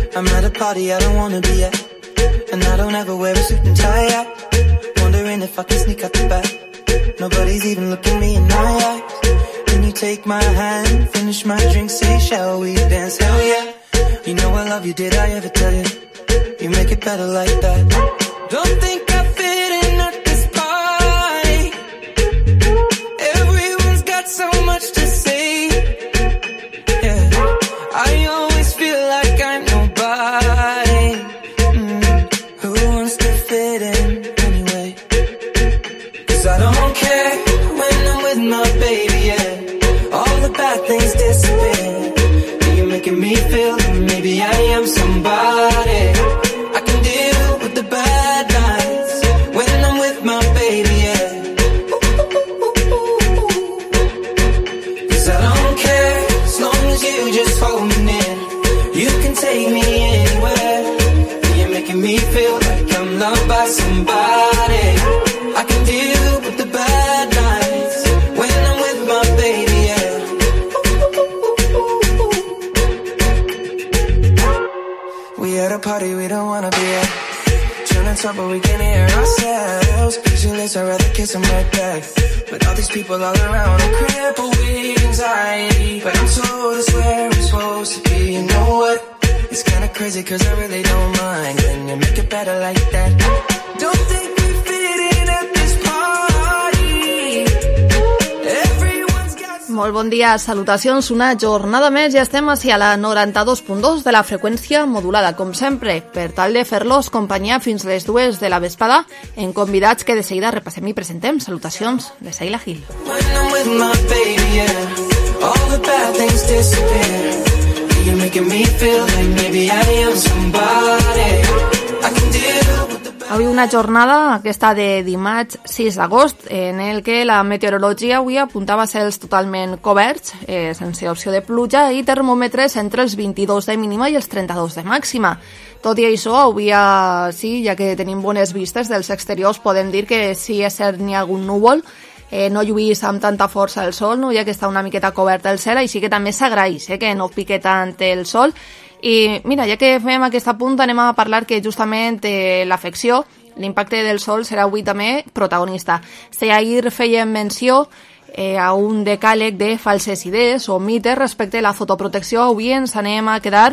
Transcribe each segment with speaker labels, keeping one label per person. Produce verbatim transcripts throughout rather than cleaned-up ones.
Speaker 1: I'm at a party I don't wanna be at, and I don't ever wear a suit and tie yet. Wondering if I can sneak out the back. Nobody's even looking me in my eyes. Can you take my hand, finish my drink, say shall we dance? Hell yeah. You know I love you, did I ever tell you? You make it better like that. Don't think I fit in at this party. Everyone's got so much to say. Yeah, I always feel like I'm nobody. Mm, who wants to fit in anyway? Cause I don't care when I'm with my baby, yeah. All the bad things disappear. You're making me feel that maybe I am somebody. I can deal with the bad nights when I'm with my baby, yeah. Cause I don't care as long as you just hold me near. You can take me anywhere. You're making me feel like I'm loved by somebody. I can deal with the bad nights when I'm with my baby, yeah. We at a party we don't wanna be at. Trying to talk but we can't hear ourselves. Pictureless, I'd rather kiss them right back. But all these people all around, I'm crippled with anxiety. But I'm told it's where I'm supposed to be. You know what? It's kinda crazy cause I really don't mind. Can you make it better like that? Don't think we fit in at this party. Everyone's got...
Speaker 2: Molt bon dia, salutacions, una jornada més, ja estem hacia la noranta-dos punt dos de la freqüència modulada, com sempre, per tal de fer-los companyia fins les dues de la vesprada, en convidats que de seguida repassem i presentem. Salutacions de Saila Gil.
Speaker 1: When I'm with my baby, yeah, all the bad things disappear. You're making me feel like maybe I am somebody. I can deal with the...
Speaker 2: Avui una jornada, aquesta de dimarts sis d'agost, en el que la meteorologia avui apuntava cels totalment coberts, eh, sense opció de pluja, i termòmetres entre els vint-i-dos de mínima i els trenta-dos de màxima. Tot i això, avui, sí, ja que tenim bones vistes dels exteriors, podem dir que sí és cert n'hi ha algun núvol, eh, no lluís amb tanta força el sol, no? Ja que està una miqueta coberta el cel, així que també s'agraeix eh, que no pique tant el sol. I mira, ja que fem aquest apunt, anem a parlar que justament eh, l'afecció, l'impacte del sol serà avui també protagonista. Si ahir fèiem menció eh, a un decàleg de falses idees o mites respecte a la fotoprotecció, avui ens anem a quedar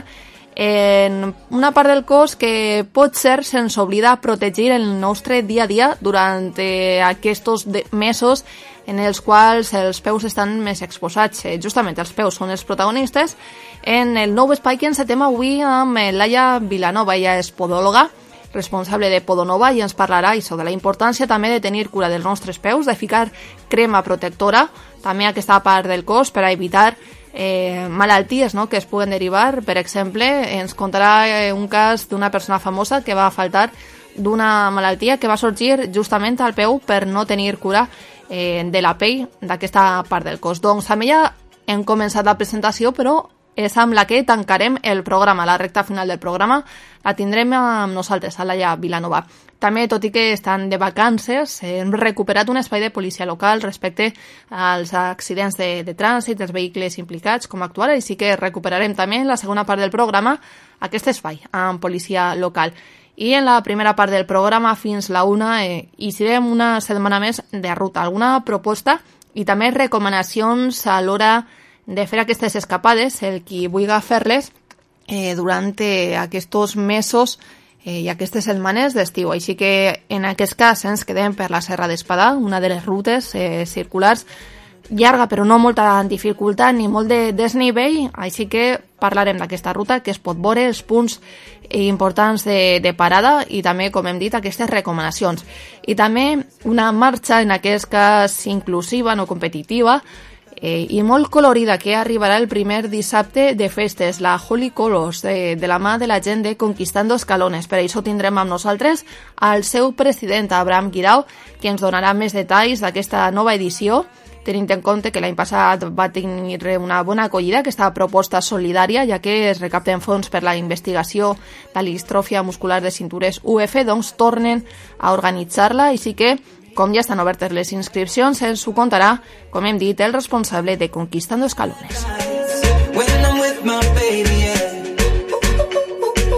Speaker 2: en una part del cos que pot ser se'ns oblida protegir el nostre dia a dia durant eh, aquests mesos en els quals els peus estan més exposats. Eh, justament els peus són els protagonistes. En el nou espai que encetem avui amb Laia Vilanova, ella és podòloga, responsable de Podonova, i ens parlarà això de la importància també de tenir cura dels nostres peus, de ficar crema protectora també a aquesta part del cos per a evitar eh, malalties no?, que es puguen derivar. Per exemple, ens contarà eh, un cas d'una persona famosa que va faltar d'una malaltia que va sorgir justament al peu per no tenir cura eh, de la pell d'aquesta part del cos. Doncs amb ella hem començat la presentació, però és amb la que tancarem el programa, la recta final del programa. La tindrem amb nosaltres, a Laia Vilanova. També, tot i que estan de vacances, hem recuperat un espai de policia local respecte als accidents de, de trànsit, dels vehicles implicats, com actual, i sí que recuperarem també en la segona part del programa aquest espai amb policia local. I en la primera part del programa, fins la una, eh, hi serem una setmana més de ruta. Alguna proposta i també recomanacions a l'hora de fer aquestes escapades, el qui vulgui fer-les eh, durant eh, aquests mesos eh, i aquestes setmanes d'estiu. Així que en aquest cas ens quedem per la Serra d'Espadà, una de les rutes eh, circulars, llarga però no molta dificultat ni molt de desnivell, així que parlarem d'aquesta ruta que es pot veure, els punts importants de, de parada i també, com hem dit, aquestes recomanacions. I també una marxa, en aquest cas inclusiva, no competitiva, Eh, i molt colorida, que arribarà el primer dissabte de festes, la Holy Colors, de, de la mà de la gent de Conquistando Escalones. Per això tindrem amb nosaltres al seu president, Abraham Guirao, que ens donarà més detalls d'aquesta nova edició, tenint en compte que l'any passat va tenir una bona acollida aquesta proposta solidària, ja que es recapten fons per la investigació de l'istròfia muscular de cintures U F, doncs tornen a organitzar-la, i sí que com ja estan obertes les inscripcions, ens ho contarà, com hem dit, el responsable de Conquistando Escalones.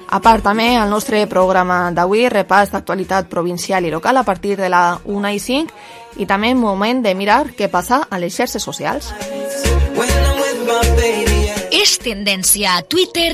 Speaker 2: A part, també, el nostre programa d'avui, repàs d'actualitat provincial i local a partir de la una i cinc, i també moment de mirar què passa a les xarxes socials.
Speaker 3: És tendència a Twitter.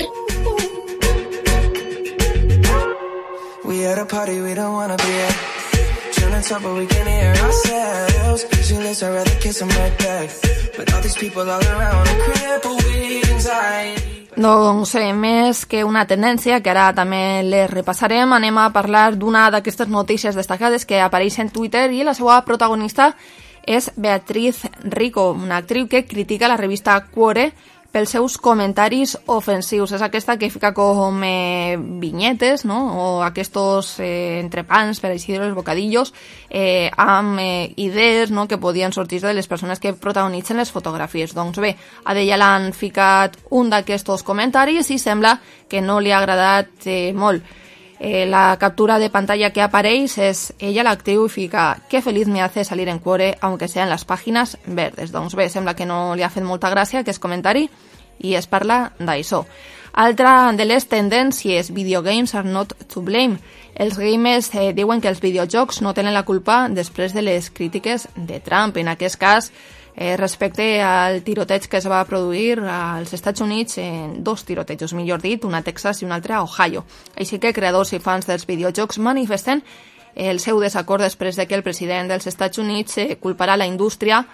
Speaker 1: We at a party we don't wanna be at. Trying to talk but we can't hear ourselves. Usually I'd rather kiss them right back. But all these people all around are crippled with anxiety.
Speaker 2: Doncs eh, més que una tendència, que ara també les repassarem, anem a parlar d'una d'aquestes notícies destacades que apareix en Twitter i la seva protagonista és Beatriz Rico, una actriu que critica la revista Quore pels seus comentaris ofensius. És aquesta que fica com eh, vinyetes, no? O aquests eh, entrepans, per així dir, els bocadillos, eh, amb eh, idees, no?, que podien sortir de les persones que protagonitzen les fotografies. Doncs bé, a ella l'han ficat un d'aquests comentaris i sembla que no li ha agradat eh, molt. Eh, la captura de pantalla que apareix és ella, l'actriu, i fica «Qué feliz me hace salir en Quore, aunque sea en las páginas verdes». Doncs bé, sembla que no li ha fet molta gràcia aquest comentari i es parla d'això. Altra de les tendències, video games are not to blame. Els gamers eh, diuen que els videojocs no tenen la culpa després de les crítiques de Trump. En aquest cas, eh, respecte al tiroteig que es va produir als Estats Units, en dos tirotejos, millor dit, una a Texas i una altra a Ohio. Així que creadors i fans dels videojocs manifesten el seu desacord després de que el president dels Estats Units eh, culparà la indústria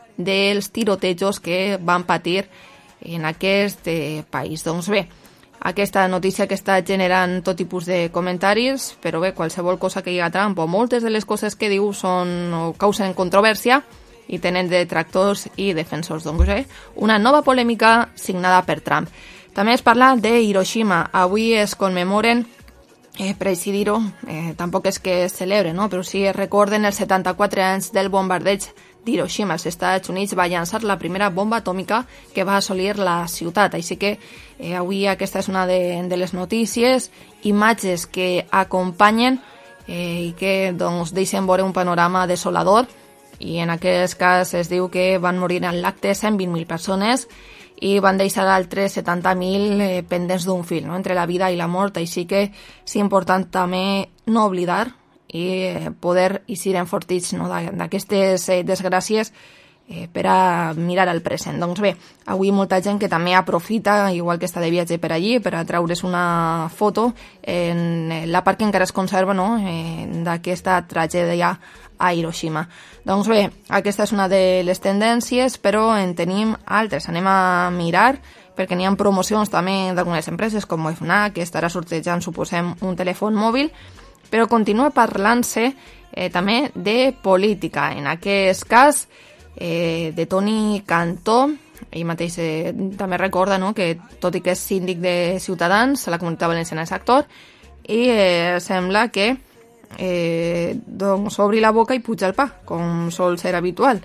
Speaker 2: dels tirotejos que van patir en aquest eh, país. Doncs bé, aquesta notícia que està generant tot tipus de comentaris, però bé, qualsevol cosa que diga Trump o moltes de les coses que diu són o causen controvèrsia i tenen detractors i defensors. Doncs bé, una nova polèmica signada per Trump. També es parla de Hiroshima. Avui es commemoren, eh, per així dir-ho, eh, tampoc és que es celebre, no? Però sí es recorden els setanta-quatre anys del bombardeig d'Hiroshima. Els Estats Units va llançar la primera bomba atòmica que va assolir la ciutat. Així que eh, avui aquesta és una de, de les notícies, imatges que acompanyen eh, i que doncs, deixen veure un panorama desolador, i en aquest cas es diu que van morir en l'acte cent vint mil persones i van deixar altres setanta mil eh, pendents d'un fil, no?, entre la vida i la mort. Així que és important també no oblidar i poder eixir enfortits, no?, d'aquestes eh, desgràcies eh, per a mirar al present. Doncs bé, avui molta gent que també aprofita, igual que està de viatge per allí, per a treure's una foto en la part que encara es conserva, no?, eh, d'aquesta tragèdia a Hiroshima. Doncs bé, aquesta és una de les tendències, però en tenim altres. Anem a mirar, perquè n'hi ha promocions també d'algunes empreses, com Fnac, que estarà sortejant, suposem, un telèfon mòbil, però continua parlant-se eh, també de política. En aquest cas, eh, de Toni Cantó, ell mateix eh, també recorda, no?, que tot i que és síndic de Ciutadans, a la Comunitat Valenciana és actor, i eh, sembla que eh, doncs obri la boca i puja el pa, com sol ser habitual.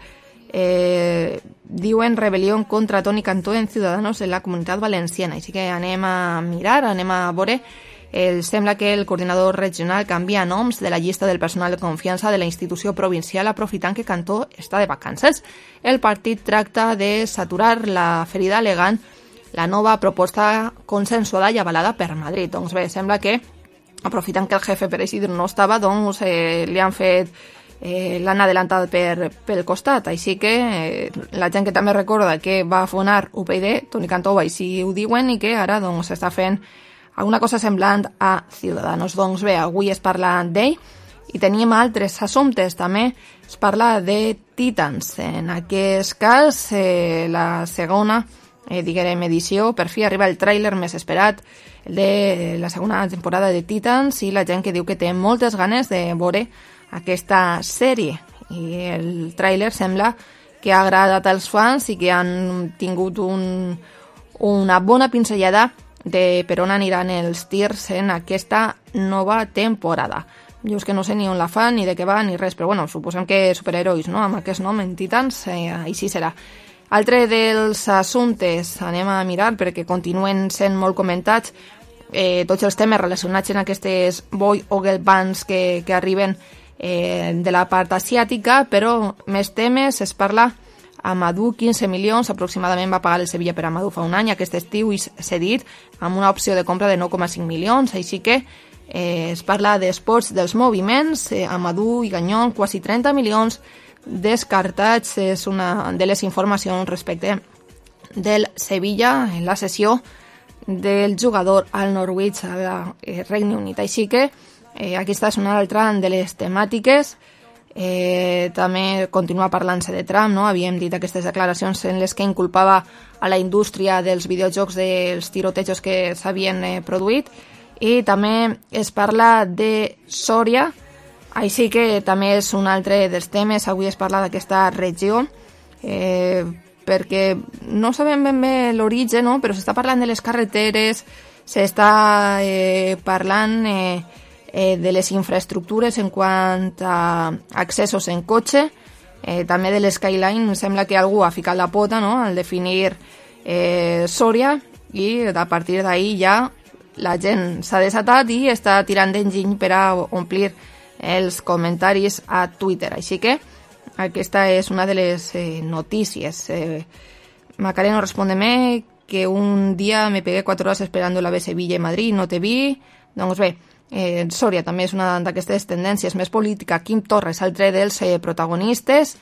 Speaker 2: Eh, diuen rebel·lió contra Toni Cantó en Ciudadanos en la Comunitat Valenciana. Així que anem a mirar, anem a veure. El, sembla que el coordinador regional canvia noms de la llista del personal de confiança de la institució provincial aprofitant que Cantó està de vacances. El partit tracta de saturar la ferida alegant la nova proposta consensuada i avalada per Madrid. Doncs bé, sembla que aprofitant que el jefe, per així dir, no estava, doncs eh, li han fet eh, l'han adelantat per, pel costat. Així que eh, la gent que també recorda que va fonar U P y D, Toni Cantó, així ho diuen, i que ara doncs s'està fent alguna cosa semblant a Ciudadanos. Doncs bé, avui es parla d'ell i tenim altres assumptes. També es parla de Titans. En aquest cas, eh, la segona, eh, diguem, edició, per fi arriba el tràiler més esperat, el de la segona temporada de Titans, i la gent que diu que té moltes ganes de veure aquesta sèrie. I el tràiler sembla que ha agradat als fans i que han tingut un, una bona pinzellada de per on aniran els tirs en aquesta nova temporada. Jo és que no sé ni on la fan, ni de què va, ni res, però bueno, suposem que superherois, no?, amb aquest nom, en Titans, eh, així serà. Altre dels assumptes, anem a mirar, perquè continuen sent molt comentats, eh, tots els temes relacionats amb aquestes boy o girl bands que, que arriben eh, de la part asiàtica, però més temes es parla Amadou, quinze milions aproximadament va pagar el Sevilla per Amadou fa un any, aquest estiu i cedit amb una opció de compra de nou coma cinc milions, així que eh, es parla d'esports dels moviments, eh, Amadou i Gagnon, quasi trenta milions descartats, és una de les informacions respecte del Sevilla en la sessió del jugador al Norwich al Regne Unit. Així que eh, aquesta és una altra de les temàtiques. Eh, també continua parlant-se de Trump, no? Havíem dit aquestes declaracions en les que inculpava a la indústria dels videojocs dels tirotejos que s'havien eh, produït, i també es parla de Sòria, així que també és un altre dels temes. Avui es parla d'aquesta regió, eh, perquè no sabem ben bé l'origen, no? Però s'està parlant de les carreteres, s'està eh, parlant eh, eh, de les infraestructures en quant a accessos en cotxe, eh, també de l'Skyline. Sembla que algú ha ficat la pota, no?, al definir eh, Sòria, i a partir d'ahir ja la gent s'ha desatat i està tirant d'enginy per a omplir els comentaris a Twitter. Així que aquesta es una de las eh, noticias. Eh, Macareno, respóndeme que un día me pegué cuatro horas esperando la B Sevilla i Madrid, no te vi. Doncs bé, eh, Sòria també és una d'aquestes tendències més política. Quim Torra és altre dels eh, protagonistes.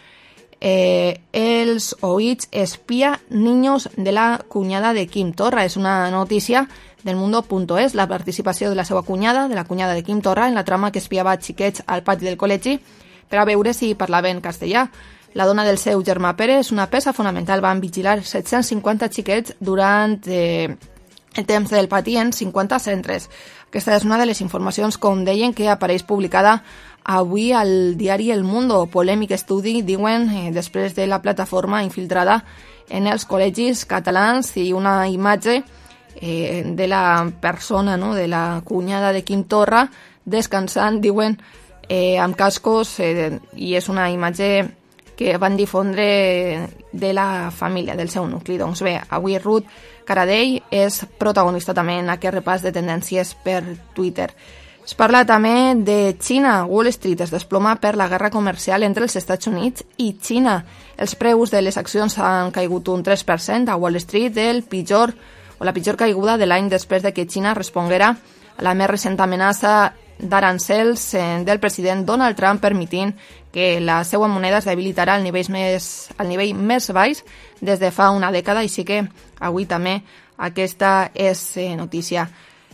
Speaker 2: Eh, els oïts espia niños de la cunyada de Quim Torra. És una notícia del mundo punto es, la participació de la seva cunyada, de la cunyada de Quim Torra, en la trama que espiava xiquets al pati del col·legi per a veure si parlaven castellà. La dona del seu germà Pere és una peça fonamental. Van vigilar set-cents cinquanta xiquets durant eh, el temps del pati en cinquanta centres. Aquesta és una de les informacions, com deien, que apareix publicada avui al diari El Mundo. Polèmic estudi, diuen, eh, després de la plataforma infiltrada en els col·legis catalans, i una imatge eh, de la persona, no?, de la cunyada de Quim Torra descansant, diuen, Eh, amb cascos, eh, i és una imatge que van difondre de la família, del seu nucli. Doncs bé, avui Ruth Caradell és protagonista també en aquest repàs de tendències per Twitter. Es parla també de Xina. Wall Street es desploma per la guerra comercial entre els Estats Units i Xina. Els preus de les accions han caigut un tres per cent a Wall Street, el pitjor, o la pitjor caiguda de l'any després de que Xina responguera a la més recent amenaça d'arancels del president Donald Trump, permitint que la seva moneda es debilitarà al nivell més, al nivell més baix des de fa una dècada, així que avui també aquesta és eh, notícia.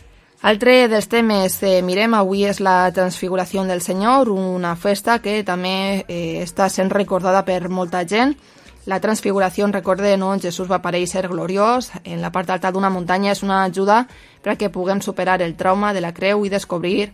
Speaker 2: Altre dels temes que mirem avui és la Transfiguració del Senyor, una festa que també eh, està sent recordada per molta gent. La Transfiguració, recordem, on Jesús va aparèixer gloriós en la part alta d'una muntanya, és una ajuda per a que puguem superar el trauma de la creu i descobrir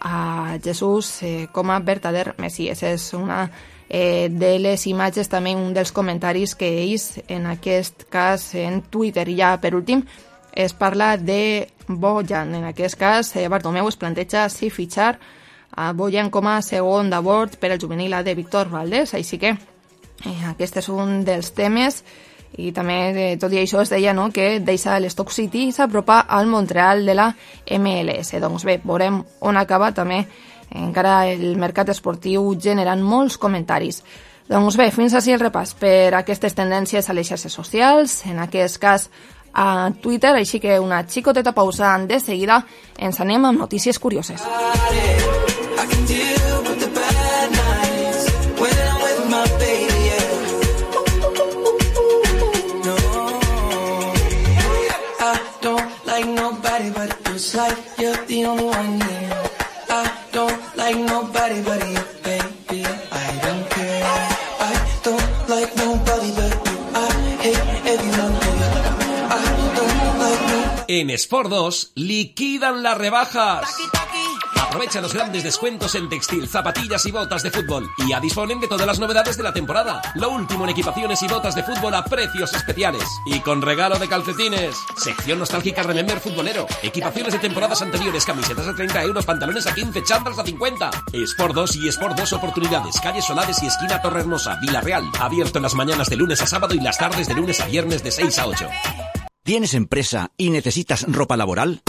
Speaker 2: a Jesús eh, com a verdader Messies. És una eh, de les imatges, també un dels comentaris que ells, en aquest cas en Twitter. I ja per últim es parla de Bojan. En aquest cas eh, Bartomeu es planteja si fitxar a Bojan com a segon de bord per al juvenil A de Víctor Valdés, així que eh, aquest és un dels temes. I també, eh, tot i això, es deia, no?, que deixa l'Stoke City i s'apropa al Montreal de la M L S. Doncs bé, veurem on acaba també encara el mercat esportiu generant molts comentaris. Doncs bé, fins així el repàs per aquestes tendències a les xarxes socials, en aquest cas a Twitter, així que una xicoteta pausa. De seguida ens anem amb notícies curioses. It's like you're the only one here. I don't like nobody but you, baby. I don't care. I don't like nobody but you. I hate everyone but you. I don't like nobody. En Sport dos liquidan las rebajas. Taki, taki. Aprovecha los grandes descuentos en textil, zapatillas y botas de fútbol. Y ya disponen de todas las novedades de la temporada. Lo último en equipaciones y botas de fútbol a precios especiales. Y con regalo de calcetines. Sección nostálgica Remember futbolero. Equipaciones de temporadas anteriores, camisetas a treinta euros, pantalones a quince, chándals a cincuenta. Sport dos y Sport dos Oportunidades. Calle Solares y esquina Torrehermosa, Villarreal. Abierto en las mañanas de lunes a sábado y las tardes de lunes a viernes de seis a ocho.
Speaker 4: ¿Tienes empresa y necesitas ropa laboral?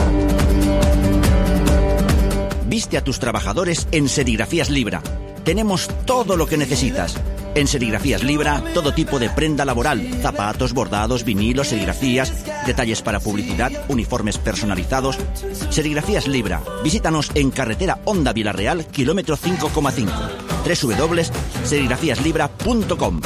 Speaker 4: Viste a tus trabajadores en Serigrafías Libra. Tenemos todo lo que necesitas. En Serigrafías Libra, todo tipo de prenda laboral, zapatos, bordados, vinilos, serigrafías, detalles para publicidad, uniformes personalizados. Serigrafías Libra, visítanos en carretera Honda Vilarreal, kilómetro cinco coma cinco, doble u doble u doble u punto serigrafías libra punto com.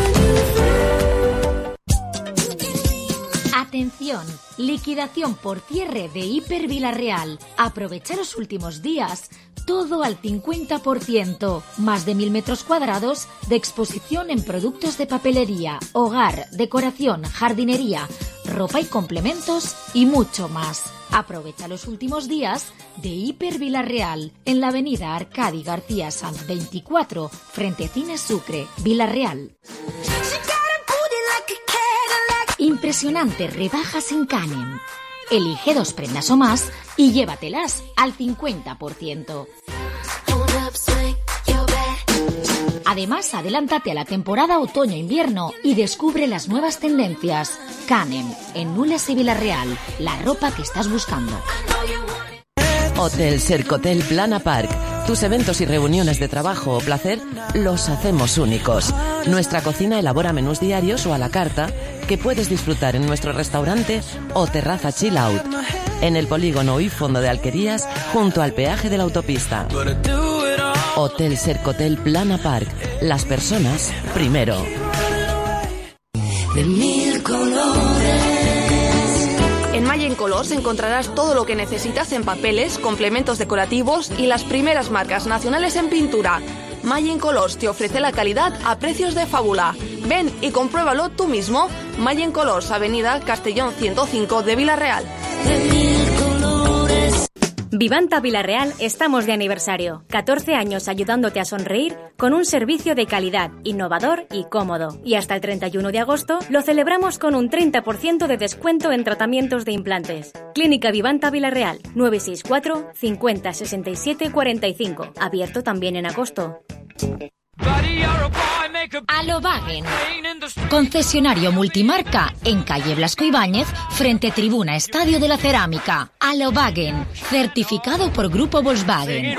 Speaker 3: Atención, liquidación por cierre de Hiper Vilarreal. Aprovecha los últimos días. Todo al cincuenta por ciento. Más de mil metros cuadrados de exposición en productos de papelería, hogar, decoración, jardinería, ropa y complementos y mucho más. Aprovecha los últimos días de Hiper Vilarreal en la avenida Arcadi García Sanz veinticuatro, frente Cine Sucre, Vilarreal. Impresionantes rebajas en Canem. Elige dos prendas o más y llévatelas al cincuenta por ciento. Además, adelántate a la temporada otoño-invierno y descubre las nuevas tendencias. Canem, en Nules y Vilarreal, la ropa que estás buscando.
Speaker 5: Hotel Sercotel Plana Park. Tus eventos y reuniones de trabajo o placer los hacemos únicos. Nuestra cocina elabora menús diarios o a la carta que puedes disfrutar en nuestro restaurante o terraza chill out. En el polígono y fondo de Alquerías, junto al peaje de la autopista. Hotel Sercotel Plana Park. Las personas primero.
Speaker 1: De mil colores.
Speaker 2: En Malla en Colors encontrarás todo lo que necesitas en papeles, complementos decorativos y las primeras marcas nacionales en pintura. Malla en Colors te ofrece la calidad a precios de fábula. Ven y compruébalo tú mismo. Malla en Colors, Avenida Castellón ciento cinco de Vilarreal.
Speaker 6: Vivanta Vilarreal estamos de aniversario. catorce años ayudándote a sonreír con un servicio de calidad, innovador y cómodo. Y hasta el treinta y uno de agosto lo celebramos con un treinta por ciento de descuento en tratamientos de implantes. Clínica Vivanta Vilarreal, nueve seis cuatro, cincuenta, sesenta y siete, cuarenta y cinco. Abierto también en agosto.
Speaker 3: Alovagen, concesionario multimarca en calle Blasco Ibáñez, frente Tribuna Estadio de la Cerámica. Alovagen, certificado por Grupo Volkswagen.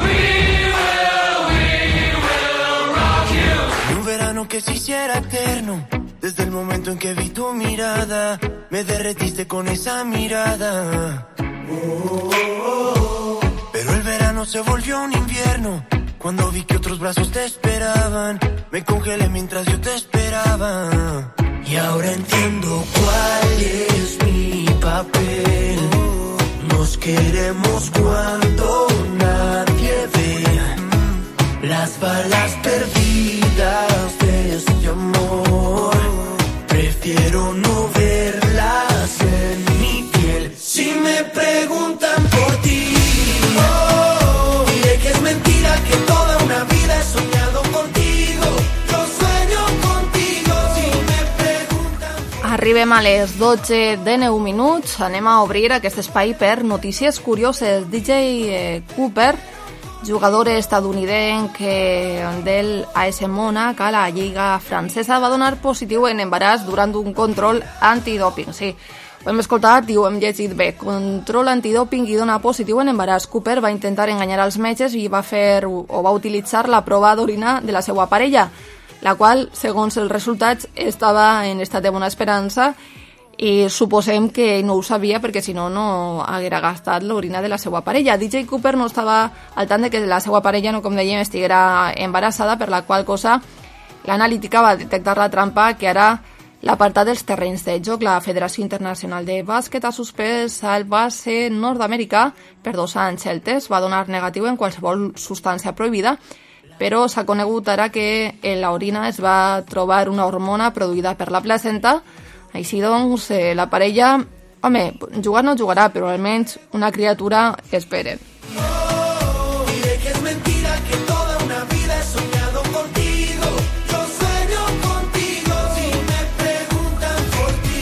Speaker 7: Un verano que se hiciera eterno, desde el momento en que vi tu mirada, me derretiste con esa mirada. Oh, oh, oh. Pero el verano se volvió un invierno. Cuando vi que otros brazos te esperaban, me congelé mientras yo te esperaba. Y ahora entiendo cuál es mi papel. Nos queremos cuando nadie ve. Las balas perdidas de este amor, prefiero no verlas en mi piel. Si me preguntan por ti, oh, diré que es mentira, que toda una vida he soñado contigo. Yo sueño contigo. Si me preguntan...
Speaker 2: Arribem a les dotze de nou minuts. Anem a obrir aquest espai per notícies curioses. D J eh, Cooper, jugador estadounidenc eh, del A S Mónac a la lliga francesa, va donar positiu en embaràs durant un control antidòping. Sí, ho hem escoltat i ho hem llegit bé. Control antidòping i dona positiu en embaràs. Cooper va intentar enganyar els metges i va fer o va utilitzar la prova d'orina de la seva parella, la qual, segons els resultats, estava en estat de bona esperança i suposem que no ho sabia perquè si no, no haguera gastat l'orina de la seva parella. D J Cooper no estava al tant de que la seva parella, no com dèiem, estiguera embarassada, per la qual cosa l'analítica va detectar la trampa que ara l'apartat dels terrenys de joc. La Federació Internacional de Bàsquet ha suspès al base nord-americà per dos anys. El test va donar negatiu en qualsevol substància prohibida, però s'ha conegut ara que en l'orina es va trobar una hormona produïda per la placenta. Així doncs, eh, la parella, home, jugar no jugarà, però almenys una criatura esperen.
Speaker 7: Oh, diré que es mentira, que toda una vida he soñado contigo. Yo sueño contigo. Si me preguntan por ti,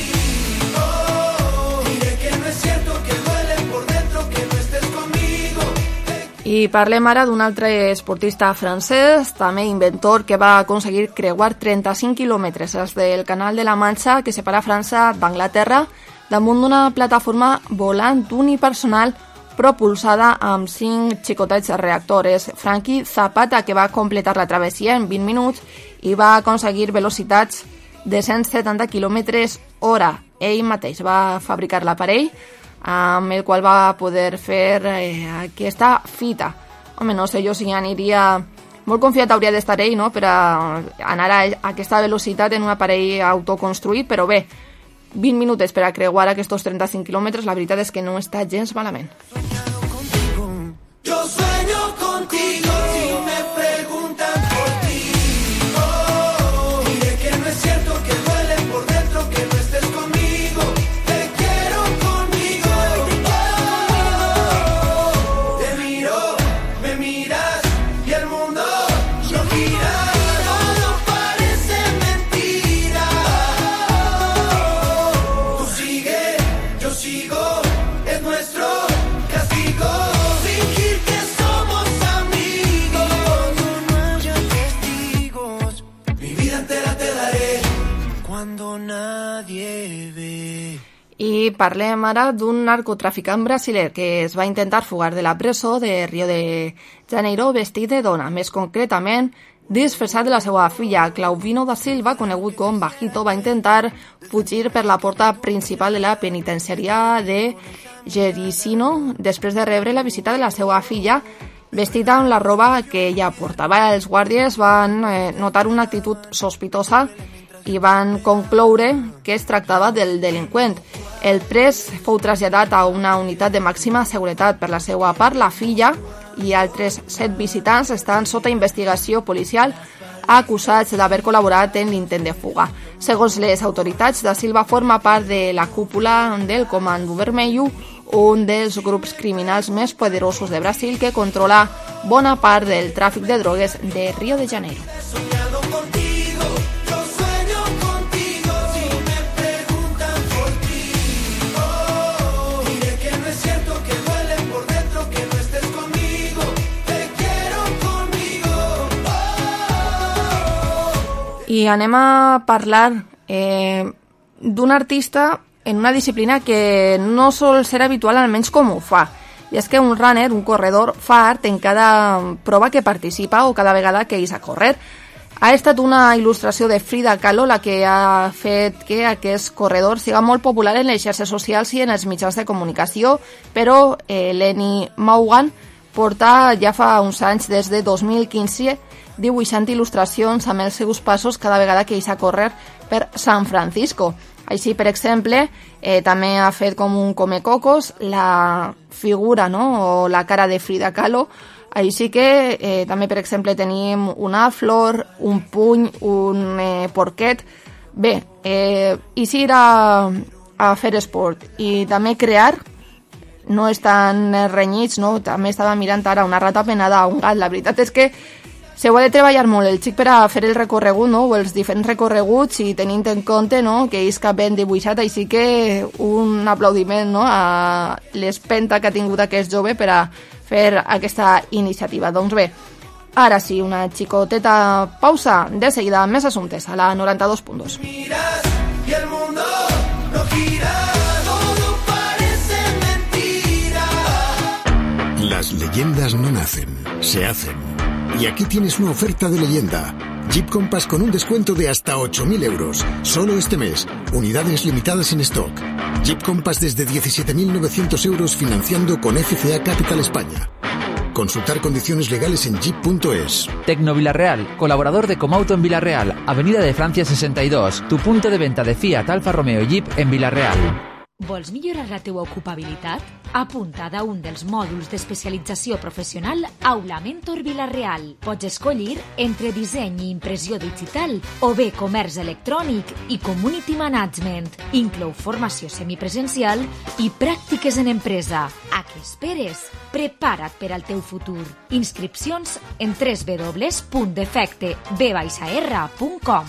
Speaker 7: oh, diré que no es cierto, que duele por dentro que no estés conmigo.
Speaker 2: I parlem ara d'un altre esportista francès, també inventor, que va aconseguir creuar trenta-cinc quilòmetres des del Canal de la Manxa, que separa França d'Anglaterra, damunt d'una plataforma volant unipersonal propulsada amb cinc xicotets reactors. Frankie Zapata, que va completar la travessia en vint minuts i va aconseguir velocitats de cent setanta quilòmetres hora. Ell mateix va fabricar l'aparell amb el qual va poder fer eh, aquesta fita. Home, no sé jo si aniria... Molt confiat hauria d'estar ell, no?, per a anar a aquesta velocitat en un aparell autoconstruït, però bé, vint minuts per a creuar aquests trenta-cinc quilòmetres, la veritat és que no està gens malament.
Speaker 7: Yo sueño contigo, si me preguntan por ti, oh, diré que no es cierto, que duele por dentro, que no estés conmigo, te quiero conmigo, oh, te miro, me miras y el mundo no gira, todo parece mentira, oh, tú sigue, yo sigo, es nuestro castigo.
Speaker 2: I parlem ara d'un narcotraficant brasiler que es va intentar fugar de la presó de Rio de Janeiro vestit de dona, més concretament disfressat de la seva filla. Clauvino da Silva, conegut com Bajito, va intentar fugir per la porta principal de la penitenciària de Gericino després de rebre la visita de la seva filla vestida amb la roba que ella portava. Els guàrdies van eh, notar una actitud sospitosa i van concloure que es tractava del delinqüent. El pres fou traslladat a una unitat de màxima seguretat. Per la seva part, la filla i altres set visitants estan sota investigació policial acusats d'haver col·laborat en l'intent de fuga. Segons les autoritats, Da Silva forma part de la cúpula del Comando Vermelho, un dels grups criminals més poderosos de Brasil que controla bona part del tràfic de drogues de Rio de Janeiro. I anem a parlar eh, d'un artista en una disciplina que no sol ser habitual, almenys com ho fa. I és que un runner, un corredor, fa art en cada prova que participa o cada vegada que eix a córrer. Ha estat una il·lustració de Frida Kahlo la que ha fet que aquest corredor siga molt popular en les xarxes socials i en els mitjans de comunicació, però eh, Lenny Maugan porta ja fa uns anys, des de dos mil quinze, dibuixant il·lustracions amb els seus passos cada vegada que eix a córrer per San Francisco. Així, per exemple, eh, també ha fet com un comecocos la figura, no?, o la cara de Frida Kahlo. Així que eh, també, per exemple, tenim una flor, un puny, un eh, porquet. Bé, eh, eixir a, a fer esport i també crear no estan renyits, no? També estava mirant ara una rata penada a un gat. La veritat és que se ho ha de treballar molt el xic per a fer el recorregut, no?, o els diferents recorreguts, i tenint en compte, no?, que és cap ben dibuixat. Així que un aplaudiment, no?, a l'espenta que ha tingut aquest jove per a fer aquesta iniciativa. Doncs bé, ara sí, una xicoteta pausa, de seguida més assumptes a la noranta-dos punt dos. Miras y el mundo no gira, todo parece mentira.
Speaker 8: Las leyendas no nacen, se hacen. Y aquí tienes una oferta de leyenda. Jeep Compass con un descuento de hasta ocho mil euros. Solo este mes. Unidades limitadas en stock. Jeep Compass desde diecisiete mil novecientos euros financiando con F C A Capital España. Consultar condiciones legales en jeep punto es.
Speaker 9: Tecno Villarreal, colaborador de Comauto en Villarreal, Avenida de Francia sesenta y dos, tu punto de venta de Fiat, Alfa Romeo i Jeep en Villarreal.
Speaker 3: Vols millorar la teua ocupabilitat? Apunta't a un dels mòduls d'especialització professional Aula Mentor Villarreal. Pots escollir entre disseny i impressió digital o bé comerç electrònic i community management. Inclou formació semipresencial i pràctiques en empresa. A què esperes? Prepara't per al teu futur. Inscripcions en w w w punt defecte b r punt com.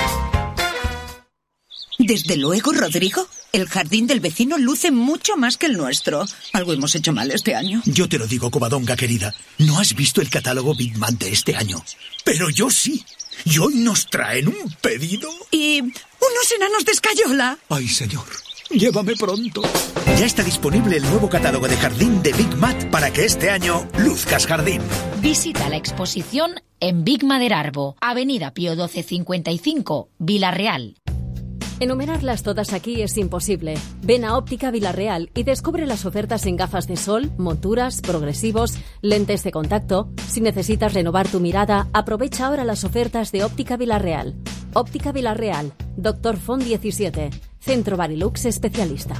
Speaker 10: Desde luego, Rodrigo, el jardín del vecino luce mucho más que el nuestro. Algo hemos hecho mal este año.
Speaker 11: Yo te lo digo, Covadonga querida. No has visto el catálogo Bitman de este año. Pero yo sí. Y hoy nos traen un pedido.
Speaker 10: ¿Y unos enanos de escayola?
Speaker 11: Ay, señor. Llévame pronto. Ya está disponible el nuevo catálogo de jardín de Big Mat para que este año luzcas jardín.
Speaker 3: Visita la exposición en Big Maderarbo, Avenida Pío doce cincuenta y cinco, Vila-real.
Speaker 12: Enumerarlas todas aquí es imposible. Ven a Óptica Vila-real y descubre las ofertas en gafas de sol, monturas, progresivos, lentes de contacto. Si necesitas renovar tu mirada, aprovecha ahora las ofertas de Óptica Vila-real. Óptica Vila-real, Doctor Font diecisiete, Centro Barilux Especialista.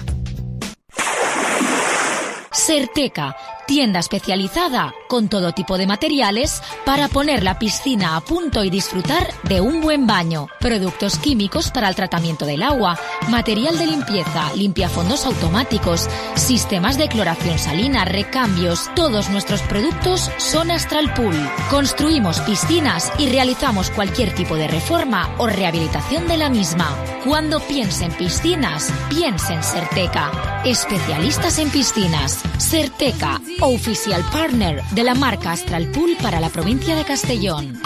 Speaker 3: Serteca, tienda especializada con todo tipo de materiales para poner la piscina a punto y disfrutar de un buen baño. Productos químicos para el tratamiento del agua, material de limpieza, limpiafondos automáticos, sistemas de cloración salina, recambios. Todos nuestros productos son Astral Pool. Construimos piscinas y realizamos cualquier tipo de reforma o rehabilitación de la misma. Cuando piense en piscinas, piense en Serteca. Especialistas en piscinas. Serteca, oficial partner de la marca Astral Pool para la provincia de Castellón.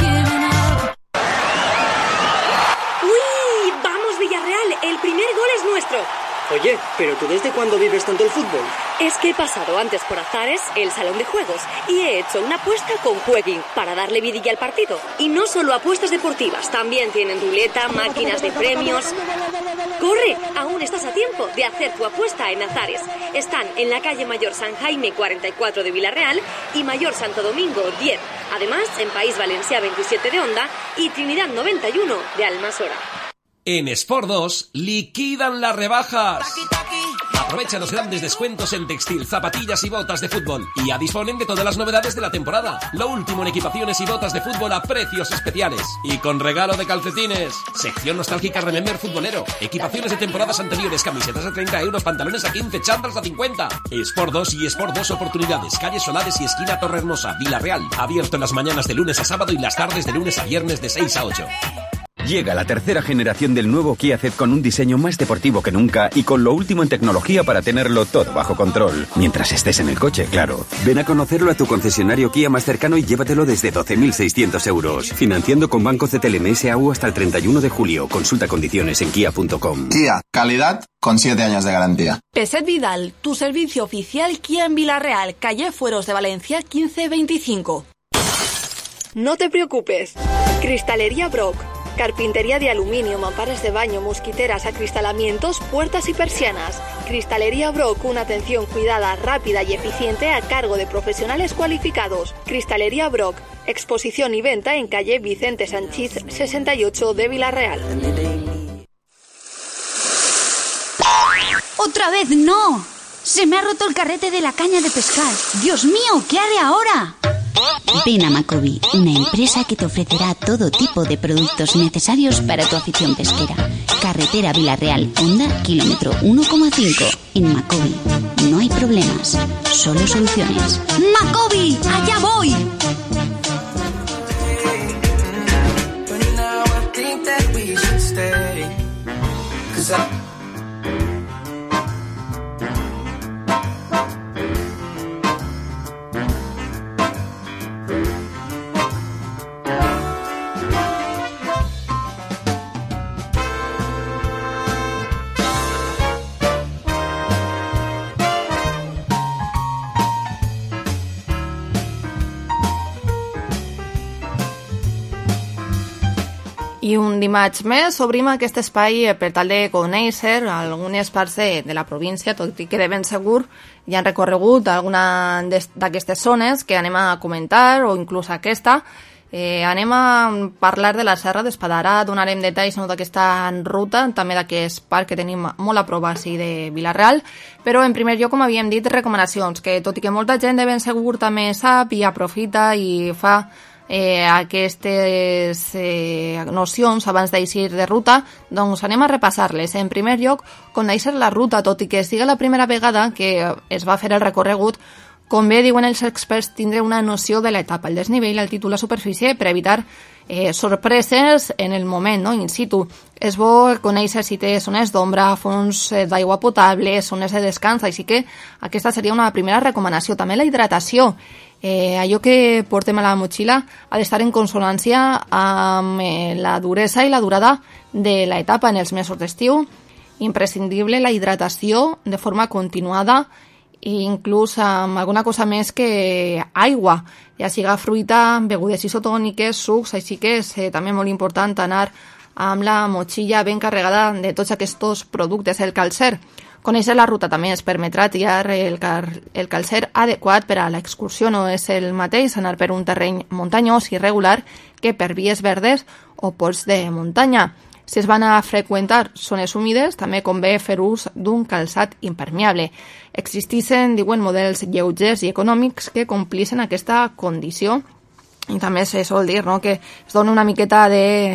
Speaker 13: ¡Uy! ¡Vamos, Villarreal! ¡El primer gol es nuestro!
Speaker 14: Oye, ¿pero tú desde cuándo vives tanto el fútbol?
Speaker 13: Es que he pasado antes por Azares, el salón de juegos, y he hecho una apuesta con Jueguin para darle vidilla al partido. Y no solo apuestas deportivas, también tienen ruleta, máquinas de premios. ¡Corre! Aún estás a tiempo de hacer tu apuesta en Azares. Están en la calle Mayor San Jaime cuarenta y cuatro de Vila-real y Mayor Santo Domingo diez. Además, en País Valencià veintisiete de Onda y Trinidad noventa y uno de Almasora.
Speaker 15: En Sport dos liquidan las rebajas. Aprovecha los grandes descuentos en textil, zapatillas y botas de fútbol. Y ya disponen de todas las novedades de la temporada. Lo último en equipaciones y botas de fútbol a precios especiales. Y con regalo de calcetines. Sección nostálgica Remember Futbolero. Equipaciones de temporadas anteriores, camisetas a treinta euros, pantalones a quince, chándals a cincuenta. Sport dos y Sport dos Oportunidades. Calle Solares y esquina Torrehermosa, Vila-real. Abierto en las mañanas de lunes a sábado y las tardes de lunes a viernes de seis a ocho.
Speaker 16: Llega la tercera generación del nuevo Kia Ceed con un diseño más deportivo que nunca y con lo último en tecnología para tenerlo todo bajo control. Mientras estés en el coche, claro. Ven a conocerlo a tu concesionario Kia más cercano y llévatelo desde doce mil seiscientos euros. Financiando con Banco C T L M S A U hasta el treinta y uno de julio. Consulta condiciones en kia punto com.
Speaker 17: Kia, calidad con siete años de garantía.
Speaker 2: Peset Vidal, tu servicio oficial Kia en Vila-real, calle Fueros de Valencia quince veinticinco.
Speaker 13: No te preocupes. Cristalería Brock. Carpintería de aluminio, mamparas de baño, mosquiteras, acristalamientos, puertas y persianas. Cristalería Brock, una atención cuidada, rápida y eficiente a cargo de profesionales cualificados. Cristalería Brock, exposición y venta en calle Vicente Sanchís sesenta y ocho de Vila-real.
Speaker 18: ¡Otra vez no! Se me ha roto el carrete de la caña de pescar. ¡Dios mío! ¿Qué haré ahora? Ven a Macobi, una empresa que te ofrecerá todo tipo de productos necesarios para tu afición pesquera. Carretera Vila-real, Honda, kilómetro uno coma cinco. En Macobi no hay problemas, solo soluciones. ¡Macobi! ¡Allá voy!
Speaker 2: I un dimarts més obrim aquest espai per tal de conèixer algunes parts de, de la província, tot i que de ben segur ja han recorregut alguna d'aquestes zones que anem a comentar, o inclús aquesta. Eh, anem a parlar de la Serra d'Espadara, donarem detalls no, d'aquesta ruta, també d'aquest parc que tenim molt a prop així de Vila-real, però en primer lloc, com havíem dit, recomanacions, que tot i que molta gent de ben segur també sap i aprofita i fa Eh, aquestes eh, nocions abans d'eixir de ruta, doncs anem a repassar-les. En primer lloc, conèixer la ruta, tot i que siga la primera vegada que es va fer el recorregut, com bé diuen els experts, tindre una noció de l'etapa, el desnivell, l'altitud, la superfície, per evitar eh, sorpreses en el moment, no? In situ. És bo conèixer si té zones d'ombra, fons d'aigua potable, zones de descans, així que aquesta seria una primera recomanació. També la hidratació. Eh, allò que portem a la motxilla ha d'estar en consonància amb eh, la duresa i la durada de l'etapa en els mesos d'estiu. Imprescindible la hidratació de forma continuada i inclús amb alguna cosa més que aigua, ja siga fruita, begudes isotòniques, sucs, així que és eh, també molt important anar amb la motxilla ben carregada de tots aquests productes. El calcer. Conèixer la ruta també ens permetrà triar el, car el calcer adequat per a l'excursió. No és el mateix anar per un terreny muntanyós i irregular que per vies verdes o pols de muntanya. Si es van a freqüentar zones humides, també convé fer ús d'un calçat impermeable. Existeixen, diuen, models lleugers i econòmics que complissin aquesta condició. I també se sol dir, no?, que es dona una miqueta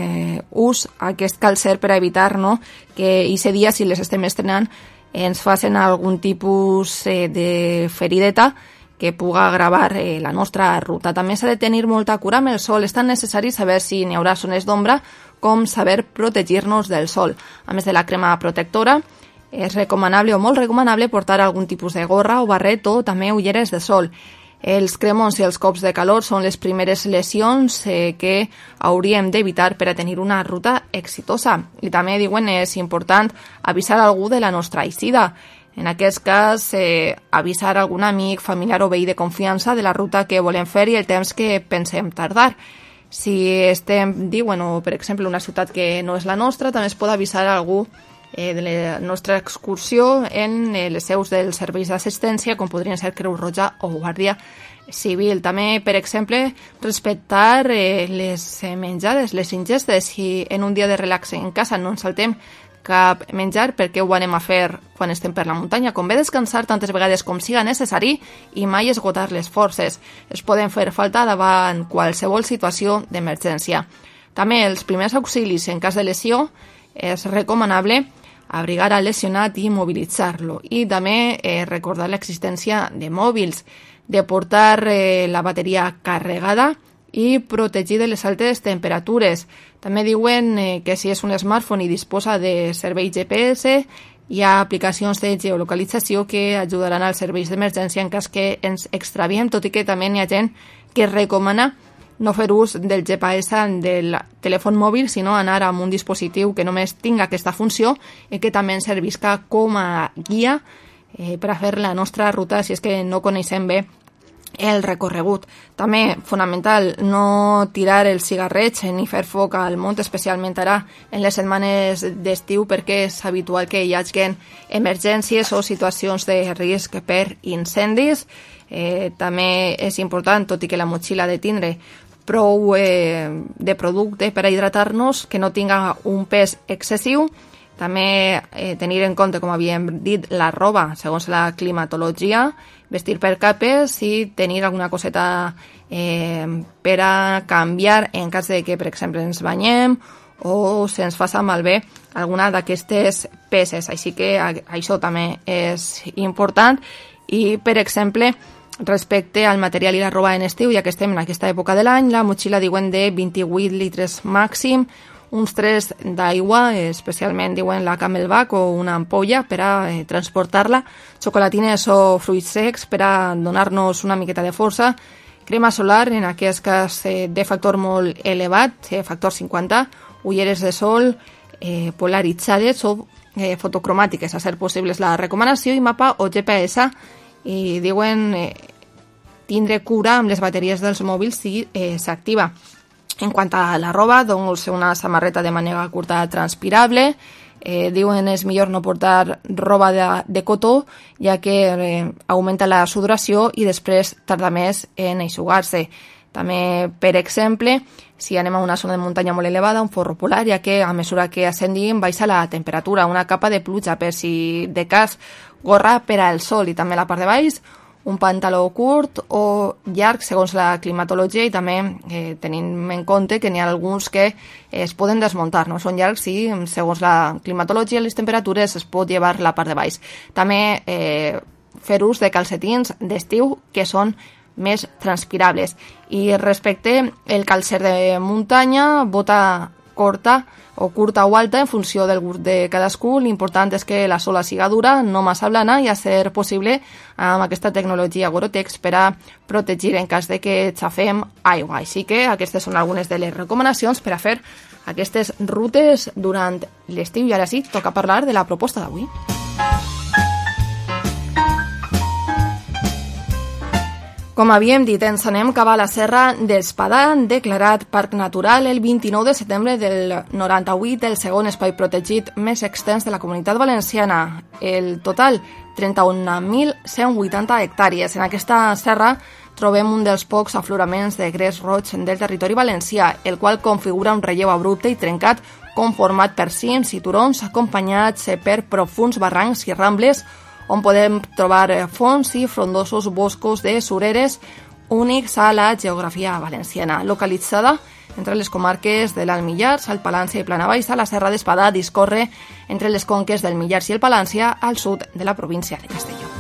Speaker 2: d'ús a aquest calcer per a evitar, no?, que aquest dia, si les estem estrenant, ens facin algun tipus eh, de ferideta que puga agravar eh, la nostra ruta. També s'ha de tenir molta cura amb el sol. És tan necessari saber si n'hi haurà zones d'ombra com saber protegir-nos del sol. A més de la crema protectora, és recomanable o molt recomanable portar algun tipus de gorra o barret o també ulleres de sol. Els cremons i els cops de calor són les primeres lesions eh, que hauríem d'evitar per a tenir una ruta exitosa. I també, diuen, és important avisar algú de la nostra eixida. En aquest cas, eh, avisar algun amic, familiar o veí de confiança de la ruta que volem fer i el temps que pensem tardar. Si estem, diuen, o per exemple, una ciutat que no és la nostra, també es pot avisar algú eh, de la nostra excursió en eh, les seus dels serveis d'assistència, com podrien ser Creu Roja o Guàrdia Civil. També, per exemple, respectar eh, les menjades, les ingestes. Si en un dia de relax en casa no ens saltem cap menjar, perquè ho anem a fer quan estem per la muntanya. Convé descansar tantes vegades com siga necessari i mai esgotar les forces. Es poden fer falta davant qualsevol situació d'emergència. També els primers auxilis en cas de lesió és recomanable abrigar al lesionat i mobilitzar-lo. I també eh, recordar l'existència de mòbils, de portar eh, la bateria carregada i protegir de les altes temperatures. També diuen eh, que si és un smartphone i disposa de servei G P S, hi ha aplicacions de geolocalització que ajudaran als serveis d'emergència en cas que ens extraviem, tot i que també n'hi ha gent que recomana no fer ús del G P S del telèfon mòbil, sinó anar amb un dispositiu que només tinga aquesta funció i que també ens servisca com a guia eh, per a fer la nostra ruta si és que no coneixem bé el recorregut. També, fonamental, no tirar els cigarrets ni fer foc al món, especialment ara en les setmanes d'estiu, perquè és habitual que hi hagi emergències o situacions de risc per incendis. Eh, també és important, tot i que la motxilla ha de tindre prou eh, de producte per a hidratar-nos, que no tinga un pes excessiu. També eh, tenir en compte, com havíem dit, la roba segons la climatologia, vestir per capes i tenir alguna coseta eh, per a canviar en cas de que, per exemple, ens banyem o se'ns faça malbé alguna d'aquestes peces. Així que això també és important. I, per exemple, respecte al material i la roba en estiu, ja que estem en aquesta època de l'any, la motxilla diuen de vint-i-vuit litres màxim, uns tres d'aigua, especialment diuen la Camelback o una ampolla per a eh, transportar-la, xocolatines o fruits secs per a donar-nos una miqueta de força, crema solar, en aquest cas eh, de factor molt elevat, eh, factor cinquanta, ulleres de sol, eh, polaritzades o eh, fotocromàtiques, a ser possibles la recomanació, i mapa o G P S, i diuen eh, tindre cura amb les bateries dels mòbils si eh, s'activa. En quant a la roba, doncs una samarreta de màniga curta transpirable. Eh, diuen és millor no portar roba de, de cotó, ja que eh, augmenta la sudoració i després tarda més en eixugar-se. També, per exemple, si anem a una zona de muntanya molt elevada, un forro polar, ja que a mesura que ascendim baixa la temperatura, una capa de pluja per si de cas, gorra per al sol, i també a la part de baix un pantaló curt o llarg segons la climatologia, i també eh, tenint en compte que n'hi ha alguns que eh, es poden desmuntar, no són llargs i segons la climatologia i les temperatures es pot llevar la part de baix. També eh, fer ús de calcetins d'estiu que són més transpirables. I respecte el calcer de muntanya, bota corta o curta o alta en funció del gust de cadascú. L'important és que la sola siga dura, no massa blana, i a ser possible amb aquesta tecnologia Gore-Tex per a protegir en cas de que xafem aigua. Així que aquestes són algunes de les recomanacions per a fer aquestes rutes durant l'estiu. I ara sí, toca parlar de la proposta d'avui. Com havíem dit, ens anem cap a la Serra d'Espadà, declarat Parc Natural el vint-i-nou de setembre del noranta-vuit, el segon espai protegit més extens de la Comunitat Valenciana. El total, trenta-un mil cent vuitanta hectàrees. En aquesta serra trobem un dels pocs afloraments de gres roig del territori valencià, el qual configura un relleu abrupte i trencat conformat per cims i turons acompanyats per profunds barrancs i rambles on podem trobar fonts i frondosos boscos de sureres únics a la geografia valenciana. Localitzada entre les comarques de l'Alt Millars, el Palància i Plana Baixa, la Serra d'Espadà discorre entre les conques del Millars i el Palància al sud de la província de Castelló.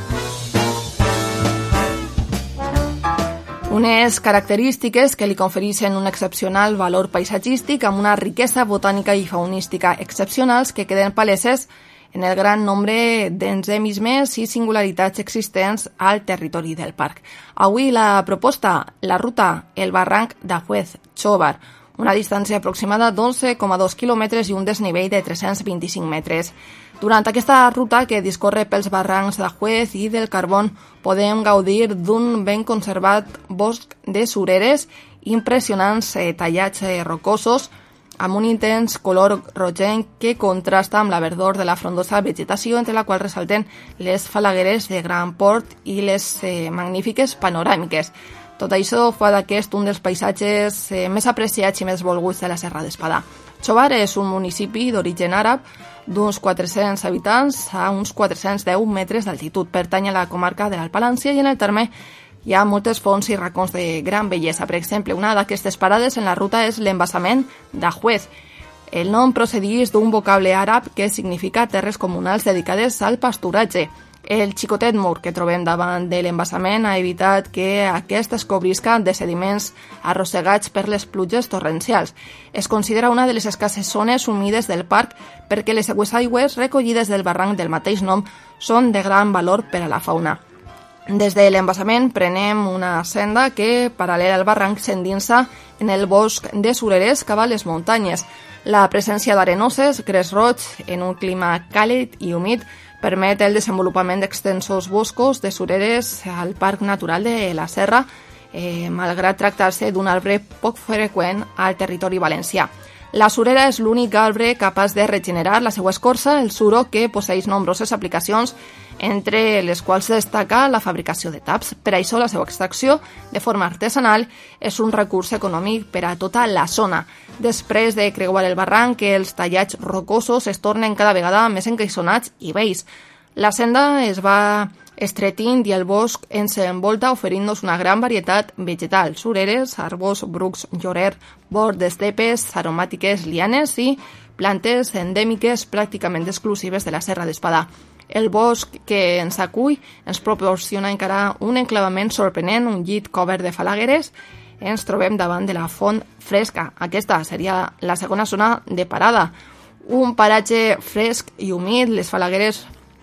Speaker 2: Unes característiques que li confereixen un excepcional valor paisatgístic amb una riquesa botànica i faunística excepcionals que queden paleses en el gran nombre d'endemismes i singularitats existents al territori del parc. Avui la proposta, la ruta El Barranc d'Ajuez-Xóvar, una distància aproximada d'onze coma dos quilòmetres i un desnivell de tres-cents vint-i-cinc metres. Durant aquesta ruta, que discorre pels barrancs d'Ajuez i del Carbón, podem gaudir d'un ben conservat bosc de sureres, impressionants eh, tallats eh, rocosos, amb un intens color rogenc que contrasta amb la verdor de la frondosa vegetació, entre la qual ressalten les falagueres de gran port i les eh, magnífiques panoràmiques. Tot això fa d'aquest un dels paisatges eh, més apreciats i més volguts de la Serra d'Espadà. Xóvar és un municipi d'origen àrab d'uns quatre-cents habitants a uns quatre-cents deu metres d'altitud. Pertany a la comarca de l'Alt Palància i en el terme hi ha moltes fonts i racons de gran bellesa. Per exemple, una d'aquestes parades en la ruta és l'embassament d'Ajuez. El nom procedeix d'un vocable àrab que significa terres comunals dedicades al pasturatge. El xicotet mur que trobem davant de l'embassament ha evitat que aquest es cobrisca de sediments arrossegats per les pluges torrencials. Es considera una de les escasses zones humides del parc perquè les següents aigües recollides del barranc del mateix nom són de gran valor per a la fauna. Des de l'embassament prenem una senda que, paral·lela al barranc, s'endinsa en el bosc de sureres cap a les muntanyes. La presència d'arenoses, gres roig, en un clima càlid i humit, permet el desenvolupament d'extensos boscos de sureres al Parc Natural de la Serra, eh, malgrat tractar-se d'un arbre poc freqüent al territori valencià. La surera és l'únic arbre capaç de regenerar la seva escorça, el suro, que posseix nombroses aplicacions, entre les quals destaca la fabricació de taps. Per això la seva extracció, de forma artesanal, és un recurs econòmic per a tota la zona. Després de creuar el barranc, els tallats rocosos es tornen cada vegada més encaixonats i vells. La senda es va estretint i el bosc ens envolta oferint-nos una gran varietat vegetal, sureres, arbors, brucs, llorer, bord d'estepes, aromàtiques, lianes i plantes endèmiques pràcticament exclusives de la Serra d'Espadà. El bosc que ens acull ens proporciona encara un enclavament sorprenent, un llit cobert de falagueres. Ens trobem davant de la Font Fresca. Aquesta seria la segona zona de parada. Un paratge fresc i humit, les falagueres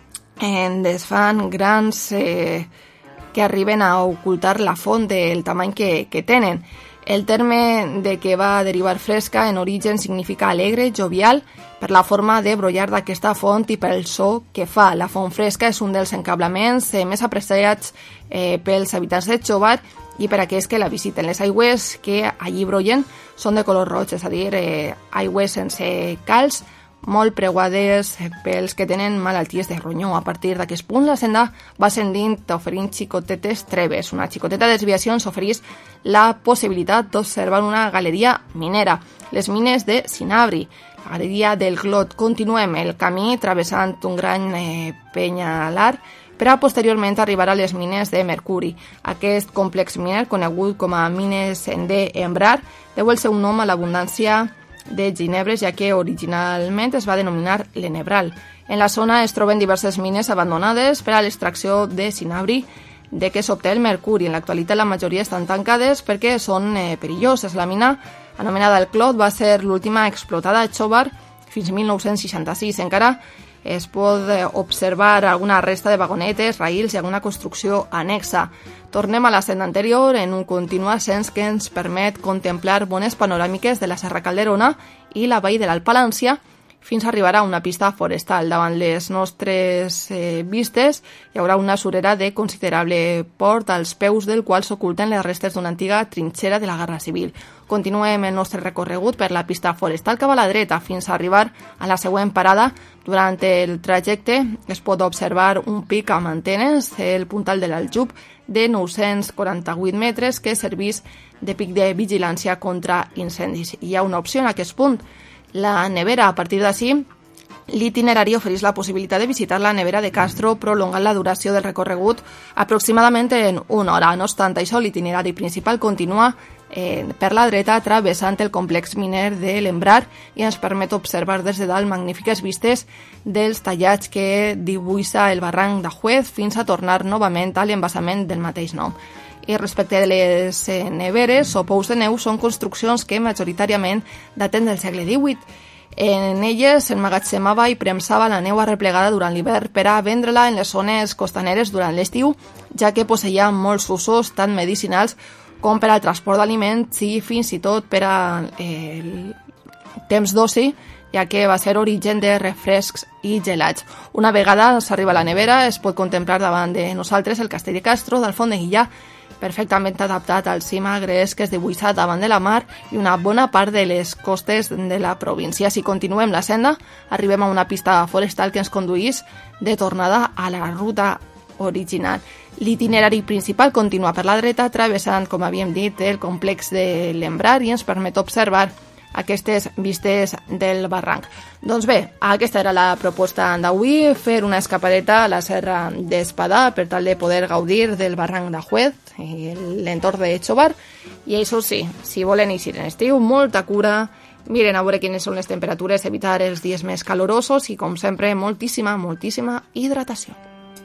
Speaker 2: en desfan grans eh, que arriben a ocultar la font del tamany que, que tenen. El terme de què va derivar Fresca en origen significa alegre, jovial, per la forma de brollar d'aquesta font i pel so que fa. La Font Fresca és un dels encablaments eh, més apreciats eh, pels habitants de Xóvar i per aquells que la visiten. Les aigües que allí brollen són de color roig, és a dir, eh, aigües sense calç, molt preuades pels que tenen malalties de ronyó. A partir d'aquest punt, la senda va ascendint oferint xicotetes treves. Una xicoteta desviació ens ofereix la possibilitat d'observar una galeria minera, les mines de Cinabri. La galeria del Clot. Continuem el camí travessant un gran eh, penyalar per a posteriorment arribar a les mines de mercuri. Aquest complex miner, conegut com a mines de Embrar, deu el seu nom a l'abundància de ginebres, ja que originalment es va denominar l'Enebral. En la zona es troben diverses mines abandonades per a l'extracció de cinabri de què s'obté el mercuri. En l'actualitat la majoria estan tancades perquè són eh, perilloses. La mina anomenada el Clot va ser l'última explotada a Xóvar fins mil nou-cents seixanta-sis. Encara es pot observar alguna resta de vagonetes, raïls i alguna construcció annexa. Tornem a l'escena anterior en un continu ascens que ens permet contemplar bones panoràmiques de la Serra Calderona i la vall de l'Alt Palància, fins a arribar a una pista forestal. Davant les nostres eh, vistes hi haurà una surera de considerable port als peus del qual s'oculten les restes d'una antiga trinxera de la Guerra Civil. Continuem el nostre recorregut per la pista forestal cap a la dreta fins a arribar a la següent parada. Durant el trajecte es pot observar un pic amb antenes, el puntal de l'Aljub, de nou-cents quaranta-vuit metres que serveix de pic de vigilància contra incendis. Hi ha una opció en aquest punt, la nevera. A partir d'ací, l'itinerari ofereix la possibilitat de visitar la nevera de Castro, prolongant la duració del recorregut aproximadament en una hora. No obstant això, l'itinerari principal continua eh, per la dreta, travessant el complex miner de l'Embrar i ens permet observar des de dalt magnífiques vistes dels tallats que dibuixa el barranc de Juez fins a tornar novament a l'embassament del mateix nom. I respecte de les eh, neveres o pous de neu, són construccions que majoritàriament daten del segle divuit. En elles s'emmagatzemava i premsava la neu arreplegada durant l'hivern per a vendre-la en les zones costaneres durant l'estiu, ja que posseïa molts usos tant medicinals com per al transport d'aliments i fins i tot per al eh, temps d'oci, ja que va ser origen de refrescs i gelats. Una vegada s'arriba a la nevera, es pot contemplar davant de nosaltres el castell de Castro d'Alfondeguilla, perfectament adaptat al cim agrest que es dibuixa davant de la mar i una bona part de les costes de la província. Si continuem la senda, arribem a una pista forestal que ens conduís de tornada a la ruta original. L'itinerari principal continua per la dreta, travessant, com havíem dit, el complex de l'Embrar i ens permet observar aquestes vistes del barranc. Doncs bé, aquesta era la proposta d'avui, fer una escapadeta a la Serra d'Espadà per tal de poder gaudir del barranc de Juez i l'entorn de Xobar. I això sí, si volen eixir en estiu, molta cura, miren a veure quines són les temperatures, evitar els dies més calorosos i, com sempre, moltíssima, moltíssima hidratació.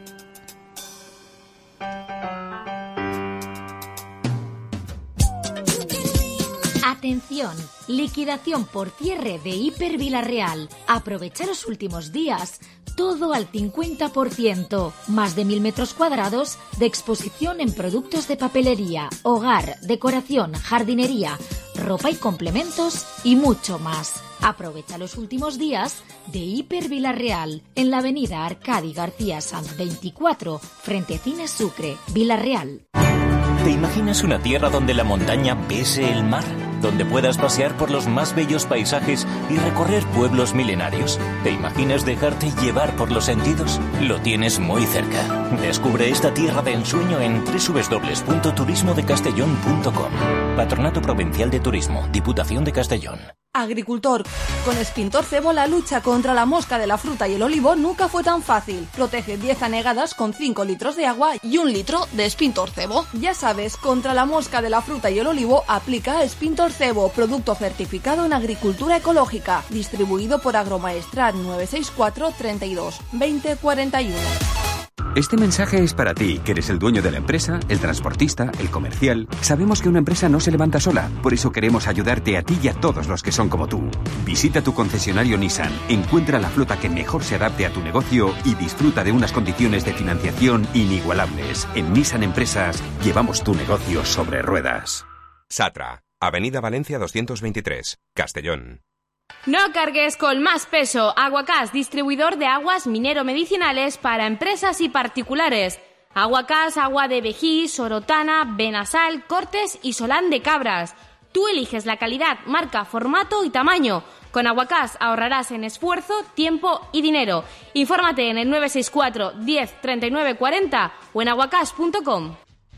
Speaker 3: Atención, liquidación por cierre de Hiper Villarreal. Aprovecha los últimos días. Todo al cincuenta por ciento. Más de mil metros cuadrados de exposición en productos de papelería, hogar, decoración, jardinería, ropa y complementos y mucho más. Aprovecha los últimos días de Hiper Villarreal en la avenida Arcadi García Sanz veinticuatro, frente Cines Sucre, Villarreal.
Speaker 19: ¿Te imaginas una tierra donde la montaña bese el mar? Donde puedas pasear por los más bellos paisajes y recorrer pueblos milenarios. ¿Te imaginas dejarte llevar por los sentidos? Lo tienes muy cerca. Descubre esta tierra de ensueño en doble u doble u doble u punto turismo de castellón punto com. Patronato Provincial de Turismo, Diputación de Castellón.
Speaker 2: Agricultor, con Spintor Cebo la lucha contra la mosca de la fruta y el olivo nunca fue tan fácil. Protege diez anegadas con cinco litros de agua y un litro de Spintor Cebo. Ya sabes, contra la mosca de la fruta y el olivo aplica Spintor Cebo, producto certificado en agricultura ecológica, distribuido por Agromaestrat nueve seis cuatro, treinta y dos, veinte, cuarenta y uno.
Speaker 16: Este mensaje es para ti, que eres el dueño de la empresa, el transportista, el comercial. Sabemos que una empresa no se levanta sola, por eso queremos ayudarte a ti y a todos los que son como tú. Visita tu concesionario Nissan, encuentra la flota que mejor se adapte a tu negocio y disfruta de unas condiciones de financiación inigualables. En Nissan Empresas llevamos tu negocio sobre ruedas.
Speaker 20: Satra, Avenida Valencia doscientos veintitrés, Castellón.
Speaker 21: No cargues con más peso. Aguacás, distribuidor de aguas minero-medicinales para empresas y particulares. Aguacás, agua de Vejí, Sorotana, Benasal, Cortes y Solán de Cabras. Tú eliges la calidad, marca, formato y tamaño. Con Aguacás ahorrarás en esfuerzo, tiempo y dinero. Infórmate en el nueve seis cuatro, diez, treinta y nueve, cuarenta o en aguacás punto com.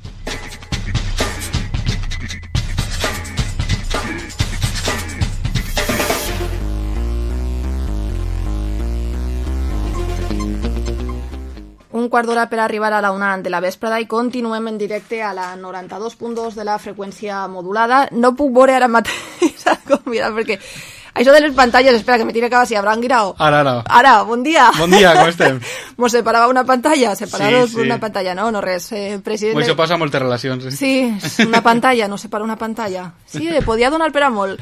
Speaker 2: Un quart d'hora per arribar a la una de la vesprada i continuem en directe a la noranta-dos punt dos de la freqüència modulada. No puc veure ara mateix com mirar, perquè això de les pantalles, espera, que me tire cap si habrán girado.
Speaker 22: Ara, ara.
Speaker 2: Ara, bon dia.
Speaker 22: Bon dia, com estem?
Speaker 2: Mos separava una pantalla, separados
Speaker 22: sí,
Speaker 2: por
Speaker 22: sí.
Speaker 2: una pantalla, no, no res. Eh, president...
Speaker 22: Això passa a moltes relacions. Eh?
Speaker 2: Sí, una pantalla, no separa una pantalla. Sí, podia donar per a molt.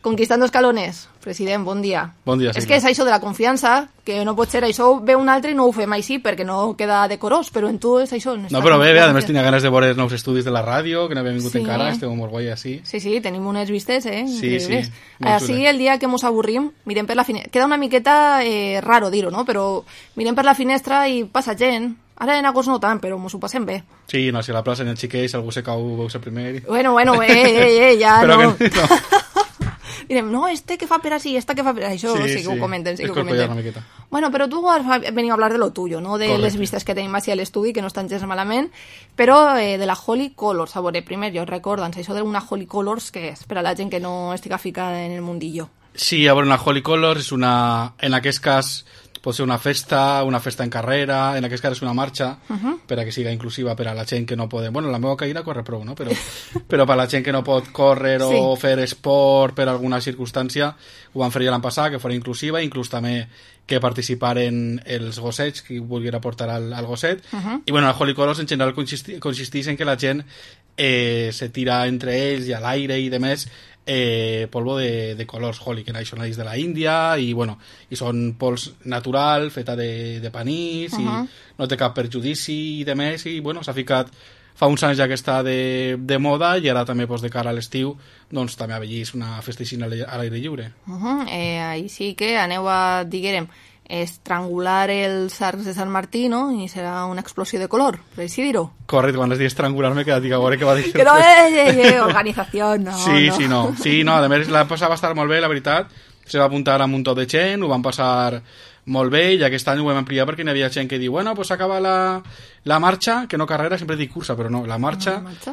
Speaker 2: Conquistando escalones. President, bon dia.
Speaker 4: Bon dia,
Speaker 2: És
Speaker 4: sí.
Speaker 2: que és això de la confiança, que no pot ser això, ve un altre i no ho fem així, perquè no queda decorós, però en tu és això.
Speaker 4: No, però bé, bé, a més tenia ganes de veure els nous estudis de la ràdio, que no havia vingut
Speaker 2: Sí.
Speaker 4: encara, estem molt guai així.
Speaker 2: Sí, sí, tenim unes vistes, eh?
Speaker 4: Sí,
Speaker 2: increïbles.
Speaker 4: sí, molt
Speaker 2: Així,
Speaker 4: xula.
Speaker 2: el dia que mos avorrim, mirem per la finestra. Queda una miqueta eh, raro dir-ho, no? Però mirem per la finestra i passa gent. Ara en agost no tant, però mos ho passem bé.
Speaker 4: Sí, no, si a la plaça en el xiquell, si algú se cau, ho veu ser primer.
Speaker 2: Bueno, bueno, eh, eh, eh, ja
Speaker 4: però
Speaker 2: no.
Speaker 4: Que, no.
Speaker 2: Direm, no, este que fa per així, esta que fa per això, sí, sí, sí que ho comenten, sí que ho comenten.
Speaker 4: Una miqueta.
Speaker 2: Bueno, però tu has venido a hablar de lo tuyo, no? De
Speaker 4: Correcte.
Speaker 2: les vistes que tenim així a l'estudi, que no estan gens malament, però eh, de la Holy Colors, a veure, primer, jo recorda'ns, això d'una Holy Colors, que és per a la gent que no estiga ficada en el mundillo.
Speaker 4: Sí, a veure, una Holy Colors és una... En aquest cas pot ser una festa, una festa en carrera, en aquest cas és una marxa,
Speaker 2: Uh -huh.
Speaker 4: per a que siga inclusiva per a la gent que no pot... Bueno, la meva caïra corre prou, no? Però, però per a la gent que no pot córrer o
Speaker 2: Sí.
Speaker 4: fer esport per alguna circumstància, ho van fer ja l'any passat, que fos inclusiva, inclús també que participaren els gossets, qui volguera portar al, al gosset.
Speaker 2: Uh -huh.
Speaker 4: I bueno, la Holy Colors en general consisti, consisteix en que la gent eh, se tira entre ells i a l'aire i demés eh, polvo de, de colors holy, que són ells de la Índia, i bueno, i són pols natural, feta de, de panís, uh -huh. i no té cap perjudici i demés, i bueno, s'ha ficat fa uns anys ja que està de, de moda, i ara també pues, de cara a l'estiu doncs també ha vegis una festeixina a l'aire lliure.
Speaker 2: Uh -huh. eh, així que aneu a, diguérem, estrangular els arcs de Sant Martí, no? I serà una explosió de color, per així dir-ho.
Speaker 4: Correcte, quan has dit estrangular m'he quedat, dic, a veure què va dir.
Speaker 2: Que no, eh, eh, eh, organització, no,
Speaker 4: sí,
Speaker 2: no.
Speaker 4: Sí, no. Sí, no, a més, la passada va estar molt bé, la veritat. Se va apuntar a un munt de gent, ho van passar molt bé, i aquest any ho vam ampliar perquè hi havia gent que diu, bueno, pues acaba la, la marxa, que no carrera, sempre dic cursa, però no, la marxa.
Speaker 2: La marxa.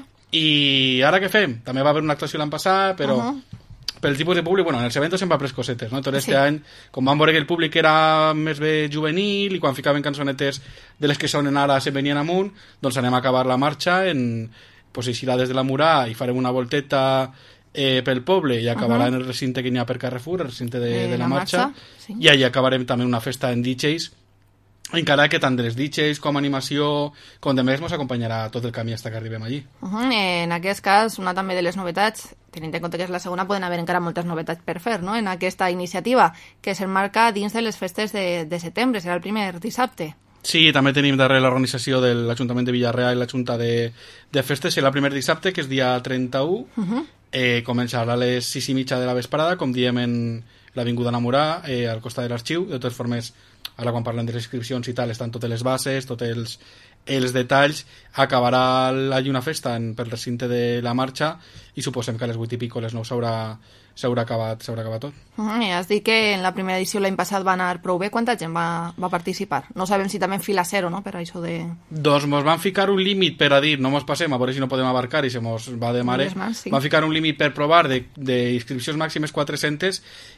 Speaker 4: I ara què fem? També va haver una actuació l'any passat, però...
Speaker 2: Uh -huh.
Speaker 4: pel tipus de públic, bueno, en els eventos sempre ha pres cosetes, no? Tot este
Speaker 2: Sí.
Speaker 4: any, com vam veure que el públic era més bé juvenil i quan ficaven cançonetes de les que sonen ara se venien amunt, doncs anem a acabar la marxa en, pues, eixirà des de la Murà i farem una volteta eh, pel poble i acabarà
Speaker 2: Uh-huh.
Speaker 4: en el recinte que n'hi ha per Carrefour, el recinte de,
Speaker 2: Eh,
Speaker 4: de la,
Speaker 2: la
Speaker 4: marxa,
Speaker 2: marxa, sí.
Speaker 4: i allà acabarem també una festa en D Js, encara que tant dels D Js com animació com de més mos acompanyarà tot el camí fins que arribem allí.
Speaker 2: Uh -huh. En aquest cas, una també de les novetats, tenint en compte que és la segona, poden haver encara moltes novetats per fer, no?, en aquesta iniciativa, que s'emmarca dins de les festes de, de setembre, serà el primer dissabte.
Speaker 4: Sí, també tenim darrere l'organització de l'Ajuntament de Villarreal i la Junta de, de Festes, serà el primer dissabte, que és dia trenta-u,
Speaker 2: Uh -huh.
Speaker 4: eh, començarà a les sis i mitja de la vesprada, com diem en l'Avinguda Namorà, eh, al costat de l'arxiu. De totes formes, ara quan parlem de les inscripcions i tal, estan totes les bases, tots els, els detalls. Acabarà allí una festa en, per recinte de la marxa i suposem que a les vuit i pico, a les nou s'haurà s'haurà acabat, s'haurà acabat tot.
Speaker 2: Uh -huh. I has dit que en la primera edició l'any passat va anar prou bé. Quanta gent va, va participar? No sabem si també en fila zero, no?, per això de...
Speaker 4: Doncs mos van ficar un límit per a dir no mos passem, a veure si no podem abarcar i se mos va de mare.
Speaker 2: Mans, sí.
Speaker 4: Van ficar un límit per provar d'inscripcions màximes quatre-centes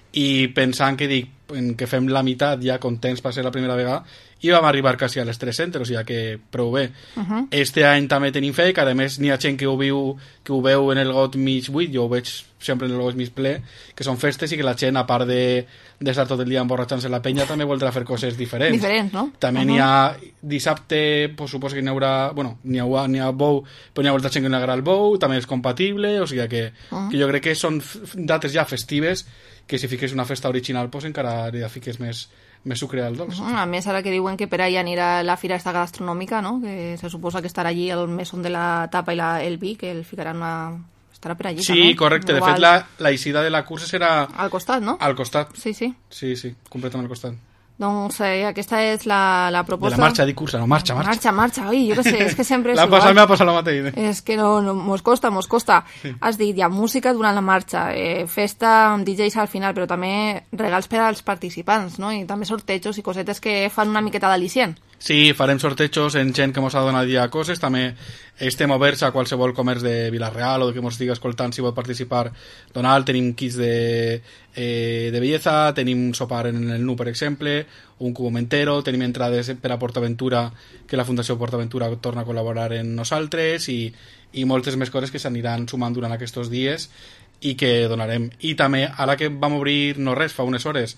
Speaker 4: i pensant que dic en que fem la meitat ja contents per ser la primera vegada i vam arribar quasi a les tres-centes, o sigui que prou bé.
Speaker 2: Uh -huh.
Speaker 4: Este any també tenim fe, que a més n'hi ha gent que ho, viu, que ho veu en el got mig buit, jo ho veig sempre en el got mig ple, que són festes i que la gent, a part de d'estar tot el dia emborratxant-se la penya, també voldrà fer coses diferents.
Speaker 2: Diferents, no?
Speaker 4: També
Speaker 2: Uh-huh.
Speaker 4: n'hi ha dissabte, pues, suposo que n'hi haurà, bueno, n'hi ha, n'hi ha bou, però n'hi ha molta gent que no agrada el bou, també és compatible, o sigui que,
Speaker 2: Uh-huh.
Speaker 4: que jo crec que són f- dates ja festives, que si fiques una festa original, pues encara ja fiques més, més sucre al dolç.
Speaker 2: Uh -huh. A més, ara que diuen que per ahí anirà la fira esta gastronòmica, no?, que se suposa que estarà allí el mesón de la tapa i la, el vi, que el ficaran una... estarà per allí
Speaker 4: Sí,
Speaker 2: també.
Speaker 4: correcte. De
Speaker 2: Igual...
Speaker 4: fet, la, la eixida de la cursa serà...
Speaker 2: Al costat, no?
Speaker 4: Al costat.
Speaker 2: Sí, sí.
Speaker 4: Sí, sí, completament al costat.
Speaker 2: Doncs eh, aquesta és la, la
Speaker 4: De
Speaker 2: proposta...
Speaker 4: la marxa, dic cursa, no, marxa, marxa.
Speaker 2: Marxa, marxa, oi, jo què sé, és que sempre és
Speaker 4: La
Speaker 2: igual.
Speaker 4: passada m'ha passat la mateixa.
Speaker 2: És que no, no mos costa, mos costa.
Speaker 4: Sí.
Speaker 2: Has dit, hi ha música durant la marxa, eh, festa amb D Js al final, però també regals per als participants, no?, i també sortejos i cosetes que fan una miqueta d'al·licient.
Speaker 4: Sí, farem sortejos en gent que mos ha donat ja coses, també estem oberts a qualsevol comerç de Vila-real o de que mos estigui escoltant si vol participar, donar, tenim kits de, eh, de bellesa, tenim sopar en el Nu, per exemple, un cubomentero, tenim entrades per a PortAventura, que la Fundació PortAventura torna a col·laborar en nosaltres, i, i moltes més coses que s'aniran sumant durant aquests dies i que donarem. I també, ara que vam obrir no res, fa unes hores,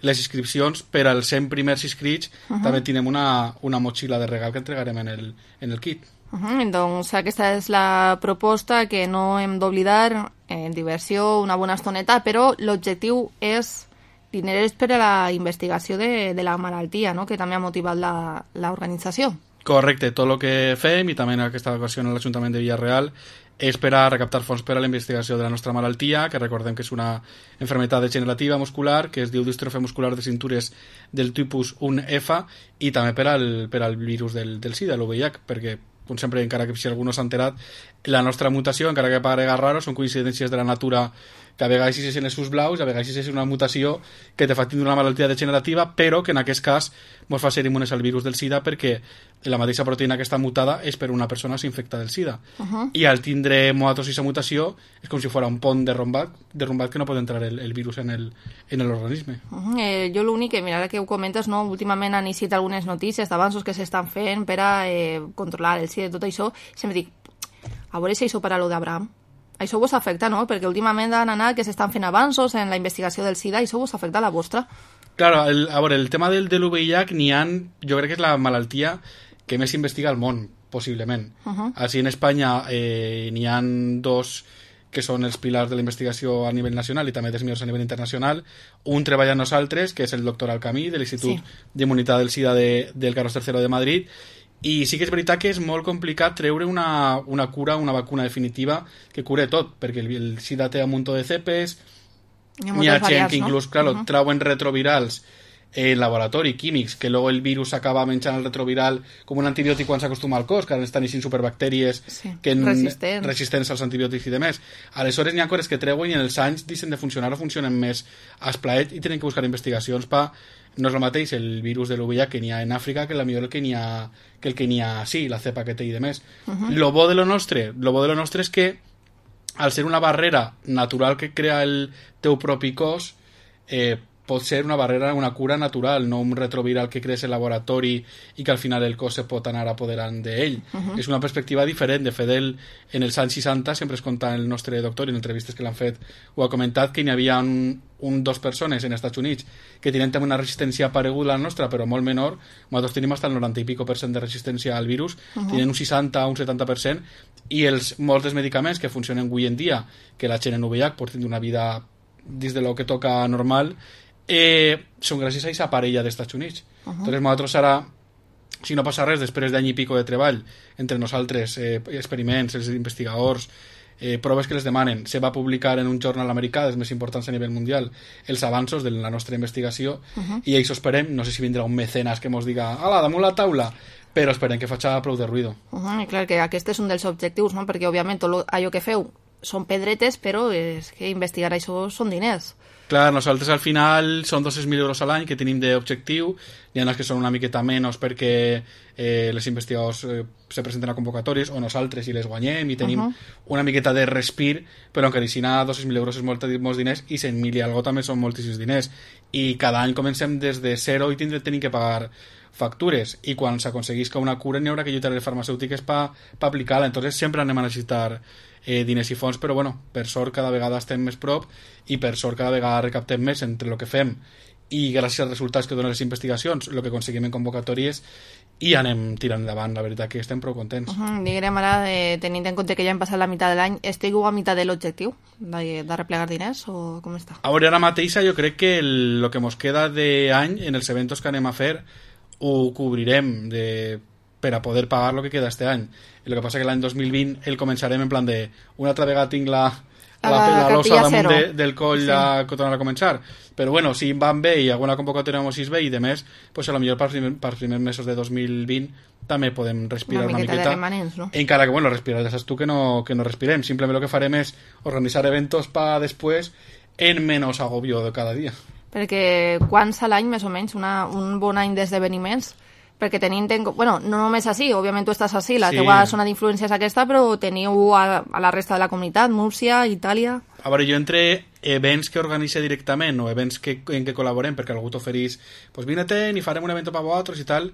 Speaker 4: les inscripcions per als cent primers inscrits uh -huh. també tenim una, una motxilla de regal que entregarem en el, en el kit.
Speaker 2: Uh -huh. Doncs aquesta és la proposta que no hem d'oblidar, en diversió, una bona estoneta, però l'objectiu és diners per a la investigació de, de la malaltia, no? Que també ha motivat l'organització.
Speaker 4: Correcte, tot el que fem, i també en aquesta ocasió en l'Ajuntament de Villarreal, és per a recaptar fons per a la investigació de la nostra malaltia, que recordem que és una enfermedad degenerativa muscular, que es diu distrofia muscular de cintures del tipus u efa, i també per al, per al virus del, del SIDA, l'U V I H, perquè, com sempre, encara que si algú no s'ha enterat, la nostra mutació, encara que parega raro, són coincidències de la natura, que a vegades és en els sus blaus, a vegades és una mutació que te fa tindre una malaltia degenerativa, però que en aquest cas ens fa ser immunes al virus del SIDA, perquè la mateixa proteïna que està mutada és per una persona s'infecta del SIDA. Uh -huh. I al tindre nosaltres aquesta mutació és com si fos un pont derrumbat, derrumbat que no pot entrar el, el virus en el, en l'organisme.
Speaker 2: Uh -huh. eh, jo l'únic que, mira, que ho comentes, no? Últimament han iniciat algunes notícies d'avanços que s'estan fent per a eh, controlar el SIDA i tot això. Sempre dic, a veure si això per a lo d'Abraham. Això vos afecta, no? Perquè últimament han anat que s'estan fent avanços en la investigació del SIDA i això vos afecta a la vostra.
Speaker 4: Claro, el, a veure, el tema del, de l'U V I H n'hi ha, jo crec que és la malaltia que més investiga al món, possiblement. Uh -huh. Així en Espanya eh, n'hi ha dos que són els pilars de la investigació a nivell nacional i també dels millors a nivell internacional. Un treballa amb nosaltres, que és el doctor Alcamí, de l'Institut sí. d'Immunitat del SIDA de, del Carlos tercero de Madrid, i sí que és veritat que és molt complicat treure una, una cura, una vacuna definitiva que cure tot, perquè el, el SIDA té un munt de cepes, n'hi ha gent que inclús, no? claro, uh -huh. trauen retrovirals en laboratori, químics, que luego el virus acaba menjant el retroviral com un antibiòtic quan s'acostuma al cos, que ara estan eixint superbactèries
Speaker 2: sí.
Speaker 4: que
Speaker 2: resistents.
Speaker 4: resistents als antibiòtics i demés. Aleshores n'hi ha coses que treuen i en els anys deixen de funcionar o funcionen més esplaet i tenen que buscar investigacions pa... No és el mateix el virus de l'U V I H que n'hi ha en Àfrica que la millor el que n'hi ha que el que n'hi ha sí, la cepa que té i demés. Uh -huh. Lo bo de lo nostre, lo bo de lo nostre és que al ser una barrera natural que crea el teu propi cos, eh, pot ser una barrera, una cura natural, no un retroviral que creix en laboratori i que al final el cos se pot anar apoderant d'ell. Uh -huh. És una perspectiva diferent. De fet, el, en els anys seixanta sempre es conta el nostre doctor, en entrevistes que l'han fet, ho ha comentat, que n'hi havia un, un dos persones en Estats Units que tenien també una resistència pareguda a la nostra, però molt menor. Nosaltres tenim fins al noranta i pico per cent de resistència al virus, uh -huh. tenen un seixanta o un setanta per cent, i els, molts dels medicaments que funcionen avui en dia, que la gent en U V I H pot tenir una vida dins de lo que toca normal, Eh, són gràcies a aquesta parella d'Estats Units. Uh -huh. Entonces nosaltres ara, si no passa res, després d'any i pico de treball entre nosaltres, eh, experiments, els investigadors, eh, proves que les demanen, se va publicar en un jornal americà dels més importants a nivell mundial els avanços de la nostra investigació. Uh -huh. I això esperem, no sé si vindrà un mecenas que mos diga, ala, damunt la taula, però esperem que faci prou de ruïdo.
Speaker 2: Uh -huh. I clar que aquest és un dels objectius, no? Perquè òbviament tot allò que feu són pedretes, però és que investigar això són diners.
Speaker 4: Clar, nosaltres al final són dos cents mil euros a l'any que tenim d'objectiu. Hi ha que són una miqueta menys perquè eh, les investigadors eh, se presenten a convocatòries o nosaltres i les guanyem i tenim uh -huh. una miqueta de respir, però encara si anar a dos cents mil euros és molt, molts diners i cent mil i algo també són moltíssims diners. I cada any comencem des de zero i tindrem tenim que pagar factures, i quan s'aconseguisca una cura n'hi haurà que lluitar les farmacèutiques per pa aplicar-la. Entonces sempre anem a necessitar eh, diners i fons, però bueno, per sort cada vegada estem més prop i per sort cada vegada recaptem més entre el que fem i gràcies als resultats que donen les investigacions, el que aconseguim en convocatòries, i anem tirant endavant. La veritat que estem prou contents.
Speaker 2: Uh -huh. Diguem ara, eh, tenint en compte que ja hem passat la meitat de l'any, esteu a meitat de l'objectiu de, de replegar diners o com està?
Speaker 4: A veure, ara mateixa jo crec que el, el que ens queda d'any en els eventos que anem a fer ho cobrirem de, per a poder pagar el que queda este any. El que passa que l'any dos mil vint el començarem en plan de una altra vegada tinc la la, la, la losa damunt de, del coll sí. a, que tornar a començar, però bueno, si van bé i alguna convocatòria no s'hi bé i demés, pues a lo millor pels primer, per primers mesos de dos mil vint també podem respirar una miqueta,
Speaker 2: una miqueta de remanents, no?
Speaker 4: Encara que bueno, respirar ja saps tu que no, que no respirem, simplement el que farem és organitzar eventos pa després en menys agobio de cada dia.
Speaker 2: Perquè quants a l'any més o menys una, un bon any d'esdeveniments? Perquè tenint en... Bueno, no només així, òbviament tu estàs així, la sí. teua zona d'influència és aquesta, però teniu a, a la resta de la comunitat, Múrcia, Itàlia...
Speaker 4: A veure, jo entre events que organitze directament o events que, en què col·laborem, perquè algú t'oferís, pues vine-te'n i farem un evento per vosaltres i tal,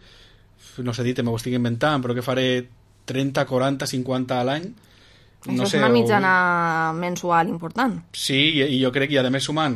Speaker 4: no sé dir, me ho estic inventant, però que faré trenta, quaranta, cinquanta a l'any.
Speaker 2: Això no és sé, una mitjana o... mensual important.
Speaker 4: Sí, i, i jo crec que, i a més sumant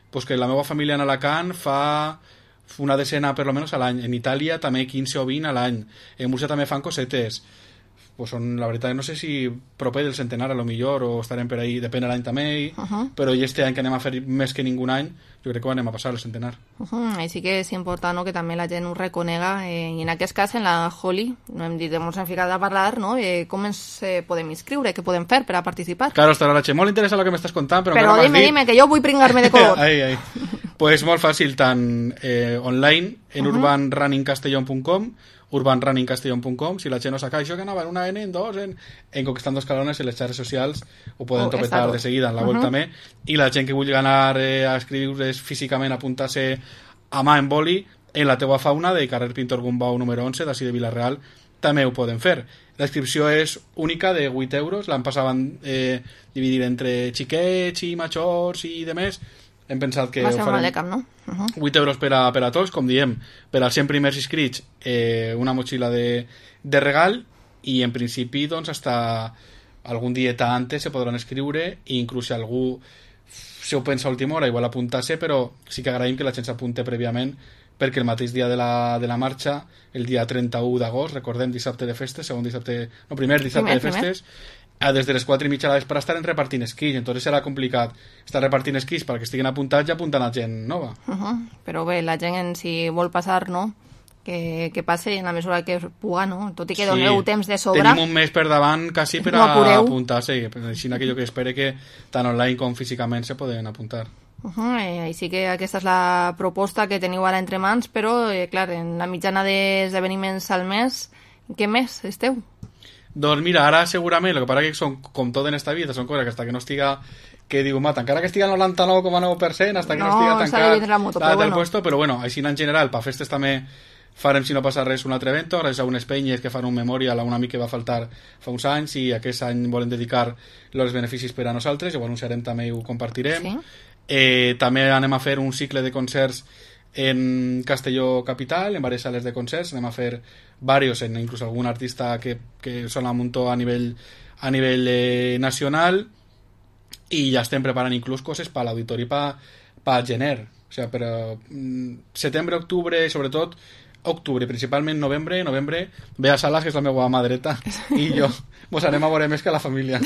Speaker 4: pues que la meva família en Alacant fa una decena per lo menos a l'any. En Itàlia també quinze o vint a l'any. En Múrcia també fan cosetes. Pues són, la veritat, no sé si proper del centenar a lo millor o estarem per ahí, depèn de l'any també, uh -huh. però i este any que anem a fer més que ningú any, jo crec que ho anem a passar el centenar.
Speaker 2: Uh -huh. Així que és important, no?, que també la gent ho reconega, eh, i en aquest cas en la Holly, no hem dit, ens hem ficat a parlar, no?, eh, com ens eh, podem inscriure, què podem fer per a participar.
Speaker 4: Claro, estarà la Che, molt interessant el que m'estàs contant, però,
Speaker 2: però dime, dime, que jo vull pringar-me de color.
Speaker 4: ai, ai. Pues molt fàcil, tant eh, online en uh -huh. urban running castellón punt com, urban running castellón punt com, si la gent no saca això que anava en una N, en dos, en, en Conquistando Escalones, en les xarxes socials ho poden oh, topetar de seguida en la web uh -huh. també, i la gent que vulgui anar eh, a escriure's físicament, apuntar-se a mà en boli en la teua fauna de carrer Pintor Gumbau número onze d'ací de Vila-real, també ho poden fer. La inscripció és única de vuit euros, l'han passat eh, dividir entre xiquets i majors i demés. Hem pensat que
Speaker 2: va ser un camp, no? Uh -huh.
Speaker 4: vuit euros per a, per a tots, com diem, per als cent primers inscrits, eh, una motxilla de, de regal, i en principi doncs hasta algun dieta antes se podran escriure, i inclús si algú se ho pensa a última hora igual apuntar-se, però sí que agraïm que la gent s'apunte prèviament, perquè el mateix dia de la, de la marxa, el dia trenta-u d'agost, recordem, dissabte de festes, segon dissabte, no, primer dissabte primer, de festes, primer. des de les quatre i mitja de la vespre estarem repartint esquís, entonces serà complicat estar repartint esquís perquè estiguin apuntats i apuntant a gent nova.
Speaker 2: Uh -huh. Però bé, la gent si vol passar, no?, que, que passi en la mesura que puga, no? Tot i que doneu sí. temps de sobre.
Speaker 4: Tenim un mes per davant quasi per no a apuntar-se, així que jo que espere que tant online com físicament se poden apuntar.
Speaker 2: Uh -huh, eh, així que aquesta és la proposta que teniu ara entre mans, però, eh, clar, en la mitjana d'esdeveniments al mes, què més esteu?
Speaker 4: Doncs mira, ara segurament, el que passa que són, com tot en esta vida, són coses que hasta que no estiga, que diu, mata, encara que estigui al noranta-nou coma nou per cent, hasta que no, no estiga tancat
Speaker 2: la moto,
Speaker 4: la
Speaker 2: però, bueno.
Speaker 4: puesto, però bueno, així en general, per festes també farem, si no passa res, un altre evento, gràcies a unes penyes que fan un memorial a un amic que va faltar fa uns anys, i aquest any volen dedicar els beneficis per a nosaltres, i ho anunciarem també i ho compartirem. Sí. Eh, també anem a fer un cicle de concerts en Castelló Capital, en diverses sales de concerts, anem a fer varios, en inclús algun artista que, que sona un muntó a nivell, a nivell eh, nacional, i ja estem preparant inclús coses per l'auditori per pa gener, o sigui, per mm, setembre, octubre, sobretot octubre, principalment novembre, novembre ve a Salas, que és la meva mà dreta, i jo mos anem a veure més que la família.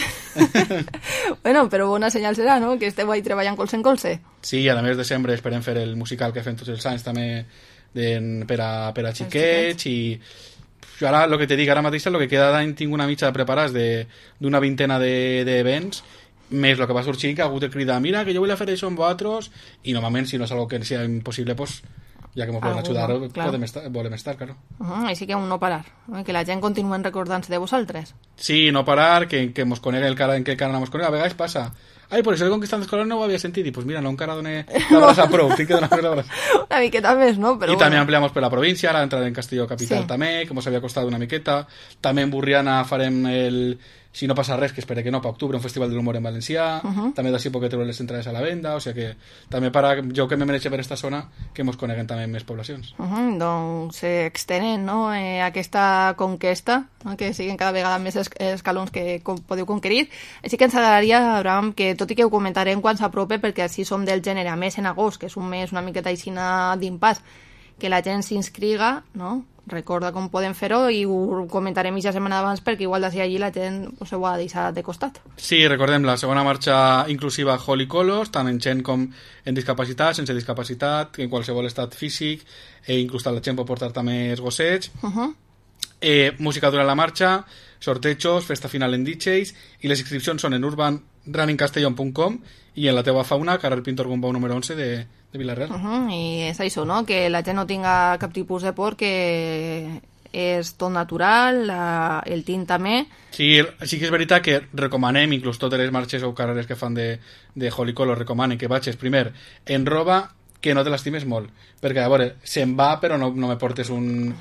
Speaker 2: Bueno, però bona senyal serà, no?, que esteu ahí treballant colze en colze.
Speaker 4: Sí, a més de desembre esperem fer el musical que fem tots els anys també de, per, a, per a xiquets, i ara, el que te dic, ara mateix el que queda d'any tinc una mitja de preparats d'una vintena d'events, de, més el que va sorgir, que ha hagut de cridar, mira, que jo vull fer això amb vosaltres, i normalment, si no és algo que sigui impossible, pues ja que m'ho poden ajudar, no, podem estar, volem estar, claro.
Speaker 2: Uh -huh, així que un no parar, eh? Que la gent continuen recordant-se de vosaltres.
Speaker 4: Sí, no parar, que, que mos conegui el cara en què cara no mos conegui, a vegades passa. Ai, por això de Conquistando Escalones no ho havia sentit, i pues mira, no encara doné l'abraç a prou, tinc que donar l'abraç.
Speaker 2: Una miqueta més, no? Però
Speaker 4: I
Speaker 2: bueno.
Speaker 4: també ampliamos per la província, ara entrarem en Castelló Capital sí. també, que mos havia costat una miqueta. També en Burriana farem el... si no passa res, que espere que no, per octubre, un festival de l'humor en valencià, uh -huh. també d'ací poc treure les entrades a la venda, o sigui que també para jo que me mereixo per esta zona, que mos coneguen també més poblacions.
Speaker 2: Uh -huh, doncs s'extenen, no?, eh, aquesta conquesta, no?, que siguin cada vegada més es escalons que podeu conquerir. Així que ens agradaria, Abraham, que tot i que ho comentarem quan s'aprope, perquè així som del gènere, a més en agost, que és un mes una miqueta aixina d'impàs, que la gent s'inscriga, no?, recorda com podem fer-ho, i ho comentarem mitja setmana abans, perquè igual d'ací allí la gent pues, ho ha deixat de costat.
Speaker 4: Sí, recordem la segona marxa inclusiva Holy Colors, tant en gent com en discapacitat, sense discapacitat, en qualsevol estat físic, e inclús la gent pot portar també esgossets. Uh -huh. eh, música durant la marxa, sortejos, festa final en D Js, i les inscripcions són en urban running castellón punt com i en la teua fauna, carrer Pintor Gumbau número onze de de Vila-real.
Speaker 2: Uh -huh, I és això, no?, que la gent no tinga cap tipus de por, que és tot natural, la, el tint també.
Speaker 4: Sí, sí que és veritat que recomanem, inclús totes les marxes o carreres que fan de, de Holy Color, recomanen que vagis primer en roba que no te l'estimes molt, perquè a veure, se'n va però no, no me portes un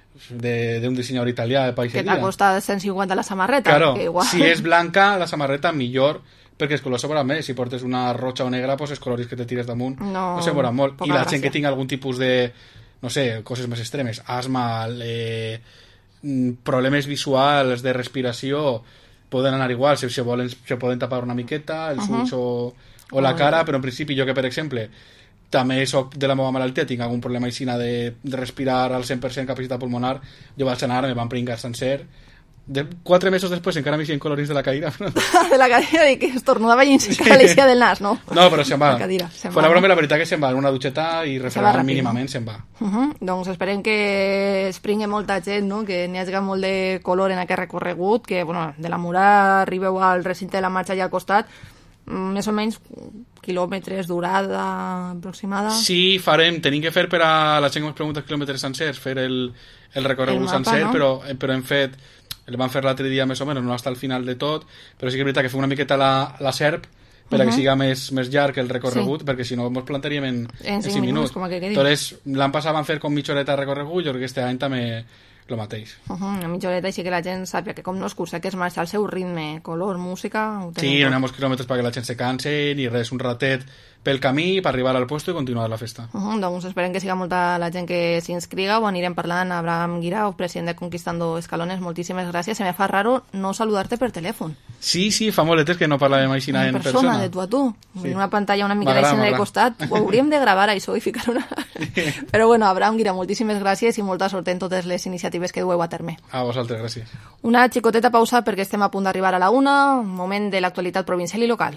Speaker 4: d'un dissenyador italià de paisseria.
Speaker 2: Que t'ha costat cent cinquanta la samarreta.
Speaker 4: Claro,
Speaker 2: que igual...
Speaker 4: si és blanca la samarreta millor, perquè els colors se veuran més. Si portes una roja o negra, pues els colors que te tires damunt no, no se veuran molt. I la gràcia. Gent que tinga algun tipus de, no sé, coses més extremes, asma, eh, problemes visuals, de respiració, poden anar igual, si se, volen, se poden tapar una miqueta, els uh -huh. ulls o, o la cara, però en principi jo que, per exemple, també soc de la meva malaltia, tinc algun problema aixina de, de respirar al cent per cent capacitat pulmonar, jo vaig anar, me van pringar sencer, de, quatre mesos després encara m'hi colorins de la cadira.
Speaker 2: De la cadira, i que estornudava i se l'eixia del nas, no?
Speaker 4: No, però se'n va.
Speaker 2: La cadira, se'n
Speaker 4: Fue
Speaker 2: va,
Speaker 4: la broma,
Speaker 2: no?
Speaker 4: la veritat que se'n va, en una dutxeta i refredant mínimament se'n va.
Speaker 2: Uh -huh. Doncs esperem que es pringui molta gent, no? Que n'hi hagi molt de color en aquest recorregut, que bueno, de la Mura arribeu al recinte de la marxa allà al costat, més o menys quilòmetres durada aproximada.
Speaker 4: Sí, farem, tenim que fer per a la gent que ens pregunta quilòmetres sencers, fer el, el recorregut el mapa, sencer, no? però, però hem fet, el vam fer l'altre dia més o menys, no hasta el final de tot, però sí que és veritat que fem una miqueta la, la serp per a que uh -huh. siga més, més llarg el recorregut, sí. perquè si no ens plantaríem en, en cinc minuts. Com que Entonces, l'any passat vam fer com mitja horeta de recorregut, jo crec que este any també lo mateix.
Speaker 2: Uh -huh, una mitja horeta, així que la gent sàpia que com no es cursa, que es marxa al seu ritme, color, música...
Speaker 4: Sí, no anem molts quilòmetres perquè la gent se canse, ni res, un ratet pel camí per arribar al puesto i continuar la festa.
Speaker 2: Uh -huh, doncs esperem que siga molta la gent que s'inscriga, o anirem parlant a Abraham Guirao, president de Conquistando Escalones, moltíssimes gràcies. Se me fa raro no saludar-te per telèfon.
Speaker 4: Sí, sí, fa moletes que no parlàvem així en, en persona.
Speaker 2: persona. De tu a tu, sí. En una pantalla una mica d'aixina de costat, ho hauríem de gravar això i ficar una... Però bueno, Abraham Guirao, moltíssimes gràcies i molta sort en totes les iniciatives que dueu a terme.
Speaker 4: A vosaltres, gràcies.
Speaker 2: Una xicoteta pausa perquè estem a punt d'arribar a la una, moment de l'actualitat provincial i local.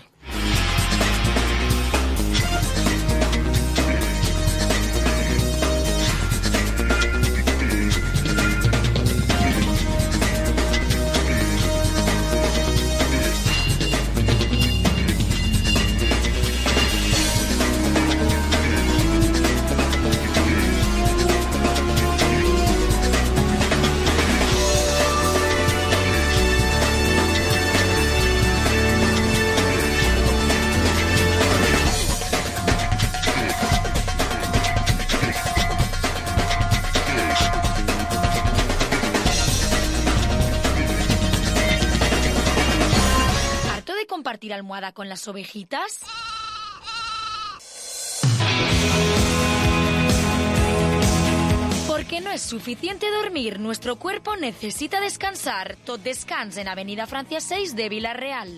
Speaker 3: Almohada con las ovejitas? Porque no es suficiente dormir, nuestro cuerpo necesita descansar. Tot Descans en Avenida Francia seis de Vila-real.